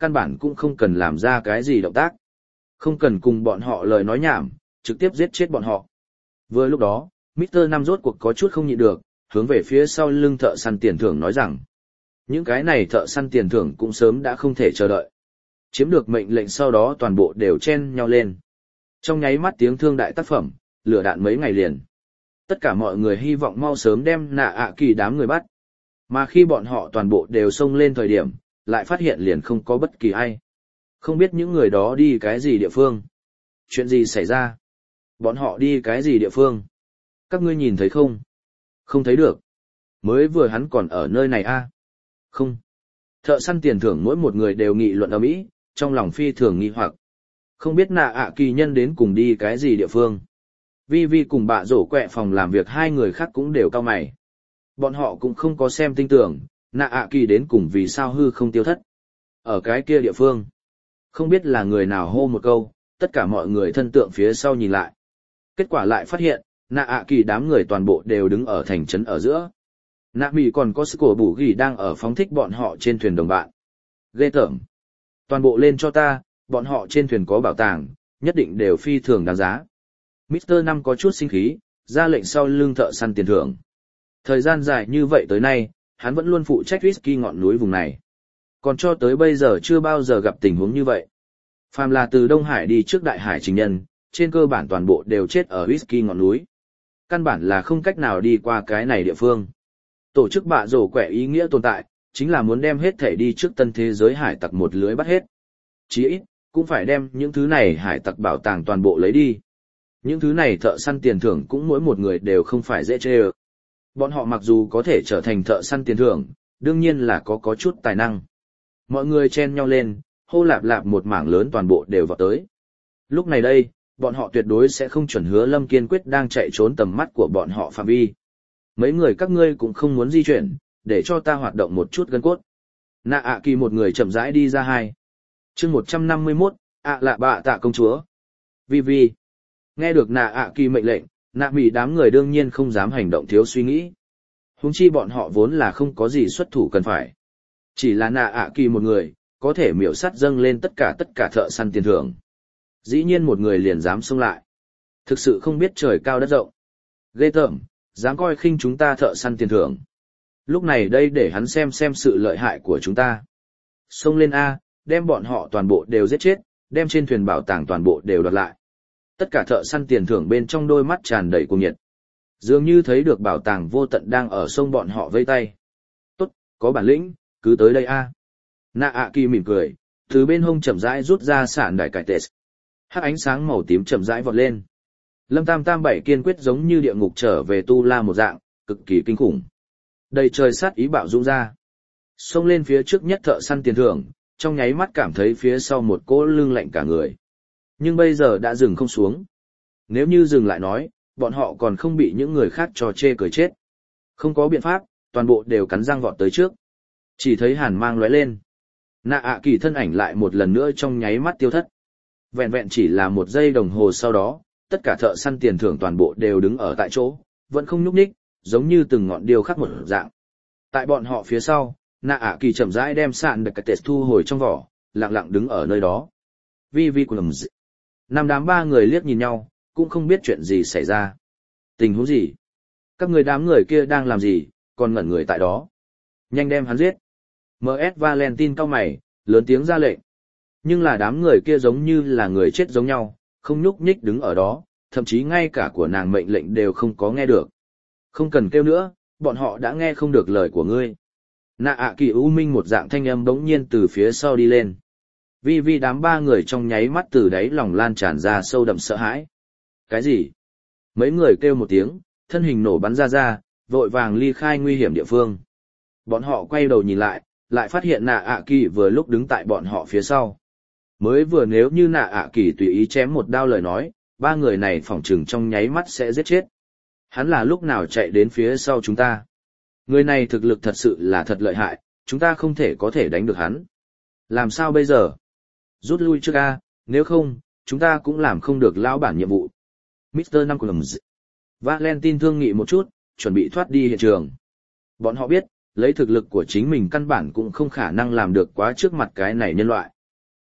căn bản cũng không cần làm ra cái gì động tác. Không cần cùng bọn họ lời nói nhảm, trực tiếp giết chết bọn họ. Vừa lúc đó, mít tơ Năm rốt cuộc có chút không nhịn được, hướng về phía sau lưng thợ săn tiền thưởng nói rằng, những cái này thợ săn tiền thưởng cũng sớm đã không thể chờ đợi. Chiếm được mệnh lệnh sau đó toàn bộ đều chen nhau lên. Trong nháy mắt tiếng thương đại tác phẩm, lửa đạn mấy ngày liền. Tất cả mọi người hy vọng mau sớm đem nạ ạ kỳ đám người bắt. Mà khi bọn họ toàn bộ đều xông lên thời điểm, lại phát hiện liền không có bất kỳ ai. Không biết những người đó đi cái gì địa phương. Chuyện gì xảy ra? Bọn họ đi cái gì địa phương? Các ngươi nhìn thấy không? Không thấy được. Mới vừa hắn còn ở nơi này a à? Không. Thợ săn tiền thưởng mỗi một người đều nghị luận ầm ĩ, trong lòng phi thường nghi hoặc. Không biết nạ ạ kỳ nhân đến cùng đi cái gì địa phương. Vi Vi cùng bạ rổ quẹ phòng làm việc hai người khác cũng đều cao mày. Bọn họ cũng không có xem tinh tưởng, nạ ạ kỳ đến cùng vì sao hư không tiêu thất. Ở cái kia địa phương. Không biết là người nào hô một câu, tất cả mọi người thân tượng phía sau nhìn lại. Kết quả lại phát hiện, nạ ạ kỳ đám người toàn bộ đều đứng ở thành trấn ở giữa. Nạ mì còn có sức của bù ghi đang ở phóng thích bọn họ trên thuyền đồng bạn. Ghê tởm. Toàn bộ lên cho ta, bọn họ trên thuyền có bảo tàng, nhất định đều phi thường đáng giá. mít tơ Năm có chút sinh khí, ra lệnh sau lưng thợ săn tiền thưởng. Thời gian dài như vậy tới nay, hắn vẫn luôn phụ trách whisky ngọn núi vùng này. Còn cho tới bây giờ chưa bao giờ gặp tình huống như vậy. Phàm là từ Đông Hải đi trước Đại Hải Trình Nhân, trên cơ bản toàn bộ đều chết ở whisky ngọn núi. Căn bản là không cách nào đi qua cái này địa phương. Tổ chức bạ rổ quẻ ý nghĩa tồn tại, chính là muốn đem hết thể đi trước tân thế giới hải tặc một lưới bắt hết. Chí ít, cũng phải đem những thứ này hải tặc bảo tàng toàn bộ lấy đi. Những thứ này thợ săn tiền thưởng cũng mỗi một người đều không phải dễ chê ơ. Bọn họ mặc dù có thể trở thành thợ săn tiền thưởng, đương nhiên là có có chút tài năng. Mọi người chen nhau lên, hô lạp lạp một mảng lớn toàn bộ đều vào tới. Lúc này đây, bọn họ tuyệt đối sẽ không chuẩn hứa Lâm kiên quyết đang chạy trốn tầm mắt của bọn họ phạm vi. Mấy người các ngươi cũng không muốn di chuyển, để cho ta hoạt động một chút gân cốt. Nạ ạ kỳ một người chậm rãi đi ra hai. chương một trăm năm mươi mốt, ạ lạ bạ tạ công chúa. Vi Vi. Nghe được nạ ạ kỳ mệnh lệnh, nạ mỉ đám người đương nhiên không dám hành động thiếu suy nghĩ. Huống chi bọn họ vốn là không có gì xuất thủ cần phải. Chỉ là nạ ạ kỳ một người, có thể miểu sát dâng lên tất cả tất cả thợ săn tiền thưởng. Dĩ nhiên một người liền dám xông lại. Thực sự không biết trời cao đất rộng. Ghê tởm, dám coi khinh chúng ta thợ săn tiền thưởng. Lúc này đây để hắn xem xem sự lợi hại của chúng ta. Xông lên A, đem bọn họ toàn bộ đều giết chết, đem trên thuyền bảo tàng toàn bộ đều đoạt lại. Tất cả thợ săn tiền thưởng bên trong đôi mắt tràn đầy cuồng nhiệt. Dường như thấy được bảo tàng vô tận đang ở sông bọn họ vây tay. Tốt, có bản lĩnh, cứ tới đây A. Nạ ạ kỳ mỉm cười, từ bên hông chậm rãi rút ra sạn đại cải tệ. Hắc ánh sáng màu tím chậm rãi vọt lên. Lâm Tam Tam Bảy kiên quyết giống như địa ngục trở về tu la một dạng, cực kỳ kinh khủng. Đầy trời sát ý bạo dũng ra. Xông lên phía trước nhất thợ săn tiền thưởng, trong nháy mắt cảm thấy phía sau một cỗ lưng lạnh cả người. Nhưng bây giờ đã dừng không xuống. Nếu như dừng lại nói, bọn họ còn không bị những người khác trò chê cười chết. Không có biện pháp, toàn bộ đều cắn răng vọt tới trước. Chỉ thấy hàn mang lóe lên. Nạ ạ kỳ thân ảnh lại một lần nữa trong nháy mắt tiêu thất. Vẹn vẹn chỉ là một giây đồng hồ sau đó, tất cả thợ săn tiền thưởng toàn bộ đều đứng ở tại chỗ, vẫn không nhúc nhích, giống như từng ngọn điêu khắc một dạng. Tại bọn họ phía sau, nạ ạ kỳ chậm rãi đem sạn được cái tết thu hồi trong vỏ, lặng lặng đứng ở nơi đó. Vi Vi của lầm dị. Năm đám ba người liếc nhìn nhau, cũng không biết chuyện gì xảy ra. Tình huống gì? Các người đám người kia đang làm gì, còn ngẩn người tại đó. Nhanh đem hắn giết. em ét Valentine cau mày, lớn tiếng ra lệnh. Nhưng là đám người kia giống như là người chết giống nhau, không nhúc nhích đứng ở đó, thậm chí ngay cả của nàng mệnh lệnh đều không có nghe được. Không cần kêu nữa, bọn họ đã nghe không được lời của ngươi. Nạ ạ kỳ u minh một dạng thanh âm bỗng nhiên từ phía sau đi lên. Vi Vi đám ba người trong nháy mắt từ đáy lòng lan tràn ra sâu đậm sợ hãi. Cái gì? Mấy người kêu một tiếng, thân hình nổ bắn ra ra, vội vàng ly khai nguy hiểm địa phương. Bọn họ quay đầu nhìn lại, lại phát hiện nạ ạ kỳ vừa lúc đứng tại bọn họ phía sau. Mới vừa nếu như nạ ạ kỳ tùy ý chém một đao lời nói, ba người này phỏng chừng trong nháy mắt sẽ giết chết. Hắn là lúc nào chạy đến phía sau chúng ta. Người này thực lực thật sự là thật lợi hại, chúng ta không thể có thể đánh được hắn. Làm sao bây giờ? Rút lui trước a, nếu không, chúng ta cũng làm không được lão bản nhiệm vụ. mít tơ Năm Columbus. Valentine thương nghị một chút, chuẩn bị thoát đi hiện trường. Bọn họ biết, lấy thực lực của chính mình căn bản cũng không khả năng làm được quá trước mặt cái này nhân loại.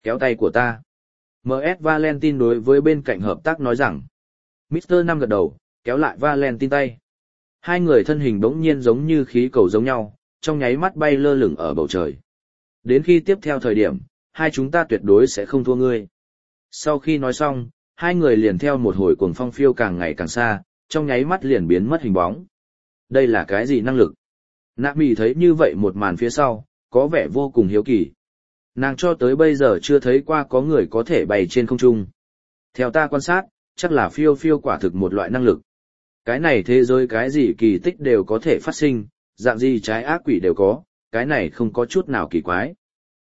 Kéo tay của ta. em ét Valentine đối với bên cạnh hợp tác nói rằng. mít tơ Năm gật đầu, kéo lại Valentine tay. Hai người thân hình bỗng nhiên giống như khí cầu giống nhau, trong nháy mắt bay lơ lửng ở bầu trời. Đến khi tiếp theo thời điểm, hai chúng ta tuyệt đối sẽ không thua ngươi. Sau khi nói xong, hai người liền theo một hồi cuồng phong phiêu càng ngày càng xa, trong nháy mắt liền biến mất hình bóng. Đây là cái gì năng lực? Nạ mì thấy như vậy một màn phía sau, có vẻ vô cùng hiếu kỳ. Nàng cho tới bây giờ chưa thấy qua có người có thể bay trên không trung. Theo ta quan sát, chắc là phiêu phiêu quả thực một loại năng lực. Cái này thế giới cái gì kỳ tích đều có thể phát sinh, dạng gì trái ác quỷ đều có, cái này không có chút nào kỳ quái.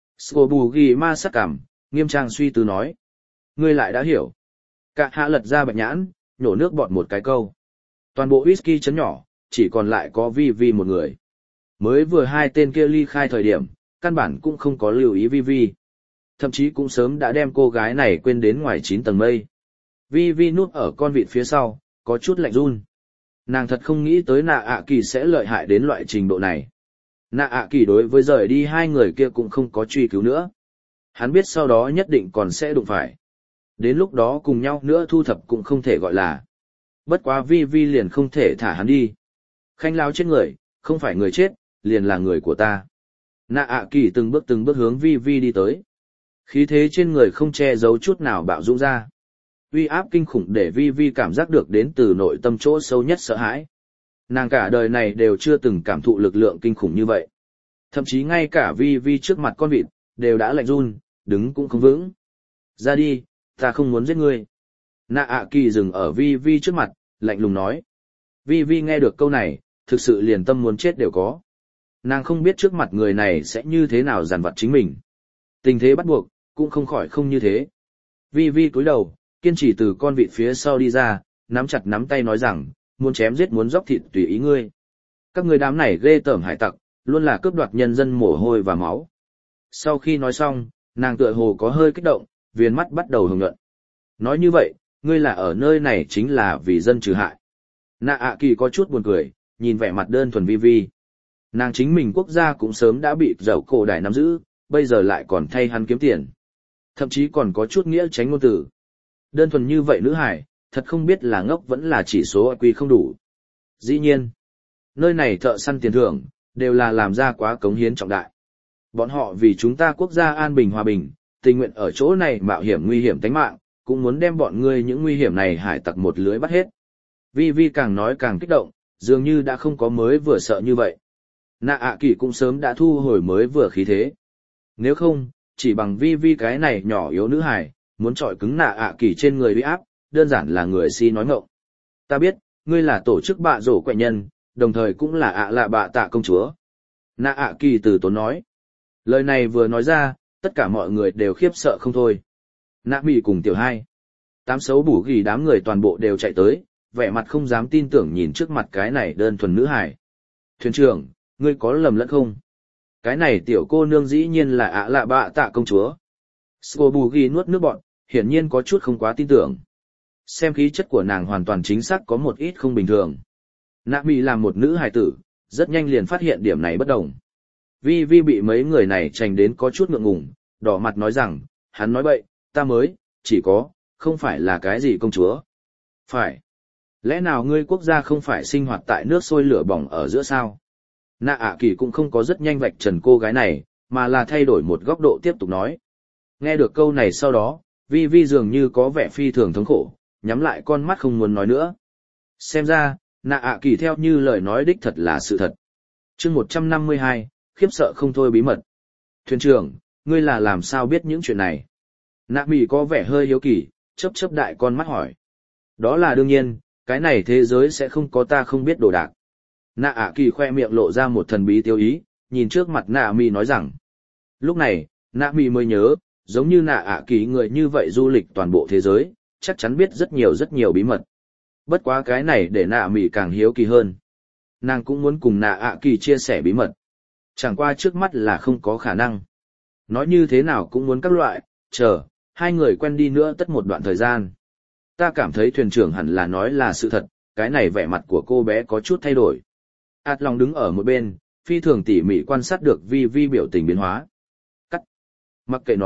Scobugi ma sắc cảm, nghiêm trang suy tư nói. Ngươi lại đã hiểu. Cả hạ lật ra bạch nhãn, nhổ nước bọt một cái câu. Toàn bộ whisky chấn nhỏ, chỉ còn lại có Vi Vi một người. Mới vừa hai tên kia ly khai thời điểm, căn bản cũng không có lưu ý Vi Vi. Thậm chí cũng sớm đã đem cô gái này quên đến ngoài chín tầng mây. Vi Vi núp ở con vịt phía sau, có chút lạnh run. Nàng thật không nghĩ tới nạ ạ kỳ sẽ lợi hại đến loại trình độ này. Nạ ạ kỳ đối với rời đi hai người kia cũng không có truy cứu nữa. Hắn biết sau đó nhất định còn sẽ đụng phải. Đến lúc đó cùng nhau nữa thu thập cũng không thể gọi là. Bất quá Vi Vi liền không thể thả hắn đi. Khanh lao chết người, không phải người chết, liền là người của ta. Nạ ạ kỳ từng bước từng bước hướng Vi Vi đi tới. Khí thế trên người không che giấu chút nào bạo dũng ra. Uy áp kinh khủng để Vi Vi cảm giác được đến từ nội tâm chỗ sâu nhất sợ hãi. Nàng cả đời này đều chưa từng cảm thụ lực lượng kinh khủng như vậy. Thậm chí ngay cả Vi Vi trước mặt con vịt, đều đã lạnh run, đứng cũng không vững. Ra đi, ta không muốn giết ngươi. Nạ ạ kỳ dừng ở Vi Vi trước mặt, lạnh lùng nói. Vi Vi nghe được câu này, thực sự liền tâm muốn chết đều có. Nàng không biết trước mặt người này sẽ như thế nào giàn vặt chính mình. Tình thế bắt buộc, cũng không khỏi không như thế. Vi Vi cúi đầu, kiên trì từ con vịt phía sau đi ra, nắm chặt nắm tay nói rằng, muốn chém giết muốn dốc thịt tùy ý ngươi. Các người đám này ghê tởm hải tặc, luôn là cướp đoạt nhân dân mồ hôi và máu. Sau khi nói xong, nàng tựa hồ có hơi kích động, viền mắt bắt đầu hồng nhuận. Nói như vậy, ngươi là ở nơi này chính là vì dân trừ hại. Nạ ạ kỳ có chút buồn cười, nhìn vẻ mặt đơn thuần Vi Vi. Nàng chính mình quốc gia cũng sớm đã bị dầu cổ đài nắm giữ, bây giờ lại còn thay hắn kiếm tiền. Thậm chí còn có chút nghĩa tránh ngôn từ. Đơn thuần như vậy nữ hải, thật không biết là ngốc vẫn là chỉ số i kiu không đủ. Dĩ nhiên, nơi này thợ săn tiền thưởng, đều là làm ra quá cống hiến trọng đại. Bọn họ vì chúng ta quốc gia an bình hòa bình, tình nguyện ở chỗ này mạo hiểm nguy hiểm tính mạng, cũng muốn đem bọn ngươi những nguy hiểm này hải tặc một lưới bắt hết. Vi Vi càng nói càng kích động, dường như đã không có mới vừa sợ như vậy. Nạ ạ kỳ cũng sớm đã thu hồi mới vừa khí thế. Nếu không, chỉ bằng Vi Vi cái này nhỏ yếu nữ hải, muốn trọi cứng nạ ạ kỳ trên người uy áp, đơn giản là người si nói ngọng. Ta biết, ngươi là tổ chức bạ rổ quẹ nhân, đồng thời cũng là ạ lạ bạ tạ công chúa. Nạ ạ kỳ từ tốn nói. Lời này vừa nói ra, tất cả mọi người đều khiếp sợ không thôi. Nạ mì cùng tiểu hai. Tám xấu bủ ghi đám người toàn bộ đều chạy tới, vẻ mặt không dám tin tưởng nhìn trước mặt cái này đơn thuần nữ hải. Thuyền trưởng, ngươi có lầm lẫn không? Cái này tiểu cô nương dĩ nhiên là ạ lạ bạ tạ công chúa. Scobugi nuốt nước bọt, hiển nhiên có chút không quá tin tưởng. Xem khí chất của nàng hoàn toàn chính xác có một ít không bình thường. Nạ mì là một nữ hài tử, rất nhanh liền phát hiện điểm này bất đồng. Vi Vi bị mấy người này trành đến có chút ngượng ngùng, đỏ mặt nói rằng, hắn nói bậy, ta mới, chỉ có, không phải là cái gì công chúa. Phải. Lẽ nào ngươi quốc gia không phải sinh hoạt tại nước sôi lửa bỏng ở giữa sao? Nạ ạ kỳ cũng không có rất nhanh vạch trần cô gái này, mà là thay đổi một góc độ tiếp tục nói. Nghe được câu này sau đó, Vi Vi dường như có vẻ phi thường thống khổ, nhắm lại con mắt không muốn nói nữa. Xem ra, nạ ạ kỳ theo như lời nói đích thật là sự thật. chương một trăm năm mươi hai, khiếp sợ không thôi bí mật. Thuyền trưởng, ngươi là làm sao biết những chuyện này? Nạ mì có vẻ hơi hiếu kỳ, chớp chớp đại con mắt hỏi. Đó là đương nhiên, cái này thế giới sẽ không có ta không biết đồ đạc. Nạ ạ kỳ khoe miệng lộ ra một thần bí tiêu ý, nhìn trước mặt nạ mì nói rằng. Lúc này, nạ mì mới nhớ, giống như nạ ạ kỳ người như vậy du lịch toàn bộ thế giới, chắc chắn biết rất nhiều rất nhiều bí mật. Bất quá cái này để nạ mì càng hiếu kỳ hơn. Nàng cũng muốn cùng nạ ạ kỳ chia sẻ bí mật. Chẳng qua trước mắt là không có khả năng. Nói như thế nào cũng muốn các loại, chờ, hai người quen đi nữa tất một đoạn thời gian. Ta cảm thấy thuyền trưởng hẳn là nói là sự thật, cái này vẻ mặt của cô bé có chút thay đổi. Át lòng đứng ở một bên, phi thường tỉ mỉ quan sát được Vi Vi biểu tình biến hóa. Cắt. Mặc kệ nó,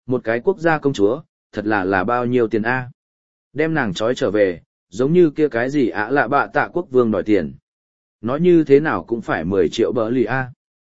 một cái quốc gia công chúa, thật là là bao nhiêu tiền A. Đem nàng trói trở về, giống như kia cái gì ạ lạ bạ tạ quốc vương đòi tiền. Nói như thế nào cũng phải mười triệu bờ lì A.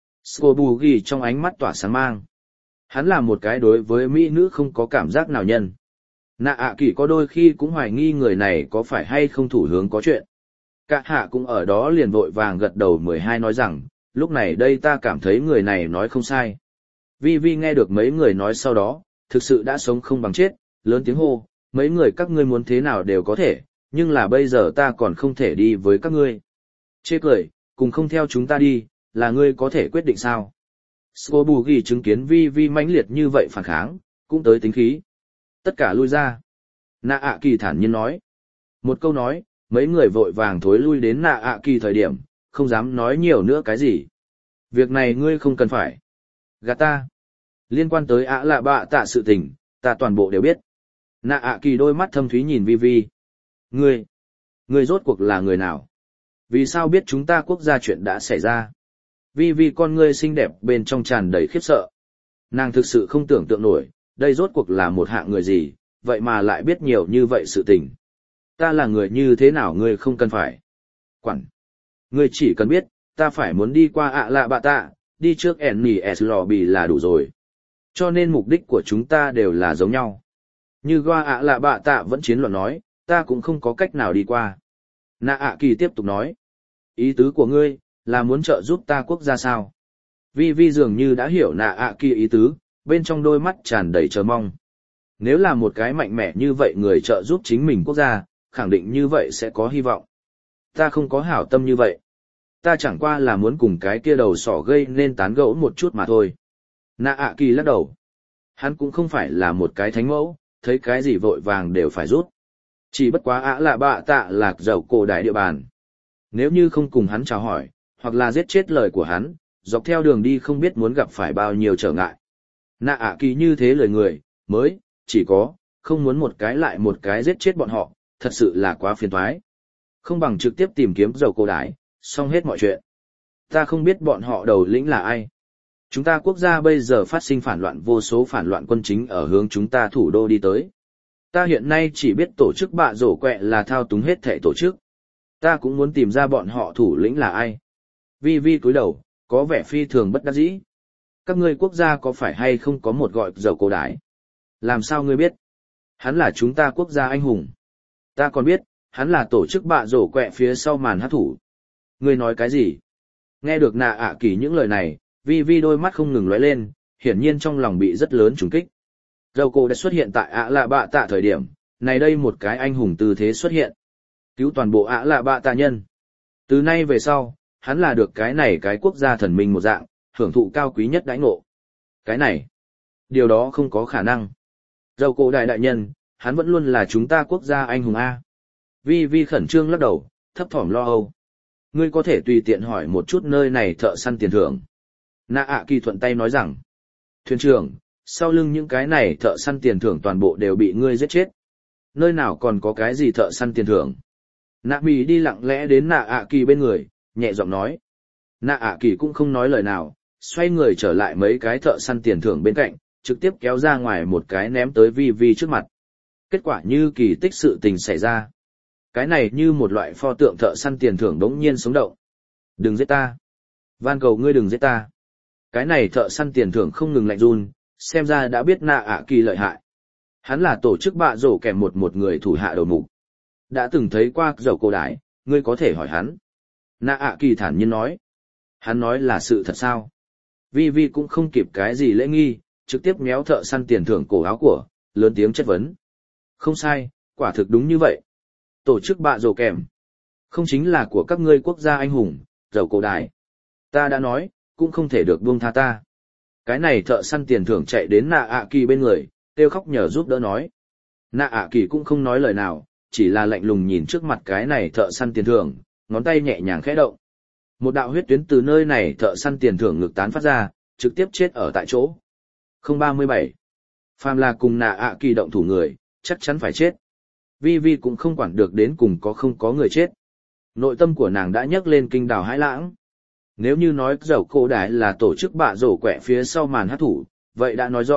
Scobugi trong ánh mắt tỏa sáng mang. Hắn là một cái đối với mỹ nữ không có cảm giác nào nhân. Nạ ạ kỳ có đôi khi cũng hoài nghi người này có phải hay không thủ hướng có chuyện. Cả hạ cũng ở đó liền vội vàng gật đầu mười hai nói rằng, lúc này đây ta cảm thấy người này nói không sai. Vi Vi nghe được mấy người nói sau đó, thực sự đã sống không bằng chết, lớn tiếng hô, mấy người các ngươi muốn thế nào đều có thể, nhưng là bây giờ ta còn không thể đi với các ngươi. Chê cười, cùng không theo chúng ta đi, là ngươi có thể quyết định sao. Scobugi chứng kiến Vi Vi mãnh liệt như vậy phản kháng, cũng tới tính khí. Tất cả lui ra. Nạ ạ kỳ thản nhiên nói. Một câu nói, mấy người vội vàng thối lui đến nạ ạ kỳ thời điểm, không dám nói nhiều nữa cái gì. Việc này ngươi không cần phải. Gạt ta. Liên quan tới ạ lạ bạ tạ sự tình, ta toàn bộ đều biết. Nạ ạ kỳ đôi mắt thâm thúy nhìn Vi Vi. Ngươi, ngươi rốt cuộc là người nào? Vì sao biết chúng ta quốc gia chuyện đã xảy ra? Vi Vi con ngươi xinh đẹp bên trong tràn đầy khiếp sợ. Nàng thực sự không tưởng tượng nổi, đây rốt cuộc là một hạng người gì, vậy mà lại biết nhiều như vậy sự tình. Ta là người như thế nào ngươi không cần phải quản. Ngươi chỉ cần biết, ta phải muốn đi qua ạ lạ bạ tạ, đi trước ẻn nỉ s lobby là đủ rồi. Cho nên mục đích của chúng ta đều là giống nhau. Như qua ạ lạ bạ tạ vẫn chiến luận nói, ta cũng không có cách nào đi qua. Nạ ạ kỳ tiếp tục nói, ý tứ của ngươi, là muốn trợ giúp ta quốc gia sao? Vi Vi dường như đã hiểu nạ ạ kỳ ý tứ, bên trong đôi mắt tràn đầy chờ mong. Nếu là một cái mạnh mẽ như vậy người trợ giúp chính mình quốc gia, khẳng định như vậy sẽ có hy vọng. Ta không có hảo tâm như vậy. Ta chẳng qua là muốn cùng cái kia đầu sỏ gây nên tán gẫu một chút mà thôi. Nạ ạ kỳ lắc đầu. Hắn cũng không phải là một cái thánh mẫu, thấy cái gì vội vàng đều phải rút. Chỉ bất quá ạ lạ bạ tạ lạc dầu cổ đại địa bàn. Nếu như không cùng hắn chào hỏi, hoặc là giết chết lời của hắn, dọc theo đường đi không biết muốn gặp phải bao nhiêu trở ngại. Nạ ạ kỳ như thế lời người, mới, chỉ có, không muốn một cái lại một cái giết chết bọn họ, thật sự là quá phiền toái. Không bằng trực tiếp tìm kiếm dầu cổ đái, xong hết mọi chuyện. Ta không biết bọn họ đầu lĩnh là ai. Chúng ta quốc gia bây giờ phát sinh phản loạn vô số phản loạn quân chính ở hướng chúng ta thủ đô đi tới. Ta hiện nay chỉ biết tổ chức bạ rổ quẹ là thao túng hết thể tổ chức. Ta cũng muốn tìm ra bọn họ thủ lĩnh là ai. Vi Vi cúi đầu, có vẻ phi thường bất đắc dĩ. Các ngươi quốc gia có phải hay không có một gọi dầu cổ đái? Làm sao ngươi biết? Hắn là chúng ta quốc gia anh hùng. Ta còn biết, hắn là tổ chức bạ rổ quẹ phía sau màn hát thủ. Ngươi nói cái gì? Nghe được nạ ạ kỳ những lời này, Vi Vi đôi mắt không ngừng lóe lên, hiển nhiên trong lòng bị rất lớn trùng kích. Dầu cổ đã xuất hiện tại ạ lạ bạ tạ thời điểm, này đây một cái anh hùng tư thế xuất hiện. Cứu toàn bộ ạ lạ bạ tạ nhân. Từ nay về sau, hắn là được cái này cái quốc gia thần minh một dạng, hưởng thụ cao quý nhất đãi ngộ. Cái này, điều đó không có khả năng. Dầu cổ đại đại nhân, hắn vẫn luôn là chúng ta quốc gia anh hùng A. Vi Vi khẩn trương lắc đầu, thấp thỏm lo âu. Ngươi có thể tùy tiện hỏi một chút nơi này thợ săn tiền thưởng. Nạ ạ kỳ thuận tay nói rằng, thuyền trưởng, sau lưng những cái này thợ săn tiền thưởng toàn bộ đều bị ngươi giết chết. Nơi nào còn có cái gì thợ săn tiền thưởng? Nạ mì đi lặng lẽ đến nạ ạ kỳ bên người, nhẹ giọng nói. Nạ ạ kỳ cũng không nói lời nào, xoay người trở lại mấy cái thợ săn tiền thưởng bên cạnh, trực tiếp kéo ra ngoài một cái ném tới Vi Vi trước mặt. Kết quả như kỳ tích sự tình xảy ra. Cái này như một loại pho tượng thợ săn tiền thưởng đống nhiên sống động. Đừng giết ta. Van cầu ngươi đừng giết ta. Cái này thợ săn tiền thưởng không ngừng lạnh run, xem ra đã biết nạ ạ kỳ lợi hại. Hắn là tổ chức bạ rổ kèm một một người thủ hạ đầu mục. Đã từng thấy qua dầu cổ đái, ngươi có thể hỏi hắn. Nạ ạ kỳ thản nhiên nói. Hắn nói là sự thật sao? Vi Vi cũng không kịp cái gì lễ nghi, trực tiếp méo thợ săn tiền thưởng cổ áo của, lớn tiếng chất vấn. Không sai, quả thực đúng như vậy. Tổ chức bạ rổ kèm. Không chính là của các ngươi quốc gia anh hùng, dầu cổ đái. Ta đã nói, cũng không thể được buông tha ta. Cái này thợ săn tiền thưởng chạy đến nạ ạ kỳ bên người, kêu khóc nhờ giúp đỡ nói. Nạ ạ kỳ cũng không nói lời nào, chỉ là lạnh lùng nhìn trước mặt cái này thợ săn tiền thưởng, ngón tay nhẹ nhàng khẽ động. Một đạo huyết tuyến từ nơi này thợ săn tiền thưởng ngực tán phát ra, trực tiếp chết ở tại chỗ. không ba bảy. Phàm là cùng nạ ạ kỳ động thủ người, chắc chắn phải chết. Vi Vi cũng không quản được đến cùng có không có người chết. Nội tâm của nàng đã nhấc lên kinh đào hãi lãng. Nếu như nói dầu cổ đái là tổ chức bạ rổ quẹ phía sau màn hát thủ, vậy đã nói rõ,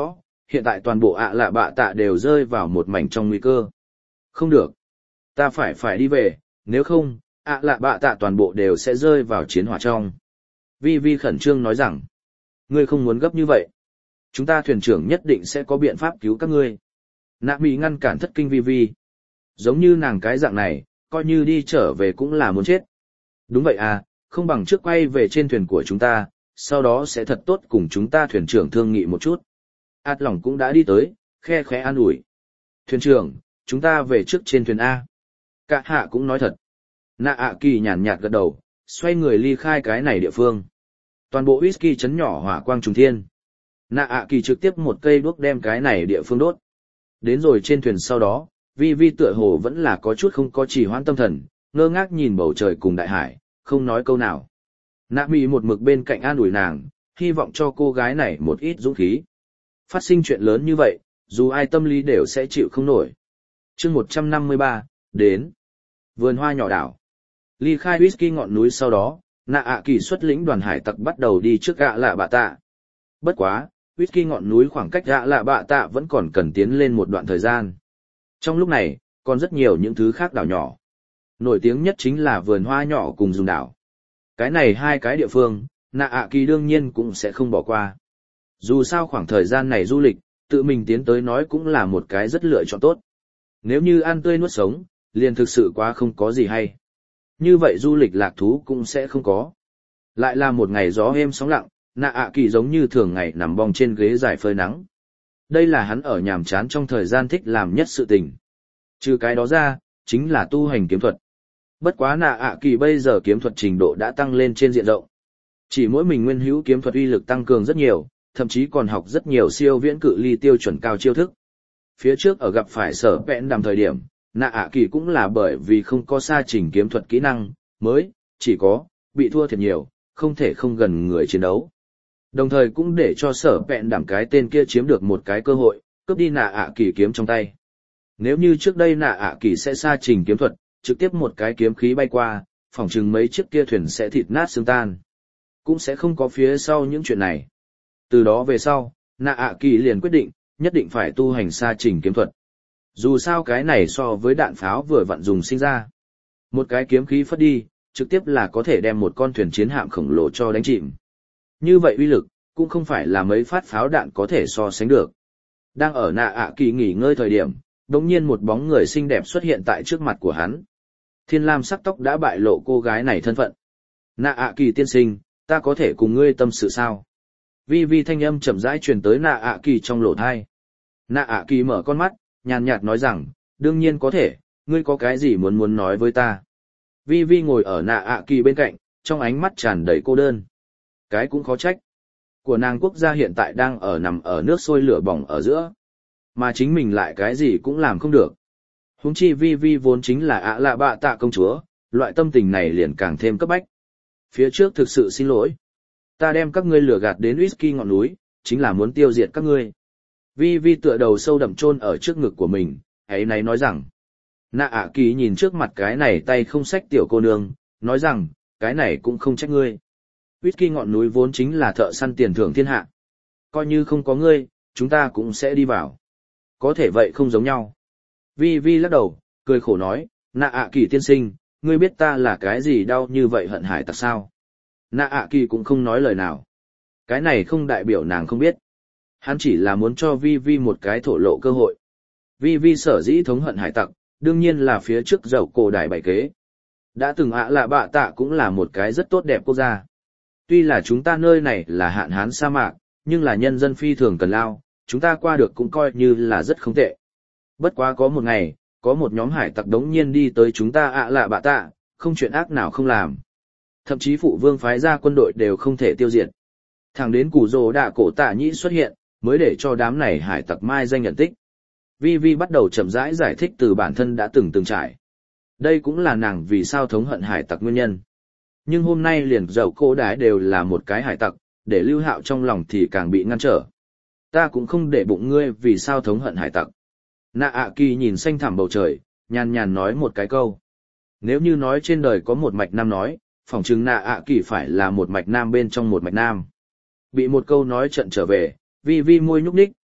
hiện tại toàn bộ ạ lạ bạ tạ đều rơi vào một mảnh trong nguy cơ. Không được. Ta phải phải đi về, nếu không, ạ lạ bạ tạ toàn bộ đều sẽ rơi vào chiến hỏa trong. Vi Vi khẩn trương nói rằng, ngươi không muốn gấp như vậy. Chúng ta thuyền trưởng nhất định sẽ có biện pháp cứu các ngươi. Nạ Mỹ ngăn cản thất kinh Vi Vi. Giống như nàng cái dạng này, coi như đi trở về cũng là muốn chết. Đúng vậy à, không bằng trước quay về trên thuyền của chúng ta, sau đó sẽ thật tốt cùng chúng ta thuyền trưởng thương nghị một chút. Át lòng cũng đã đi tới, khe khẽ an ủi. Thuyền trưởng, chúng ta về trước trên thuyền A. Cả hạ cũng nói thật. Nạ ạ kỳ nhàn nhạt gật đầu, xoay người ly khai cái này địa phương. Toàn bộ whisky chấn nhỏ hỏa quang trùng thiên. Nạ ạ kỳ trực tiếp một cây đuốc đem cái này địa phương đốt. Đến rồi trên thuyền sau đó, Vi Vi tựa hồ vẫn là có chút không có trì hoãn tâm thần, ngơ ngác nhìn bầu trời cùng đại hải, không nói câu nào. Nạ Mỹ một mực bên cạnh an ủi nàng, hy vọng cho cô gái này một ít dũng khí. Phát sinh chuyện lớn như vậy, dù ai tâm lý đều sẽ chịu không nổi. chương một trăm năm mươi ba, đến. Vườn hoa nhỏ đảo. Ly khai whisky ngọn núi sau đó, Nạ ạ kỳ xuất lĩnh đoàn hải tặc bắt đầu đi trước gạ lạ bạ tạ. Bất quá, whisky ngọn núi khoảng cách gạ lạ bạ tạ vẫn còn cần tiến lên một đoạn thời gian. Trong lúc này, còn rất nhiều những thứ khác đảo nhỏ. Nổi tiếng nhất chính là vườn hoa nhỏ cùng dùng đảo. Cái này hai cái địa phương, Nạ ạ kỳ đương nhiên cũng sẽ không bỏ qua. Dù sao khoảng thời gian này du lịch, tự mình tiến tới nói cũng là một cái rất lựa chọn tốt. Nếu như ăn tươi nuốt sống, liền thực sự quá không có gì hay. Như vậy du lịch lạc thú cũng sẽ không có. Lại là một ngày gió êm sóng lặng, Nạ ạ kỳ giống như thường ngày nằm bong trên ghế dài phơi nắng. Đây là hắn ở nhàm chán trong thời gian thích làm nhất sự tình. Trừ cái đó ra, chính là tu hành kiếm thuật. Bất quá Nạ ạ kỳ bây giờ kiếm thuật trình độ đã tăng lên trên diện rộng. Chỉ mỗi mình nguyên hữu kiếm thuật uy lực tăng cường rất nhiều, thậm chí còn học rất nhiều siêu viễn cự ly tiêu chuẩn cao chiêu thức. Phía trước ở gặp phải sở vẹn đàm thời điểm, Nạ ạ kỳ cũng là bởi vì không có xa trình kiếm thuật kỹ năng, mới, chỉ có, bị thua thiệt nhiều, không thể không gần người chiến đấu. Đồng thời cũng để cho sở vẹn đàm cái tên kia chiếm được một cái cơ hội, cướp đi Nạ ạ kỳ kiếm trong tay. Nếu như trước đây Nạ ạ kỳ sẽ xa trình kiếm thuật, trực tiếp một cái kiếm khí bay qua, phỏng chừng mấy chiếc kia thuyền sẽ thịt nát xương tan. Cũng sẽ không có phía sau những chuyện này. Từ đó về sau, Nạ ạ kỳ liền quyết định, nhất định phải tu hành xa trình kiếm thuật. Dù sao cái này so với đạn pháo vừa vặn dùng sinh ra. Một cái kiếm khí phất đi, trực tiếp là có thể đem một con thuyền chiến hạm khổng lồ cho đánh chìm. Như vậy uy lực, cũng không phải là mấy phát pháo đạn có thể so sánh được. Đang ở Nạ ạ kỳ nghỉ ngơi thời điểm, đột nhiên một bóng người xinh đẹp xuất hiện tại trước mặt của hắn. Thiên lam sắc tóc đã bại lộ cô gái này thân phận. Nạ ạ kỳ tiên sinh, ta có thể cùng ngươi tâm sự sao? Vi Vi thanh âm chậm rãi truyền tới Nạ ạ kỳ trong lỗ tai. Nạ ạ kỳ mở con mắt, nhàn nhạt nói rằng, đương nhiên có thể, ngươi có cái gì muốn muốn nói với ta? Vi Vi ngồi ở Nạ ạ kỳ bên cạnh, trong ánh mắt tràn đầy cô đơn. Cái cũng khó trách. Của nàng quốc gia hiện tại đang ở nằm ở nước sôi lửa bỏng ở giữa. Mà chính mình lại cái gì cũng làm không được. Huống chi Vi Vi vốn chính là ạ lạ bạ tạ công chúa, loại tâm tình này liền càng thêm cấp bách. Phía trước thực sự xin lỗi. Ta đem các ngươi lừa gạt đến whisky ngọn núi, chính là muốn tiêu diệt các ngươi. Vi Vi tựa đầu sâu đậm chôn ở trước ngực của mình, ấy nấy nói rằng. Nạ ạ kỳ nhìn trước mặt cái này tay không xách tiểu cô nương, nói rằng, cái này cũng không trách ngươi. Whisky ngọn núi vốn chính là thợ săn tiền thưởng thiên hạ. Coi như không có ngươi, chúng ta cũng sẽ đi vào. Có thể vậy không giống nhau. Vi Vi lắc đầu, cười khổ nói, Nạ ạ kỳ tiên sinh, ngươi biết ta là cái gì đau như vậy hận hải tặc sao? Nạ ạ kỳ cũng không nói lời nào. Cái này không đại biểu nàng không biết. Hắn chỉ là muốn cho Vi Vi một cái thổ lộ cơ hội. Vi Vi sở dĩ thống hận hải tặc, đương nhiên là phía trước dầu cổ đại bảy kế. Đã từng ạ lạ bạ tạ cũng là một cái rất tốt đẹp quốc gia. Tuy là chúng ta nơi này là hạn hán sa mạc, nhưng là nhân dân phi thường cần lao, chúng ta qua được cũng coi như là rất không tệ. Bất quá có một ngày, có một nhóm hải tặc đống nhiên đi tới chúng ta ạ lạ bạ tạ, không chuyện ác nào không làm. Thậm chí phụ vương phái ra quân đội đều không thể tiêu diệt. Thẳng đến củ rồ đạ cổ tạ nhĩ xuất hiện, mới để cho đám này hải tặc mai danh nhận tích. Vi Vi bắt đầu chậm rãi giải thích từ bản thân đã từng từng trải. Đây cũng là nàng vì sao thống hận hải tặc nguyên nhân. Nhưng hôm nay liền dầu cô đái đều là một cái hải tặc, để Lưu Hạo trong lòng thì càng bị ngăn trở. Ta cũng không để bụng ngươi vì sao thống hận hải tặc. Nạ ạ kỳ nhìn xanh thẳm bầu trời, nhàn nhàn nói một cái câu. Nếu như nói trên đời có một mạch nam nói, phỏng chừng Nạ ạ kỳ phải là một mạch nam bên trong một mạch nam. Bị một câu nói trận trở về, Vi Vi môi nhúc nhích,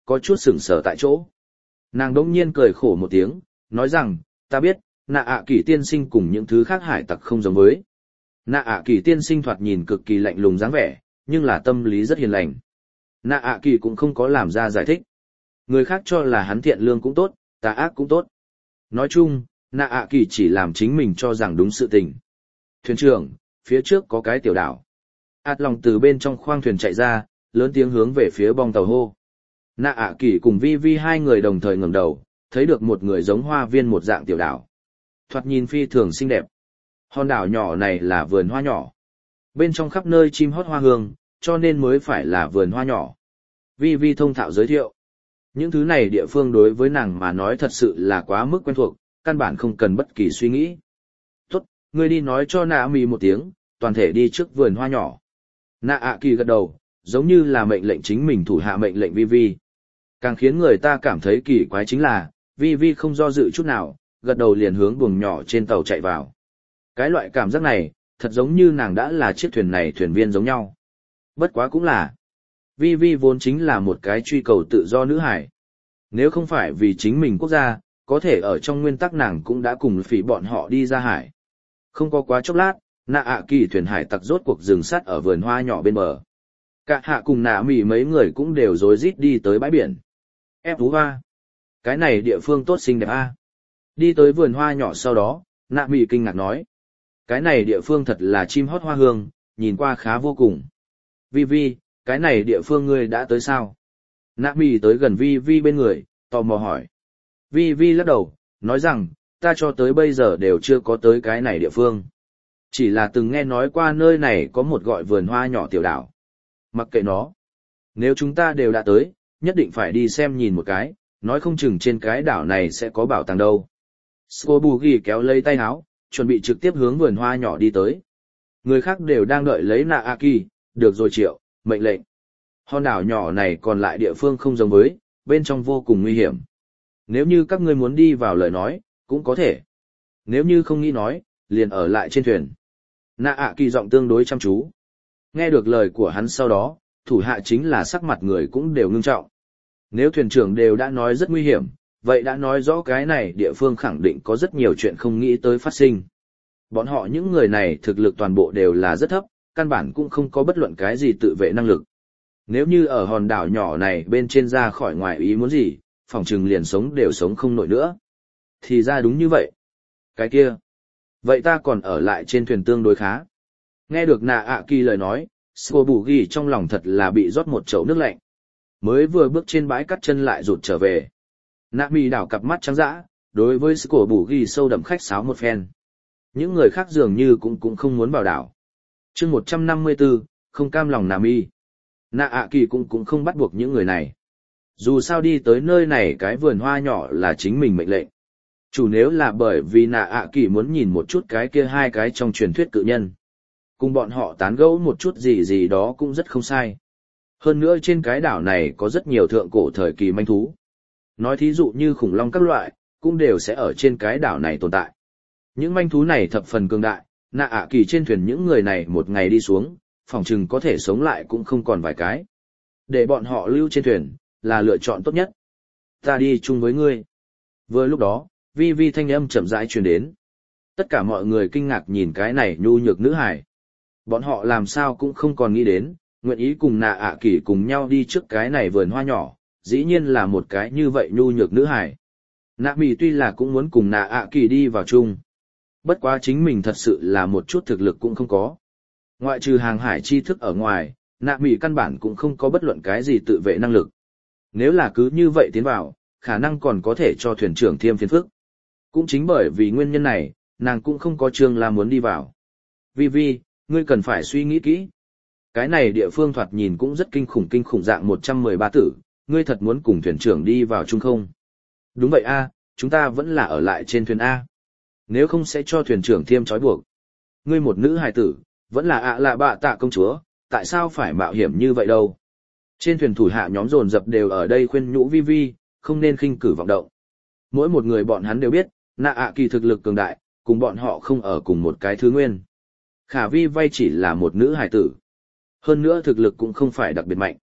có chút sững sờ tại chỗ. Nàng đỗng nhiên cười khổ một tiếng, nói rằng, ta biết, nạ ạ kỳ tiên sinh cùng những thứ khác hải tặc không giống với. Nạ ạ kỳ tiên sinh thoạt nhìn cực kỳ lạnh lùng dáng vẻ, nhưng là tâm lý rất hiền lành. Nạ ạ kỳ cũng không có làm ra giải thích. Người khác cho là hắn thiện lương cũng tốt, tà ác cũng tốt. Nói chung, nạ ạ kỳ chỉ làm chính mình cho rằng đúng sự tình. Thuyền trưởng, phía trước có cái tiểu đảo. Át lòng từ bên trong khoang thuyền chạy ra, lớn tiếng hướng về phía bong tàu hô. Nạ ạ kỳ cùng vi vi hai người đồng thời ngẩng đầu, thấy được một người giống hoa viên một dạng tiểu đảo. Thoạt nhìn phi thường xinh đẹp. Hòn đảo nhỏ này là vườn hoa nhỏ. Bên trong khắp nơi chim hót hoa hương, cho nên mới phải là vườn hoa nhỏ. Vi vi thông thạo giới thiệu. Những thứ này địa phương đối với nàng mà nói thật sự là quá mức quen thuộc, căn bản không cần bất kỳ suy nghĩ. Tốt, ngươi đi nói cho nạ mì một tiếng, toàn thể đi trước vườn hoa nhỏ. Nạ ạ kỳ gật đầu, giống như là mệnh lệnh chính mình thủ hạ mệnh lệnh vi vi. Càng khiến người ta cảm thấy kỳ quái chính là, vi vi không do dự chút nào, gật đầu liền hướng buồng nhỏ trên tàu chạy vào. Cái loại cảm giác này, thật giống như nàng đã là chiếc thuyền này thuyền viên giống nhau. Bất quá cũng là, vi vi vốn chính là một cái truy cầu tự do nữ hải. Nếu không phải vì chính mình quốc gia, có thể ở trong nguyên tắc nàng cũng đã cùng phỉ bọn họ đi ra hải. Không có quá chốc lát, nạ ạ kỳ thuyền hải tặc rốt cuộc dừng sắt ở vườn hoa nhỏ bên bờ. Cả hạ cùng nạ mỉ mấy người cũng đều rối rít đi tới bãi biển. Ép thú hoa. Cái này địa phương tốt xinh đẹp a. Đi tới vườn hoa nhỏ sau đó, nạ mỉ kinh ngạc nói. Cái này địa phương thật là chim hót hoa hương, nhìn qua khá vô cùng. Vi Vi, cái này địa phương ngươi đã tới sao? Nạ mỉ tới gần Vi Vi bên người, tò mò hỏi. Vi Vi lắc đầu, nói rằng, ta cho tới bây giờ đều chưa có tới cái này địa phương. Chỉ là từng nghe nói qua nơi này có một gọi vườn hoa nhỏ tiểu đảo. Mặc kệ nó. Nếu chúng ta đều đã tới, nhất định phải đi xem nhìn một cái, nói không chừng trên cái đảo này sẽ có bảo tàng đâu. Scobugi kéo lấy tay áo, chuẩn bị trực tiếp hướng vườn hoa nhỏ đi tới. Người khác đều đang đợi lấy nạ a kỳ, được rồi Triệu, mệnh lệnh. Hòn đảo nhỏ này còn lại địa phương không giống với, bên trong vô cùng nguy hiểm. Nếu như các ngươi muốn đi vào lời nói, cũng có thể. Nếu như không nghĩ nói, liền ở lại trên thuyền. Nạ ạ kỳ giọng tương đối chăm chú. Nghe được lời của hắn sau đó, thủ hạ chính là sắc mặt người cũng đều ngưng trọng. Nếu thuyền trưởng đều đã nói rất nguy hiểm, vậy đã nói rõ cái này địa phương khẳng định có rất nhiều chuyện không nghĩ tới phát sinh. Bọn họ những người này thực lực toàn bộ đều là rất thấp, căn bản cũng không có bất luận cái gì tự vệ năng lực. Nếu như ở hòn đảo nhỏ này bên trên ra khỏi ngoài ý muốn gì, phỏng chừng liền sống đều sống không nổi nữa. Thì ra đúng như vậy. Cái kia. Vậy ta còn ở lại trên thuyền tương đối khá. Nghe được nạ ạ kỳ lời nói, Scobugi trong lòng thật là bị rót một chậu nước lạnh. Mới vừa bước trên bãi cắt chân lại rụt trở về. Nạ mì đảo cặp mắt trắng dã, đối với Scobugi sâu đậm khách sáo một phen. Những người khác dường như cũng cũng không muốn vào đảo. chương một trăm năm mươi tư, không cam lòng nạ mi. Nạ ạ kỳ cũng cũng không bắt buộc những người này. Dù sao đi tới nơi này cái vườn hoa nhỏ là chính mình mệnh lệnh. Chủ nếu là bởi vì nạ ạ kỳ muốn nhìn một chút cái kia hai cái trong truyền thuyết cự nhân. Cùng bọn họ tán gẫu một chút gì gì đó cũng rất không sai. Hơn nữa trên cái đảo này có rất nhiều thượng cổ thời kỳ manh thú. Nói thí dụ như khủng long các loại, cũng đều sẽ ở trên cái đảo này tồn tại. Những manh thú này thập phần cường đại, nạ ạ kỳ trên thuyền những người này một ngày đi xuống, phỏng chừng có thể sống lại cũng không còn vài cái. Để bọn họ lưu trên thuyền, là lựa chọn tốt nhất. Ta đi chung với ngươi. Vừa lúc đó, vi vi thanh âm chậm rãi truyền đến. Tất cả mọi người kinh ngạc nhìn cái này nhu nhược nữ hải. Bọn họ làm sao cũng không còn nghĩ đến, nguyện ý cùng nạ ạ kỳ cùng nhau đi trước cái này vườn hoa nhỏ, dĩ nhiên là một cái như vậy nhu nhược nữ hải. Nạ mì tuy là cũng muốn cùng nạ ạ kỳ đi vào chung. Bất quá chính mình thật sự là một chút thực lực cũng không có. Ngoại trừ hàng hải tri thức ở ngoài, nạ mì căn bản cũng không có bất luận cái gì tự vệ năng lực. Nếu là cứ như vậy tiến vào, khả năng còn có thể cho thuyền trưởng thêm phiền phức. Cũng chính bởi vì nguyên nhân này, nàng cũng không có Trương La muốn đi vào. Vi Vi, ngươi cần phải suy nghĩ kỹ. Cái này địa phương thoạt nhìn cũng rất kinh khủng kinh khủng dạng một trăm mười ba tử, ngươi thật muốn cùng thuyền trưởng đi vào chung không? Đúng vậy a, chúng ta vẫn là ở lại trên thuyền A. Nếu không sẽ cho thuyền trưởng thêm trói buộc. Ngươi một nữ hài tử, vẫn là ạ lạ bạ tạ công chúa, tại sao phải mạo hiểm như vậy đâu? Trên thuyền thủ hạ nhóm dồn dập đều ở đây khuyên nhũ Vi Vi, không nên khinh cử vọng động. Mỗi một người bọn hắn đều biết, nạ ạ kỳ thực lực cường đại, cùng bọn họ không ở cùng một cái thứ nguyên. Khả Vi vay chỉ là một nữ hài tử. Hơn nữa thực lực cũng không phải đặc biệt mạnh.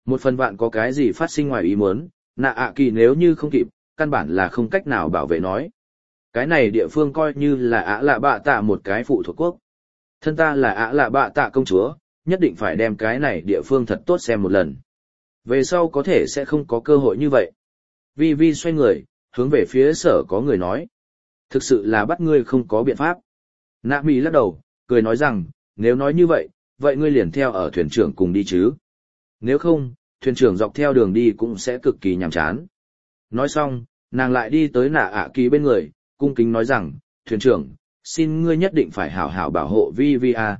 Một phần vạn có cái gì phát sinh ngoài ý muốn, nạ ạ kỳ nếu như không kịp, căn bản là không cách nào bảo vệ nói. Cái này địa phương coi như là ạ lạ bạ tạ một cái phụ thuộc quốc. Thân ta là ạ lạ bạ tạ công chúa, nhất định phải đem cái này địa phương thật tốt xem một lần. Về sau có thể sẽ không có cơ hội như vậy. Vi Vi xoay người, hướng về phía sở có người nói. Thực sự là bắt ngươi không có biện pháp. Nạ Mỹ lắc đầu, cười nói rằng, nếu nói như vậy, vậy ngươi liền theo ở thuyền trưởng cùng đi chứ. Nếu không, thuyền trưởng dọc theo đường đi cũng sẽ cực kỳ nhàm chán. Nói xong, nàng lại đi tới nạ ạ kỳ bên người, cung kính nói rằng, thuyền trưởng, xin ngươi nhất định phải hảo hảo bảo hộ Vi Vi a.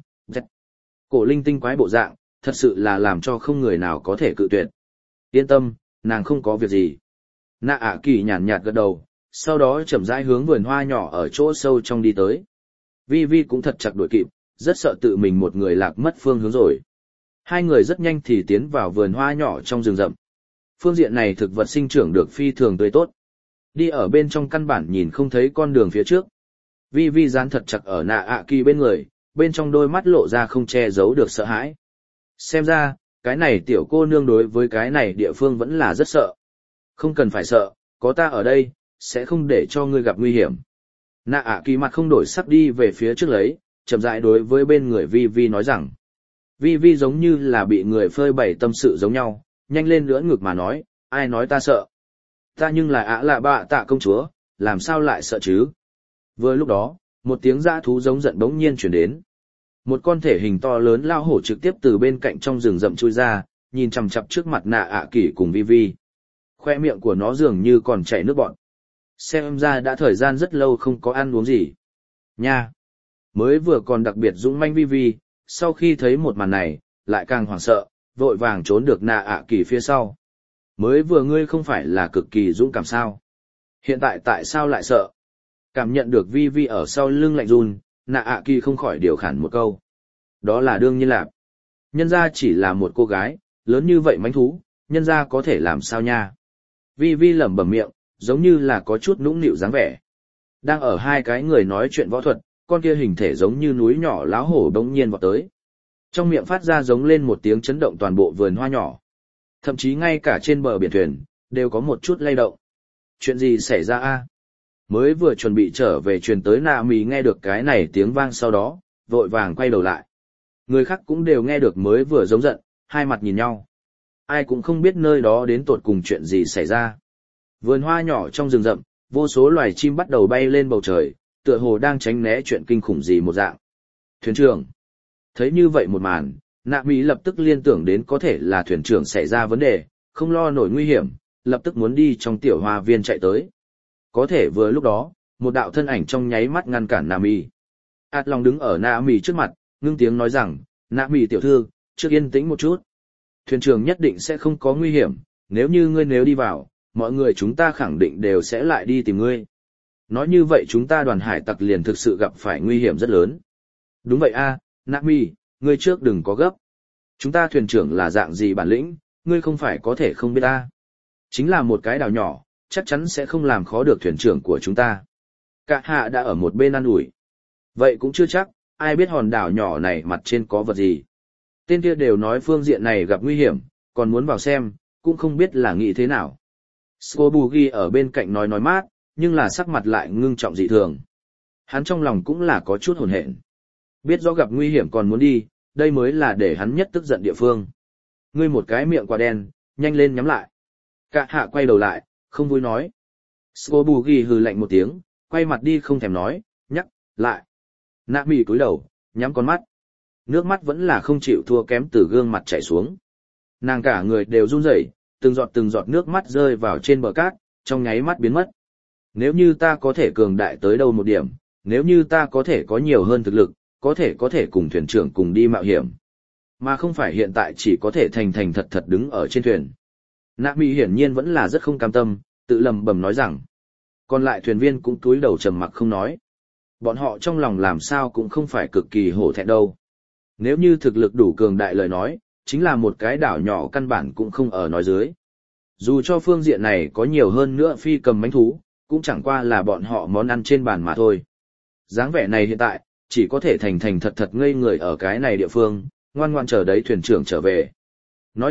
Cổ linh tinh quái bộ dạng, thật sự là làm cho không người nào có thể cự tuyệt. Yên tâm, nàng không có việc gì. Nạ ạ kỳ nhàn nhạt gật đầu, sau đó chậm rãi hướng vườn hoa nhỏ ở chỗ sâu trong đi tới. Vi Vi cũng thật chặt đuổi kịp, rất sợ tự mình một người lạc mất phương hướng rồi. Hai người rất nhanh thì tiến vào vườn hoa nhỏ trong rừng rậm. Phương diện này thực vật sinh trưởng được phi thường tươi tốt. Đi ở bên trong căn bản nhìn không thấy con đường phía trước. Vi Vi dán thật chặt ở nạ ạ kỳ bên người, bên trong đôi mắt lộ ra không che giấu được sợ hãi. Xem ra, cái này tiểu cô nương đối với cái này địa phương vẫn là rất sợ. Không cần phải sợ, có ta ở đây, sẽ không để cho ngươi gặp nguy hiểm. Nạ ạ kỳ mặt không đổi sắc đi về phía trước lấy, chậm rãi đối với bên người Vi Vi nói rằng. Vi Vi giống như là bị người phơi bày tâm sự giống nhau, nhanh lên lưỡn ngực mà nói, ai nói ta sợ. Ta nhưng là ạ lạ bạ tạ công chúa, làm sao lại sợ chứ? Vừa lúc đó, một tiếng dã thú giống giận bỗng nhiên chuyển đến. Một con thể hình to lớn lao hổ trực tiếp từ bên cạnh trong rừng rậm chui ra, nhìn chằm chằm trước mặt nạ ạ kỳ cùng Vi Vi. Khoe miệng của nó dường như còn chảy nước bọt. Xem ra đã thời gian rất lâu không có ăn uống gì. Nha! Mới vừa còn đặc biệt dũng manh Vi Vi, sau khi thấy một màn này, lại càng hoảng sợ, vội vàng trốn được nạ ạ kỳ phía sau. Mới vừa ngươi không phải là cực kỳ dũng cảm sao? Hiện tại tại sao lại sợ? Cảm nhận được Vi Vi ở sau lưng lạnh run, nạ ạ kỳ không khỏi điều khản một câu. Đó là đương nhiên lạc. Nhân gia chỉ là một cô gái, lớn như vậy mánh thú, nhân gia có thể làm sao nha? Vi Vi lẩm bẩm miệng, giống như là có chút nũng nịu dáng vẻ. Đang ở hai cái người nói chuyện võ thuật, con kia hình thể giống như núi nhỏ láo hổ đống nhiên vọt tới. Trong miệng phát ra giống lên một tiếng chấn động toàn bộ vườn hoa nhỏ. Thậm chí ngay cả trên bờ biển thuyền, đều có một chút lay động. Chuyện gì xảy ra a? Mới vừa chuẩn bị trở về truyền tới nạ mì nghe được cái này tiếng vang sau đó, vội vàng quay đầu lại. Người khác cũng đều nghe được mới vừa giống giận, hai mặt nhìn nhau. Ai cũng không biết nơi đó đến tột cùng chuyện gì xảy ra. Vườn hoa nhỏ trong rừng rậm, vô số loài chim bắt đầu bay lên bầu trời, tựa hồ đang tránh né chuyện kinh khủng gì một dạng. Thuyền trưởng. Thấy như vậy một màn, nạ mỹ lập tức liên tưởng đến có thể là thuyền trưởng xảy ra vấn đề, không lo nổi nguy hiểm, lập tức muốn đi trong tiểu hoa viên chạy tới. Có thể vừa lúc đó, một đạo thân ảnh trong nháy mắt ngăn cản nạ mỹ. Át lòng đứng ở nạ mỹ trước mặt, ngưng tiếng nói rằng, nạ mỹ tiểu thư, trước yên tĩnh một chút. Thuyền trưởng nhất định sẽ không có nguy hiểm, nếu như ngươi nếu đi vào, mọi người chúng ta khẳng định đều sẽ lại đi tìm ngươi. Nói như vậy chúng ta đoàn hải tặc liền thực sự gặp phải nguy hiểm rất lớn. Đúng vậy a, nạ mỹ, ngươi trước đừng có gấp. Chúng ta thuyền trưởng là dạng gì bản lĩnh, ngươi không phải có thể không biết ta. Chính là một cái đảo nhỏ, chắc chắn sẽ không làm khó được thuyền trưởng của chúng ta. Cả hạ đã ở một bên ăn ủi. Vậy cũng chưa chắc, ai biết hòn đảo nhỏ này mặt trên có vật gì. Tên kia đều nói phương diện này gặp nguy hiểm, còn muốn vào xem, cũng không biết là nghĩ thế nào. Scobugi ở bên cạnh nói nói mát, nhưng là sắc mặt lại ngưng trọng dị thường. Hắn trong lòng cũng là có chút hồn hện. Biết rõ gặp nguy hiểm còn muốn đi, đây mới là để hắn nhất tức giận địa phương. Ngươi một cái miệng quả đen, nhanh lên nhắm lại. Cả hạ quay đầu lại, không vui nói. Scobugi hừ lạnh một tiếng, quay mặt đi không thèm nói, nhắc, lại. Nạ mì cúi đầu, nhắm con mắt. Nước mắt vẫn là không chịu thua kém từ gương mặt chảy xuống. Nàng cả người đều run rẩy, từng giọt từng giọt nước mắt rơi vào trên bờ cát, trong nháy mắt biến mất. Nếu như ta có thể cường đại tới đâu một điểm, nếu như ta có thể có nhiều hơn thực lực, có thể có thể cùng thuyền trưởng cùng đi mạo hiểm. Mà không phải hiện tại chỉ có thể thành thành thật thật đứng ở trên thuyền. Nạ Mỹ hiển nhiên vẫn là rất không cam tâm, tự lầm bầm nói rằng. Còn lại thuyền viên cũng cúi đầu trầm mặc không nói. Bọn họ trong lòng làm sao cũng không phải cực kỳ hổ thẹn đâu. Nếu như thực lực đủ cường đại lời nói, chính là một cái đảo nhỏ căn bản cũng không ở nói dưới. Dù cho phương diện này có nhiều hơn nữa phi cầm mánh thú, cũng chẳng qua là bọn họ món ăn trên bàn mà thôi. Dáng vẻ này hiện tại, chỉ có thể thành thành thật thật ngây người ở cái này địa phương, ngoan ngoan chờ đấy thuyền trưởng trở về. Nói thật,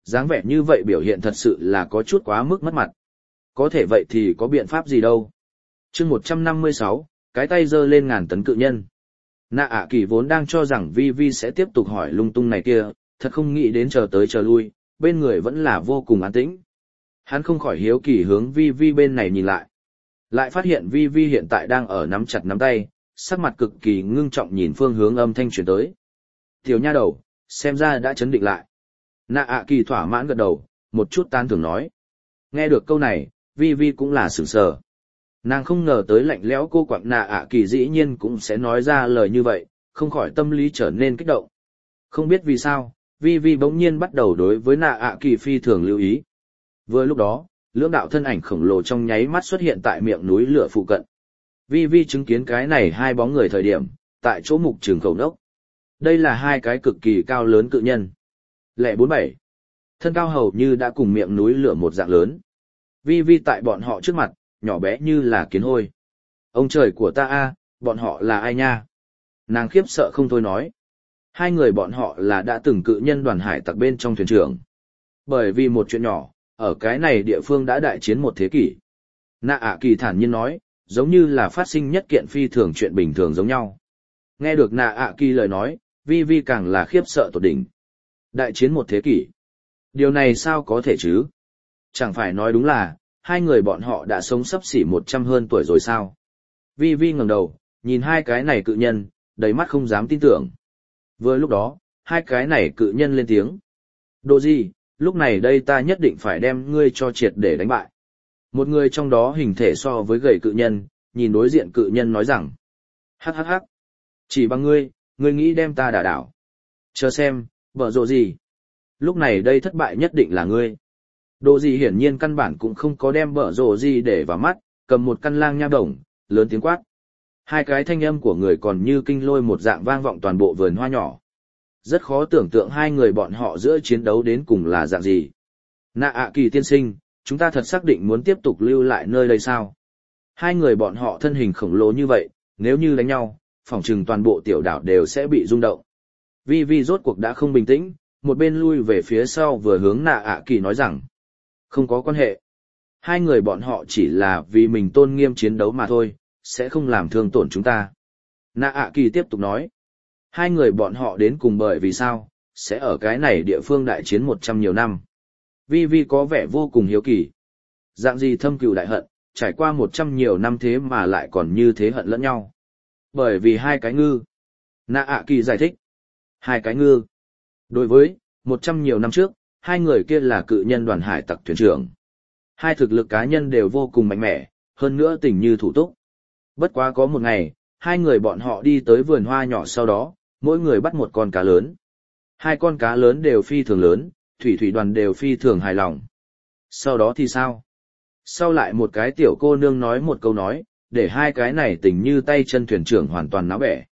dáng vẻ như vậy biểu hiện thật sự là có chút quá mức mất mặt. Có thể vậy thì có biện pháp gì đâu. chương một trăm năm mươi sáu, cái tay giơ lên ngàn tấn cự nhân. Nạ ạ kỳ vốn đang cho rằng Vi Vi sẽ tiếp tục hỏi lung tung này kia, thật không nghĩ đến chờ tới chờ lui, bên người vẫn là vô cùng an tĩnh. Hắn không khỏi hiếu kỳ hướng Vi Vi bên này nhìn lại. Lại phát hiện Vi Vi hiện tại đang ở nắm chặt nắm tay, sắc mặt cực kỳ ngưng trọng nhìn phương hướng âm thanh truyền tới. Tiểu nha đầu, xem ra đã chấn định lại. Nạ ạ kỳ thỏa mãn gật đầu, một chút tán thưởng nói. Nghe được câu này, Vi Vi cũng là sửng sờ. Nàng không ngờ tới lạnh lẽo cô quặng nạ ạ kỳ dĩ nhiên cũng sẽ nói ra lời như vậy, không khỏi tâm lý trở nên kích động. Không biết vì sao, Vi Vi bỗng nhiên bắt đầu đối với nạ ạ kỳ phi thường lưu ý. Vừa lúc đó, lưỡng đạo thân ảnh khổng lồ trong nháy mắt xuất hiện tại miệng núi lửa phụ cận. Vi Vi chứng kiến cái này hai bóng người thời điểm, tại chỗ mục trường khẩu đốc. Đây là hai cái cực kỳ cao lớn cự nhân. Lẻ bốn bảy. Thân cao hầu như đã cùng miệng núi lửa một dạng lớn. Vi Vi tại bọn họ trước mặt, nhỏ bé như là kiến hôi. Ông trời của ta a, bọn họ là ai nha? Nàng khiếp sợ không thôi nói. Hai người bọn họ là đã từng cự nhân đoàn hải tặc bên trong thuyền trưởng. Bởi vì một chuyện nhỏ, ở cái này địa phương đã đại chiến một thế kỷ. Nạ ạ kỳ thản nhiên nói, giống như là phát sinh nhất kiện phi thường chuyện bình thường giống nhau. Nghe được nạ ạ kỳ lời nói, Vi Vi càng là khiếp sợ tột đỉnh. Đại chiến một thế kỷ. Điều này sao có thể chứ? Chẳng phải nói đúng là, hai người bọn họ đã sống sắp xỉ một trăm hơn tuổi rồi sao? Vi Vi ngẩng đầu, nhìn hai cái này cự nhân, đầy mắt không dám tin tưởng. Vừa lúc đó, hai cái này cự nhân lên tiếng. Đồ gì, lúc này đây ta nhất định phải đem ngươi cho triệt để đánh bại. Một người trong đó hình thể so với gầy cự nhân, nhìn đối diện cự nhân nói rằng. Hắc hắc hắc. Chỉ bằng ngươi, ngươi nghĩ đem ta đả đảo. Chờ xem, vợ rộ gì. Lúc này đây thất bại nhất định là ngươi. Đồ gì hiển nhiên căn bản cũng không có đem vợ rộ gì để vào mắt, cầm một căn lang nha đồng, lớn tiếng quát. Hai cái thanh âm của người còn như kinh lôi một dạng vang vọng toàn bộ vườn hoa nhỏ. Rất khó tưởng tượng hai người bọn họ giữa chiến đấu đến cùng là dạng gì. Nạ ạ kỳ tiên sinh, chúng ta thật xác định muốn tiếp tục lưu lại nơi đây sao? Hai người bọn họ thân hình khổng lồ như vậy, nếu như đánh nhau, phỏng chừng toàn bộ tiểu đảo đều sẽ bị rung động. Vi Vi rốt cuộc đã không bình tĩnh, một bên lui về phía sau vừa hướng nạ ạ kỳ nói rằng. Không có quan hệ. Hai người bọn họ chỉ là vì mình tôn nghiêm chiến đấu mà thôi, sẽ không làm thương tổn chúng ta. Nạ ạ kỳ tiếp tục nói. Hai người bọn họ đến cùng bởi vì sao, sẽ ở cái này địa phương đại chiến một trăm nhiều năm. Vi Vi có vẻ vô cùng hiếu kỳ. Dạng gì thâm cừu đại hận, trải qua một trăm nhiều năm thế mà lại còn như thế hận lẫn nhau. Bởi vì hai cái ngư. Nạ ạ kỳ giải thích. Hai cái ngư. Đối với, một trăm nhiều năm trước, hai người kia là cự nhân đoàn hải tặc thuyền trưởng. Hai thực lực cá nhân đều vô cùng mạnh mẽ, hơn nữa tình như thủ túc. Bất quá có một ngày, hai người bọn họ đi tới vườn hoa nhỏ sau đó, mỗi người bắt một con cá lớn. Hai con cá lớn đều phi thường lớn, thủy thủy đoàn đều phi thường hài lòng. Sau đó thì sao? Sau lại một cái tiểu cô nương nói một câu nói, để hai cái này tình như tay chân thuyền trưởng hoàn toàn náo bẻ.